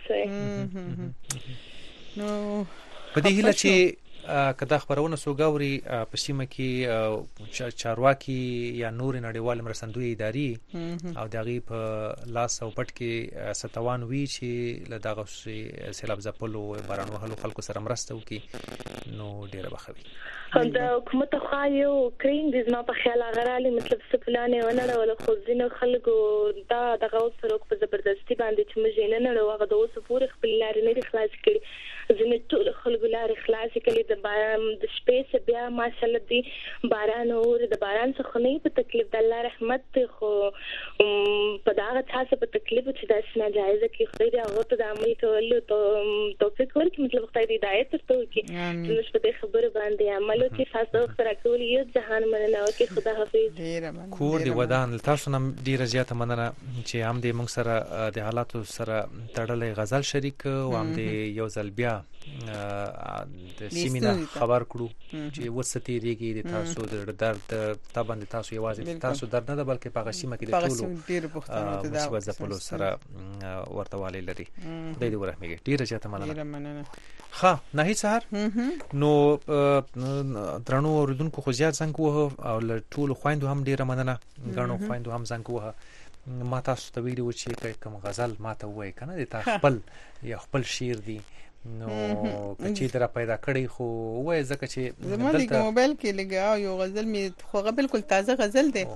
نو په دې هله چې کدا خبرونه سوګوري په سیمه کې چارواکي یا نور نړیوال مرستندوی اداري او دغه په لاس او پټ کې ستوان وی چې له دغه سیلاب ځپلو باران وهلو خلکو سره مرسته وکي نو ډیره بخوي دا حکومت خو یو کرین د زما په خیال غرالي مطلب سپلانه ونه ولا خو ځینو خلکو دا دغه سره په زبردستی باندې چې مجینه نه هغه د اوسه پورې خپل لارې نه خلاص کړي ځینې ټول خلکو لارې خلاص کړي د باران د شپې بیا ماشالله دي باران اور د باران څخه نه په تکلیف د الله رحمت خو په دا تاسو په تکلیف چې د اسنه جایزه کې خدای دې هغه ته د عمل کولو ته توفیق ورکړي مطلب خدای دې هدایت ورته وکړي چې په دې خبره باندې عمل وکړي تاسو سره کول یو جهان مننه وکړي خدا حافظ کور دی ودان تاسو نم ډیره زیاته مننه چې هم دې موږ سره د حالاتو سره تړلې غزل شریک او هم دې یو ځل بیا د سیمینه خبر کړو چې وستی ریږي د تاسو د درد تابند تاسو یوازې تاسو درد نه بلکې په غشیمه کې د ټولو مثبت ځپلو سره ورته والی لري خدای دې ورحمېږي ډیره زیاته مننه ها نه هیڅ سهار نو درنو اوریدونکو خو زیات څنګه وه او له ټولو خويندو هم ډیره مننه غنو خويندو هم څنګه وه ما تاسو ته ویلو چې کوم غزل ما ته وای کنه د تا خپل یا خپل شعر دی نو چې تر پیدا کړی خو وای زکه چې زما د موبایل کې لګاو یو غزل می خو بالکل تازه غزل دی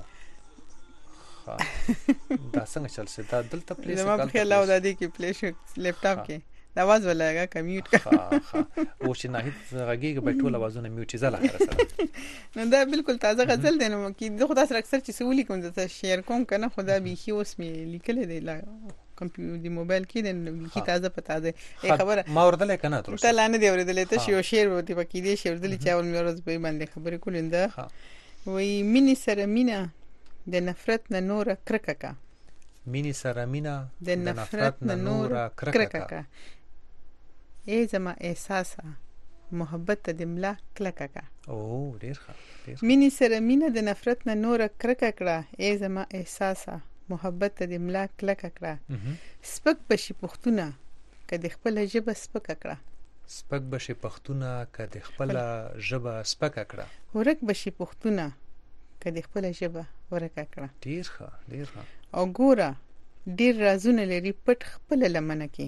دا څنګه چل څه دا دلته پلی زما په خیال او د دې کې پلی شو لپټاپ کې دا आवाज ولګه کمیوټ ها ها او چې نه هیڅ غږیږي به ټول आवाजونه میوټ زله سره نو دا بالکل تازه غزل دی نو کې د خدا سره اکثر چې سولې کوم د شیر کوم کنه خدا به هي اوس می لیکل دی لا کمپیوټر دی موبایل کې د کی تازه پتا ده ای خبره ما ورته کنه تر ته لاندې دی ورته ته شی شیر وتی پکې دی شیر دلی چاول مې ورځ به باندې خبرې کولنده وای مینی سره مینا د نفرت نه نور کرککا مینی سره مینا د نفرت نه نور کرککا ای زما احساسه محبت ته د ملا کلکه کا. او ډیر ښه ډیر ښه. مینې سره مینه د نفرت نه نور کرکه کړه، ای زما احساسه محبت ته د ملا کلکه کړه. سپک بشي پښتونه کدی خپل ژبه سپکه کړه. سپک بشي پښتونه کدی خپل ژبه سپکه کړه. ورک بشي پښتونه کدی خپل ژبه ورکه کړه. ډیر ښه ډیر ښه. او ګوره ډیر رازونه لري پټ خپل لمنه کې.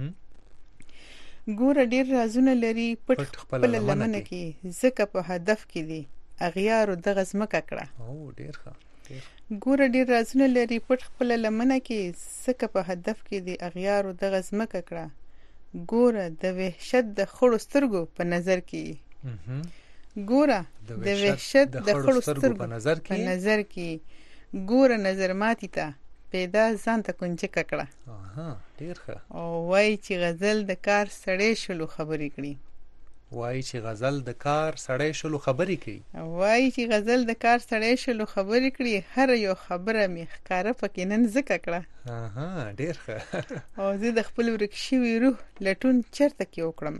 ګوره ډیر رازونه لري پټ خپل لمنه کې، زکه په هدف کې دي اغیار دغه زمکه کړه. او ډیر ښه. ګوره ډیر رازونه لري پټ خپل لمنه کې، زکه په هدف کې دي اغیار دغه زمکه کړه. ګوره د وحشت د خړو سترګو په نظر کې، ګوره د وحشت د خړو سترګو په نظر کې، په نظر کې ګوره نظر ماتي ته پیدا ځان ته کنجه کړه. اها ډیر ښه. او وای چې غزل د کار سړې شلو خبرې کړي. وای چې غزل د کار سړې شلو خبرې کوي. وای چې غزل د کار سړې شلو خبرې کړي، هر یو خبره می ښکارا پکې نن ذکر کړه. اها ډیر ښه. او زه د خپل ورک شوی روح لټون چرته کې وکړم.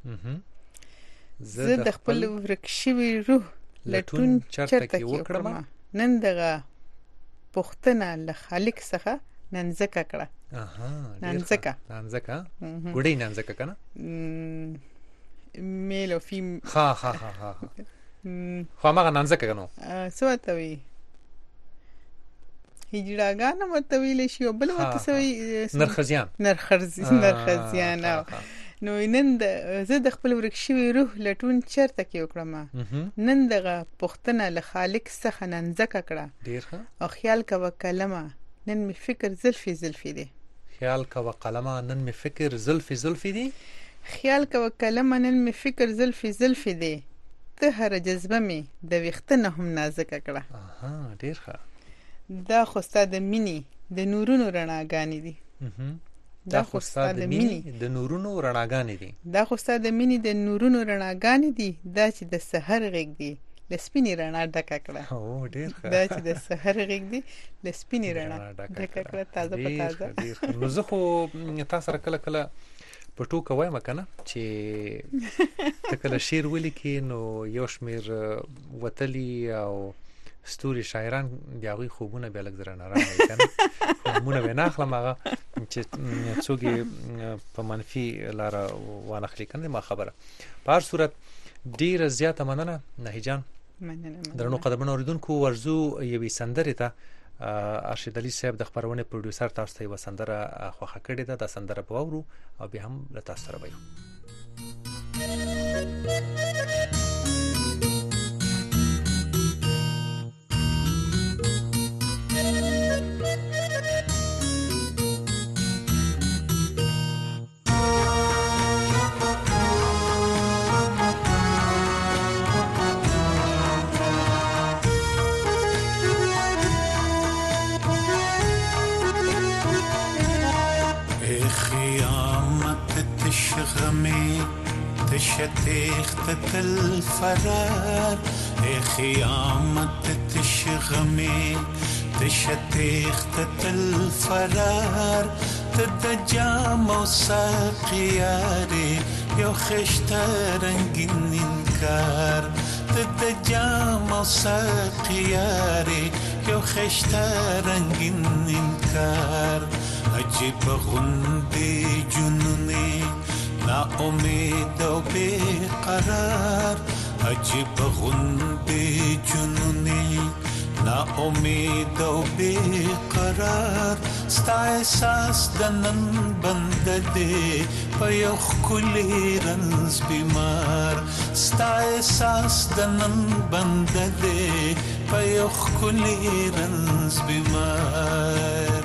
زه د خپل ورک شوی روح لټون چرته کې وکړم. نن دغه پښتنه له خالق څخه ننځکه کړه. اها ننځکه ننځکه ګډي ننځکه کنه میل او فیم. ها ها ها ها خو ما ننځکه کنه څه ته وی هجړاګان مته ویل شي او بل وته سوي نرخزیان نرخزیان نرخزیان نو نن د زه د خپل ورک شوی روح لټون چرته کې وکړم. نن دغه پښتنه له خالق څخه ننځکه کړه. ډیر ښه. او خیال کوه کلمه نن می فکر زلفي زلفي دي. خیال کوه قلمه نن می فکر زلفي زلفي دي. خیال کوه کلمه نن می فکر زلفي زلفي دي. ته هر جذبه می د وختنه هم نازکه کړه. اها ډیر ښه. دا خو ستاد مینی د نورونو رڼاګانې دي. دا خو ستاد مینی د نورونو رڼاګانې دي. دا خو ستاد مینی د نورونو رڼاګانې دي. دا چې د سحر غږ دی لسپینی رڼا ډکه کړه. او ډیر ښه. دا چې د سحر غږ دی لسپینی رڼا ډکه کړه. تازه په تازه. نو زه خو تاسو سره کله کله په ټوکه وایم کنه چې کله شعر ولیکي نو یو شمیر وتلی او ستوري شاعران دیغه خوبونه به لګ زره نه راوي کنه خوبونه به نه اخلم هغه چې څوک په منفي لار وانخلي کنه ما خبره. په هر صورت ډیر زیاته مننه نهی جان. مننه. درنو قدمونو اوریدونکو ورزو یوې سندره ته ارشد علي صاحب د خبرونه پروډوسر تاسو ته و سندره خوخه کړې ده. د سندره په وورو او به هم له تاسو سره وایو. تشتيخت الفرار خيامة تشغمي تشتيخت الفرار تدجام وساقياري يو خشترنجن الكار تدجام وساقياري يو خشترنجن الكار أجيب غندي جنوني نا امید و بیقرار عجیب غندی جنونی نا امید و بیقرار ستا احساس دنن بند دی پیخ کلی رنز بیمار ستا احساس دنن بند دی پیخ کلی رنز بیمار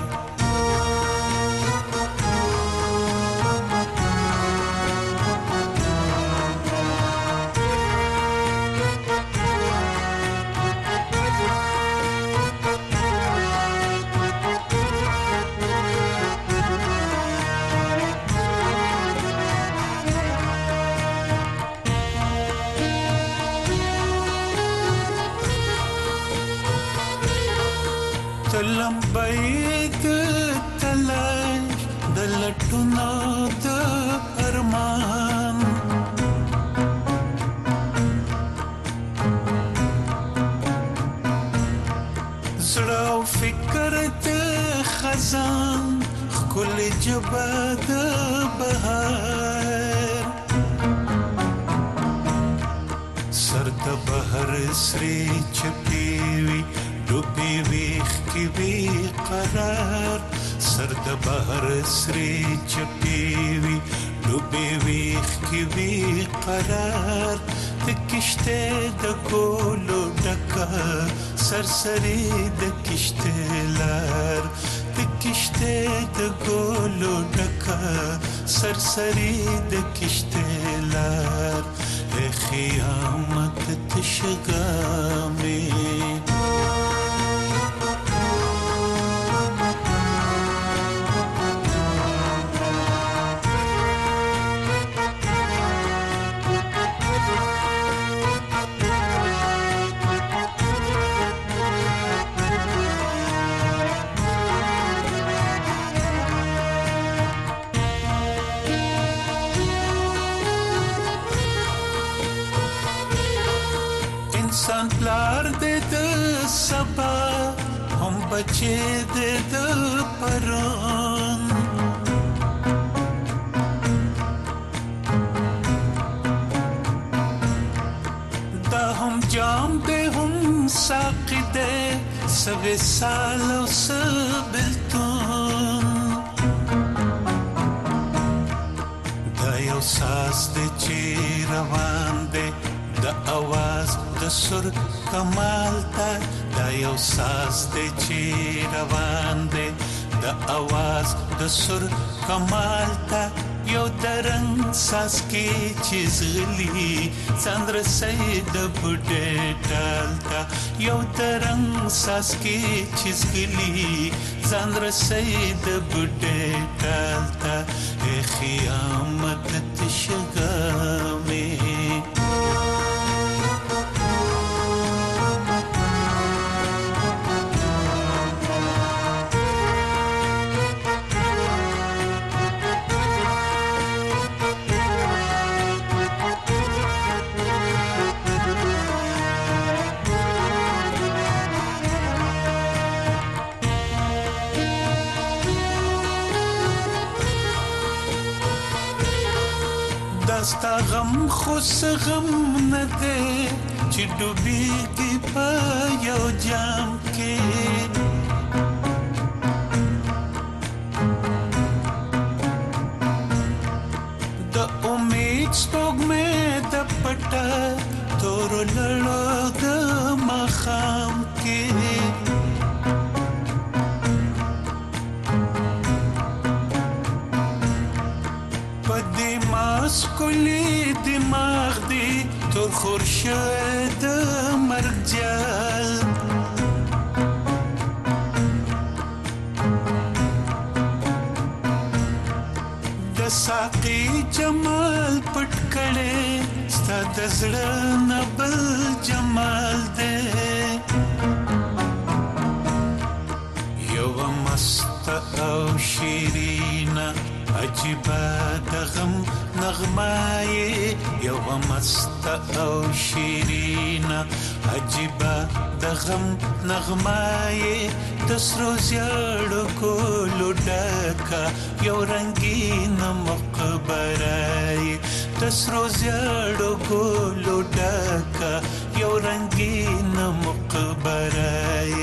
لمبید تلاش دلټونو د فرمان زړه او فکر د خزان کل جبه د بهار سر د بهر سری چپیوي ډوبي ویخ کی بی قرار سر د بهر سری چپیوي ډوبي ویخ کی بی قرار د کشته د ګولو ډکا سرسری د کشته لار د کشته د ګولو ډکا سرسری د کشته لار خیامت تشګامې انسان پلار دې د سبا هم بچي دې د پرون دا هم جام دې هم ساقي دې سوي سال او سبلتون دا یو ساس دې چې روان دې د اواز د سر کمال تا دا یو ساز دی چې روان دی د اواز د سر کمال تا یو درنګ ساز کې چې زغلی څندر سید بډې ټالتا یو درنګ ساز کې چې زغلی څندر سید بډې ټالتا خیامت تشګامې ستا غم خوش غم نه دی چې ډوبېږي په یو جام کې د امید سپوږمۍ د پټه تور لړو د ماښام کې کلی دماغ دی تور خورشید مرگ جال د ساقي جمال پټ کړي ستا د زړه نبل جمال دی یو مست او شیرینا عجیبه د غم نغمه یو مست او شیرینا عجیبه د غم نغمه د سرو زیړو ګلو ډکه یو رنګین مقبره د سرو زیړو ګلو ډکه یو رنګین مقبره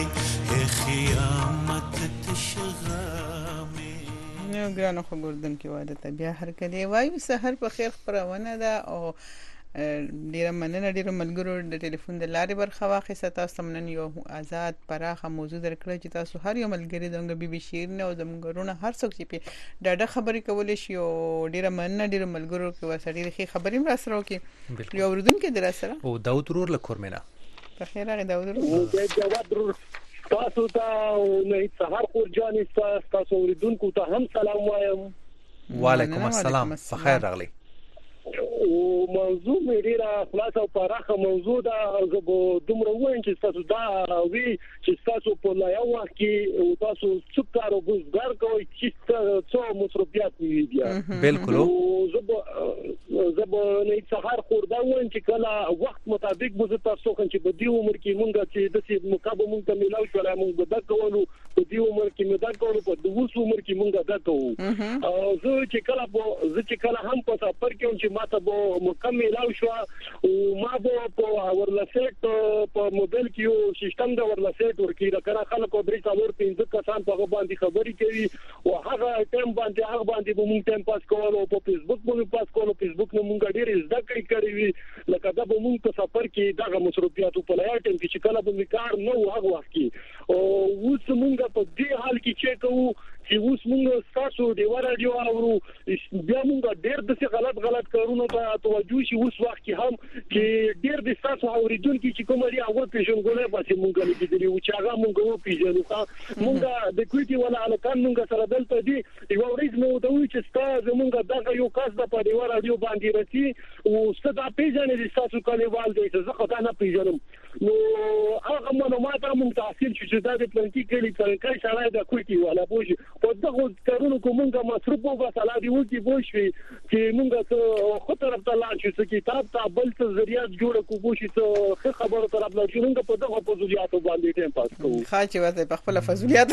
خیامت تشغامې نو ګرانو خبردون کې واده ته بیا هر کله وایو سحر په خیر خبرونه ده او ډیره مننه ډیره ملګرو د ټلیفون د لارې برخه واخیسته تاسو منن یو آزاد پراخه موضوع درکړی چې تاسو هر یو ملګری دغه بي بي شیر نه او زمګرونه هر څوک چې په ډاډه خبرې کولې شي او ډیره مننه ډیره ملګرو کې ورسره ډیره خبرې را سره وکي یو اوردون کې در سره او داود ورور لکورمینا په خیر هغه داود ورور تاسو ته نه سحر خور جان تاسو اوریدونکو ته هم سلام وایم وعلیکم السلام بخیر راغلی او موضوع مې ډیره خلاصه او پراخه موضوع ده. زه به دومره وایم چې تاسو دا وی چې تاسو په لایو وخت کې او تاسو څو کار او ګزګار کوئ چې څو مصرفيات وي بیا بالکل. زه به زه به نه سهار خوردا وایم چې کله وخت مطابق به تاسو کوم چې په دې عمر کې مونږ چې د سي مقابله مونږ ته ملاو شو مونږ به دا کوو په دې عمر کې مې دا کوو په دغه عمر کې مونږ دا کوو. زه چې کله به زه چې کله هم په سفر کې چې ماته به مکمل او شو او ما به په ورلسټ په موبایل کې یو سیستم د ورلسټ ورکی دا کړه خلکو درې څلور پنځه کسان په باندې خبرې کوي او هغه ټیم باندې هغه باندې به مونږ ټیم پاس کوو او په فیسبوک باندې پاس کوو. فیسبوک نو مونږ ډېر زده کړې کړې وي لکه دا به مونږ په سفر کې دغه مصرفيات په لای ټیم کې چې کله به کار نه و هغه وخت کې او اوس مونږ په دې حال کې چې کوو چې اوس مونږ تاسو دی ورادیو اورو بیا مونږ ډېر د څه غلط غلط کارونه ته توجه شي اوس وخت کې هم چې ډېر د تاسو اوریدونکو چې کوم لري هغه پیژنګولې پاتې مونږ لګې دي او چې هغه مونږ وو پیژنو مونږ د کوټي ولا الکان مونږ سره دلته دي یو ورځ نو د وی چې تاسو مونږ دغه یو کاس د په دی ورادیو باندې رسی او ستاسو پیژنې د تاسو کلیوال دی چې زه خدای نه پیژنم نو هغه معلومات مونږ تحصیل چې دا د پلانکی کلی ترکای سره د کوټي ولا بوجي په دغه کارونو کومه مصرف وګه سلا دی وکی بوشي چې مونږ ته خو طرف ته لاړ شو چې کتاب ته بل څه ذریعہ جوړ کو بوشي ته خبره طرف لاړ شو مونږ په دغه فضولیاتو باندې ټیم پاس کوو. خاچې وته په خپل فضولیات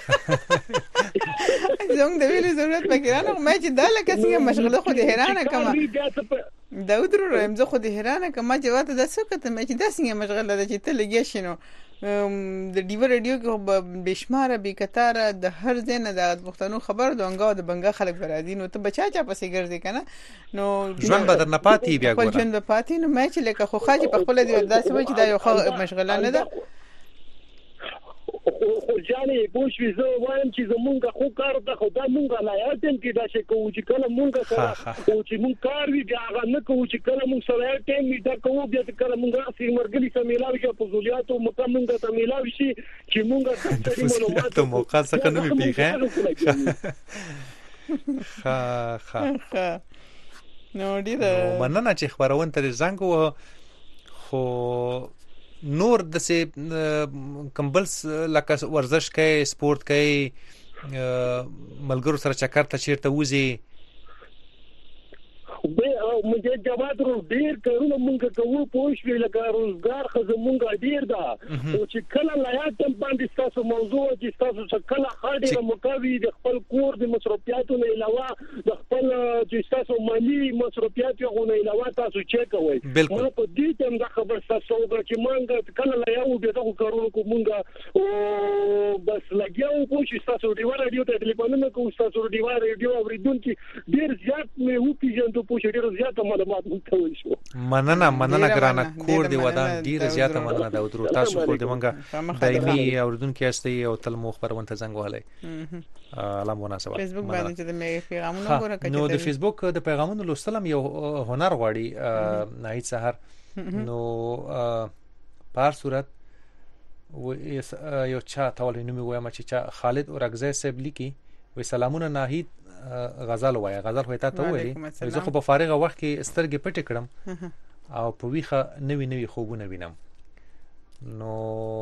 زموږ د ویلو ضرورت پکې نه مې چې دا لکه څنګه مشغله خو دې حیرانه کما دا ودرو رم زه خو دې حیرانه کما چې وته د څه کته مې چې دا څنګه مشغله ده چې ته لګیا شنو د ډیو رادیو کې بشماره به کتاره د هر ځای نه د پښتنو خبر دونګه د بنګا خلک برادي نو ته بچا چا پسې ګرځي کنه نو ژوند بدر نه پاتې بیا ګوره ژوند به پاتې نو مې چې لکه خو خاجي په خپل دی داسې و چې دا یو مشغله نه ده خو ځانې بوشوي زه وایم چې زمونږ خو کار ته خو دا مونږ لا یاتم کې دا شي کوو چې کله مونږ سره او چې مونږ کار وی بیا هغه نه کوو چې کله مونږ سره ټیم وی دا کوو بیا چې کله مونږ سي مرګلي سره ملاوي شي په فضولیاتو مکمل ته ملاوي شي چې مونږ د معلومات ته موقع څخه نه پیښه ها ها نو ډیره مننه چې خبرون ته زنګ و خو نور د سه کمبل لکه ورزش کوي سپورت کوي ملګرو سره چکر ته چیرته وځي به مونږه جواب ورو ډیر کارونه مونږ کوو پوښښ لکه روزګار خزه مونږه ډیر دا او چې کله لایات باندې تاسو موضوع چې تاسو کله خاډه مقاوي د خپل کور د مصرفياتو نه علاوه د خپل چې تاسو مالی مصرفيات یو نه علاوه تاسو چک کوئ نو په دې ټیم دا خبر تاسو چې مونږ کله لایو به تاسو کارونه کوو مونږه او بس لګیاو پوښښ تاسو دی ورادیو ته ټلیفون نه کوو تاسو دی ورادیو اوریدونکو ډیر زیات مې و پیژندو ډیره زیاته معلومات مونږ شو. مننه مننه ګرانه کور دی ودان ډیره زیاته مننه دا ودرو تاسو کور دی مونږه دایمي اوردونکو یاستئ او تل مو خبرونه ته زنګ وهلای الله مناسبه فیسبوک باندې چې د مې پیغامونه ګوره کړئ نو د فیسبوک د پیغامونو لوستلم یو هنر غواړي نهایت سحر نو په صورت و یو چا تاول نومي وایم چې خالد اورغزه صاحب لیکي و سلامونه ناهید غزل وای غزل هویتا ته وایي زه خو په فارغه وخت کې سترګې پټې کړم او په ویخه نوی نوی خوبونه وینم نو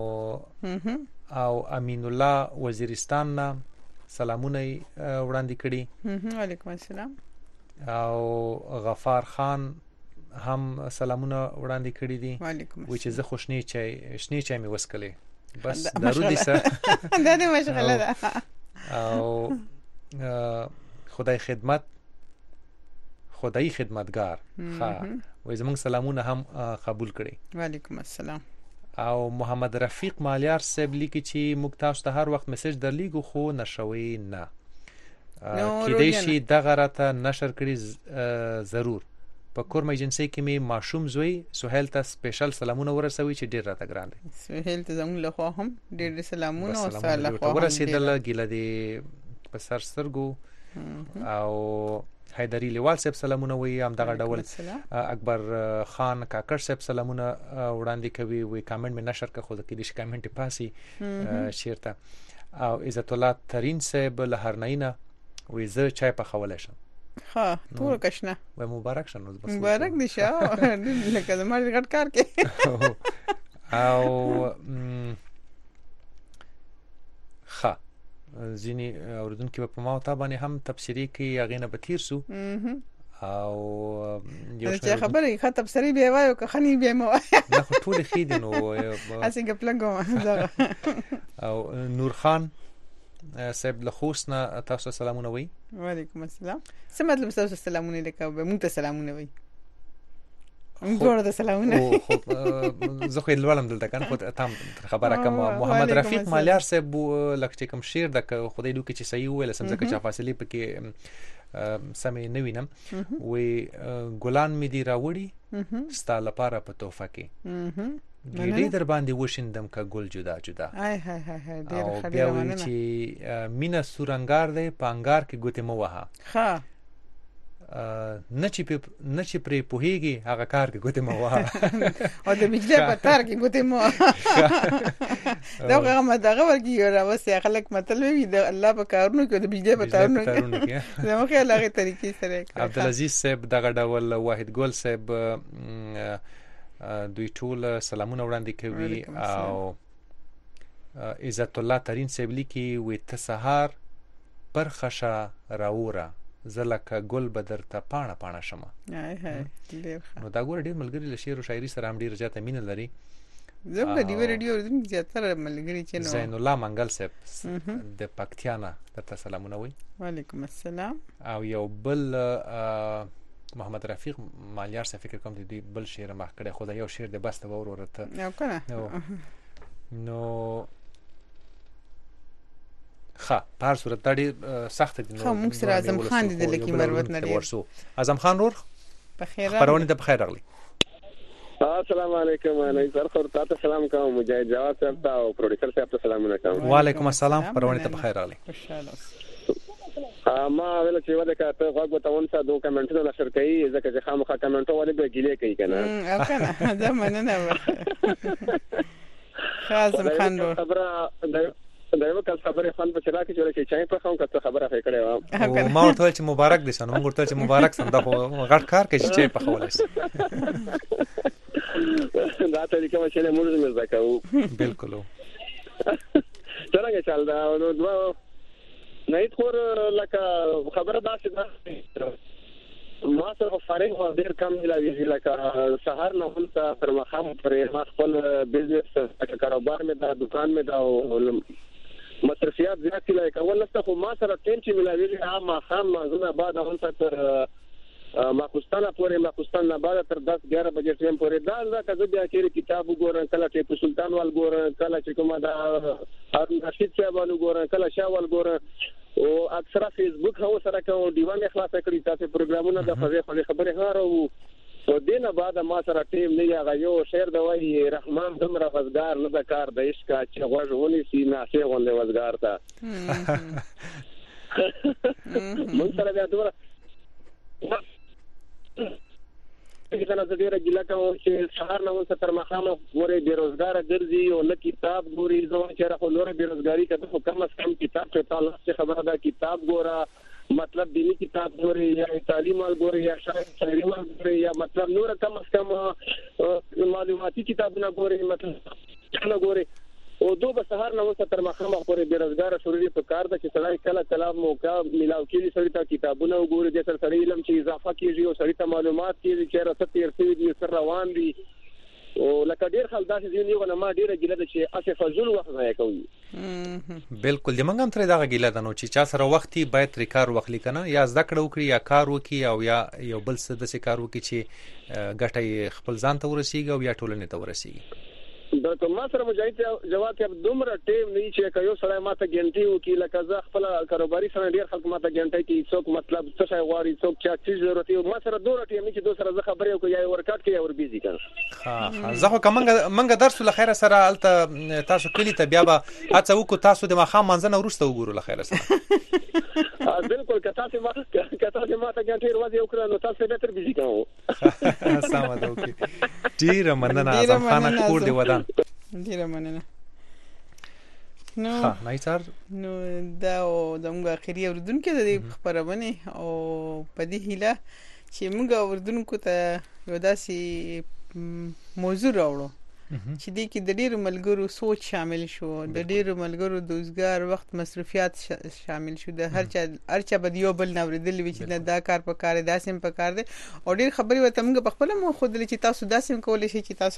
او امین الله وزیرستان نه سلامونه وړاندې کړي وعلیکم السلام او غفار خان هم سلامونه وړاندې کړي دي وعلیکم السلام چې زه خوشنی چای شنی چای می وسکلې بس درو دي سره دا دې مشغله ده او خدای خدمت خدای خدمتگار ها وای زمونږ سلامونه هم قبول کړي وعلیکم السلام او محمد رفیق مالیار صاحب لیکي چې موږ تاسو ته هر وخت میسج درلیږو خو نشوي نه کېدای شي دغه راته نشر کړي ضرور په کور ایجنسی کې می ماشوم زوی سہیل ته سپیشل سلامونه ورسوي چې ډیر راته ګران دي سہیل ته زموږ له خوا هم ډیر سلامونه او سلام له ورسېدل ګیله دي په سر سترګو او حیدری لیوال صاحب سلامونه وی هم دغه ډول اکبر خان کاکړ صاحب سلامونه وړاندې کوي وی کامنټ می نشر کړه خو د کې د کامنټ پاسي شیرته او عزت الله ترین صاحب له هرنینه وی زه چای په خوله شم ها ټول کښنه وای مبارک شنو مبارک دي شه لکه زما غټ کار کې او ها ځینی اوردونکو په ما او تا باندې هم تفسیری کې هغه نه بتیر سو او یو څه خبره ښه تفسیری به وایو که خني به مو نه خو ټول خېد نو اسنګ پلنګو او نور خان صاحب له خوسنا تاسو سلامونه وي وعلیکم السلام څه مطلب تاسو سلامونه لیکو به موږ ته سلامونه وي موږ ټول ته سلامونه زه خو لولم دلته کنه خو تام خبره کوم محمد رفیق مالیار صاحب لکه کوم شعر د خدای دوی چې صحیح ویل سم ځکه چې فاصله پکې سمې نه وینم وی ګلان می دی راوړي ستاله لپاره په توفه کې ګیلې در باندې وشندم کا ګل جدا جدا آی هاي هاي ډېر خبره بیا وی چې مینا سورنګار دی پانګار کې ګوتې مو وها ها نه چې نه چې پرې پوهیږي هغه کار کې ګوتې مو وها او د بجلی په تار کې ګوتې مو دا هغه دغه ورګي راوسه خلک مطلب وي د الله په کارونو کې د بجلی په تارونو کې زموږ خیال هغه طریقې سره عبدالعزيز صاحب دغه ډول واحد ګل صاحب دوی ټول سلامونه وړاندې کوي او عزت الله ترين صاحب لیکي وي ته سهار پر خشا راوره زلک ګل بدر ته پاڼه پاڼه شمه هاي هاي ډیر نو دا ګور ډیر ملګری له شعر او شاعري سره هم ډیر زیاته مینه لري زه په ډیو ریډیو زم زیاتره ملګری چې نو زین الله منګل صاحب د پکتیانا ته سلامونه وي وعلیکم السلام او یو بل محمد رفیق مالیار صاحب فکر کوم دی بل شعر ما کړه خدای یو شعر د بس ته ورورته نو کنه نو ها په صورت دړي سخت دي نو موږ سره اعظم خان دي لکه مروت نه دی اعظم خان نور په خیر پرونه ته په خیر راغلی السلام علیکم انا سر خور تاسو سلام کوم مجاهد جواد صاحب ته او پروډوسر صاحب ته سلامونه کوم وعلیکم السلام پرونه ته په خیر راغلی خوشاله ما ویل چې ودا کاته غوږ ته ونسه دوه کمنټونه نشر کوي ځکه چې خامخا کمنټو ولې به ګیلې کوي کنه او کنه دا مننه خاصم خان خبره دا یو کله خبره خان په چلا کې جوړه شي چې په خون کته خبره فکر کړې و ما ورته چې مبارک دي سنو موږ ورته چې مبارک سم دا غټ کار کوي چې په خولای شي دا ته کوم چې موږ زموږ زکاو بالکل څنګه چل دا نو دوه نه خور لکه خبره داسې ده ما سره فارغ و ډیر کم ملاوي لکه سهار نه هم تر مخام پر ما خپل بزنس کاروبار مې دا دکان مې دا مصرفيات زیات لکه اول نسته خو ما سره ټیم چې ملاوي عام خام زونه بعد هم تر ماخستانه پورې ماخستان نه بعد تر دس ګیارہ بجې ټیم پورې دا ځکه زه بیا چې کتاب وګورم کله ټیپو سلطان وال ګورم کله چې کومه دا هارون رشید صاحب وال ګورم کله شاول ګورم او اکثره فیسبوک هو سره کوم دیوان اخلاص کړی تاسو پروګرامونه د فزې خبرې هارو او دینه بعد ما سره ټیم نه یا یو شعر د وای رحمان دمر وزګار نه د کار د عشق چې غوږونه سي ناشې غونډه وزګار تا مون سره بیا دوره کله زه ډیره ګیله کوم چې سهار نه وسه تر مخامه ګورې بیروزګار ګرځي او نه کتاب ګوري زه چې راخو نور بیروزګاری کده خو کم از کم کتاب ته تعلق څه خبره ده کتاب ګوره مطلب دینی کتاب ګوري یا تعلیم ال ګوري یا شاعري ال ګوري یا مطلب نور کم از کم معلوماتي کتابونه ګوري مطلب څنګه ګوري او دوه به سهار نه وسه تر مخامه ګوري بیروزګار شوري په کار ده چې سړی کله کلام موقع ملاو کیږي سړی ته کتابونه وګوري د سر سړی علم چې اضافه کیږي او سړی ته معلومات کیږي چې راته تیر سوي دي سر روان دي او لکه ډیر خلک داسې دي نه ما ډیره ګیله ده چې اسه فزول وخت ضایع کوي بالکل د منګم تر دا ګیله ده نو چې چا سره وختي باید ریکار وخلی کنه یا زده کړه وکړي یا کار وکړي او یا یو بل څه د کار وکړي چې ګټه خپل ځان ته ورسیږي او یا ټولنې ته ورسیږي دا کومه سره مجاهد جواب کې دومره ټیم نه چې یو سړی ماته ګنټي وکي لکه زه خپل کاروباري سره ډیر خلک ماته ګنټي کې څوک مطلب څه شي غواړي څوک چا چیز ضرورت یو ما سره دوه ټیم چې دوه سره زه خبرې وکړم یا ورکټ کې یا ور بيزي کړم ها زه خو کومه منګه درس له خیره سره الته تاسو کلی ته بیا به هڅه وکړو تاسو د مخام منځنه ورسته وګورو له خیره سره بالکل کته چې ما کته چې ما ته ګنټي ورځي وکړه نو تاسو به تر بيزي کوم سم ده اوکې ډیر مننه اعظم خان کور دی ودان ډیره مننه نو ها نایتار نو دا او دغه اخیری اوردونکو د دې خبرونه او په دې هیله چې موږ اوردونکو ته یو داسې موضوع راوړو چې دې کې د ډیرو ملګرو سوچ شامل شو، د ډیرو ملګرو د روزګار وخت مصرفيات شامل شو، د هر چا هر چا بد یو بل نوریدل وی چې دا کار په کار داسې په کار دي او ډیر خبري وته موږ په خپل مو خود لې چې تاسو داسې کولای شئ چې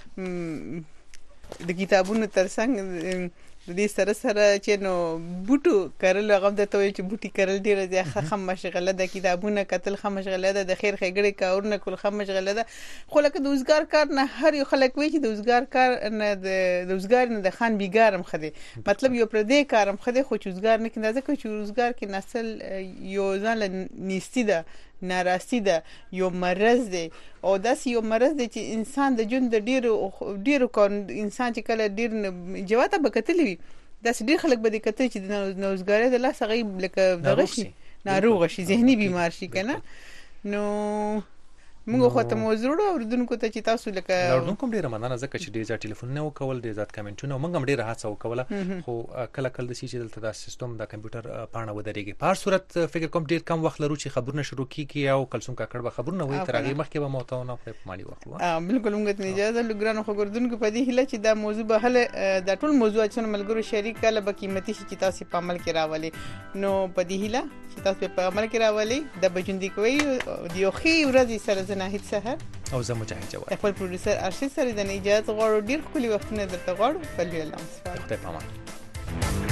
تاسو د کتابونو ترڅنګ د دې سره سره چې نو بوټو کارل هغه د توې چې بوټي کارل ډیره ځخه خم مشغله د کتابونه کتل خم مشغله ده د خیر خګړې کارونه کول خم مشغله ده خو لکه د روزګار کار نه هر یو خلک وی چې د روزګار کار نه د روزګار نه د خان بیګارم خدي مطلب یو پر دې کارم خدي خو روزګار نه کیندازه کوي چې روزګار کې نسل یو ځان نيستي ده ناراستی ده یو مرض دی او داس یو مرض دی چې انسان د جون د ډیرو ډیرو کار انسان چې کله ډیر جواته بکتلی داس ډیر خلک به د کتل چې د نوزګاری د لاس غیب لکه دغه شي ناروغ شي ذهني بیمار شي کنه نو موږ خو ته موضوع اوردونکو ته چې تاسو لکه اوردونکو ډیره مننه ځکه چې ډیر ځات ټلیفون نه وکول ډیر ځات کمنټونه موږ هم ډیره هڅه وکوله خو کله کله د سې چې دلته د سیستم د کمپیوټر پاڼه ودرېږي په هر صورت فکر کوم ډیر کم وخت لرو چې خبرونه شروع کیږي او کلسوم کاکړ به خبرونه وایي تر هغه مخکې به موته نه په مالي وخت اه بالکل موږ ته اجازه لګرانو خو ګردونکو په دې هله چې دا موضوع به هله د ټول موضوع چې ملګرو شریک کله به قیمتي شي چې تاسو په عمل کې راولي نو په دې هله چې تاسو په عمل کې راولي د بجوندي کوي د یو خي ورځې سره زناهید سحر او زه مجاهد جواد خپل پروډوسر ارشد سره د اجازه غواړو ډیر خولي وختونه درته غواړو په لوی لمس خدای پامان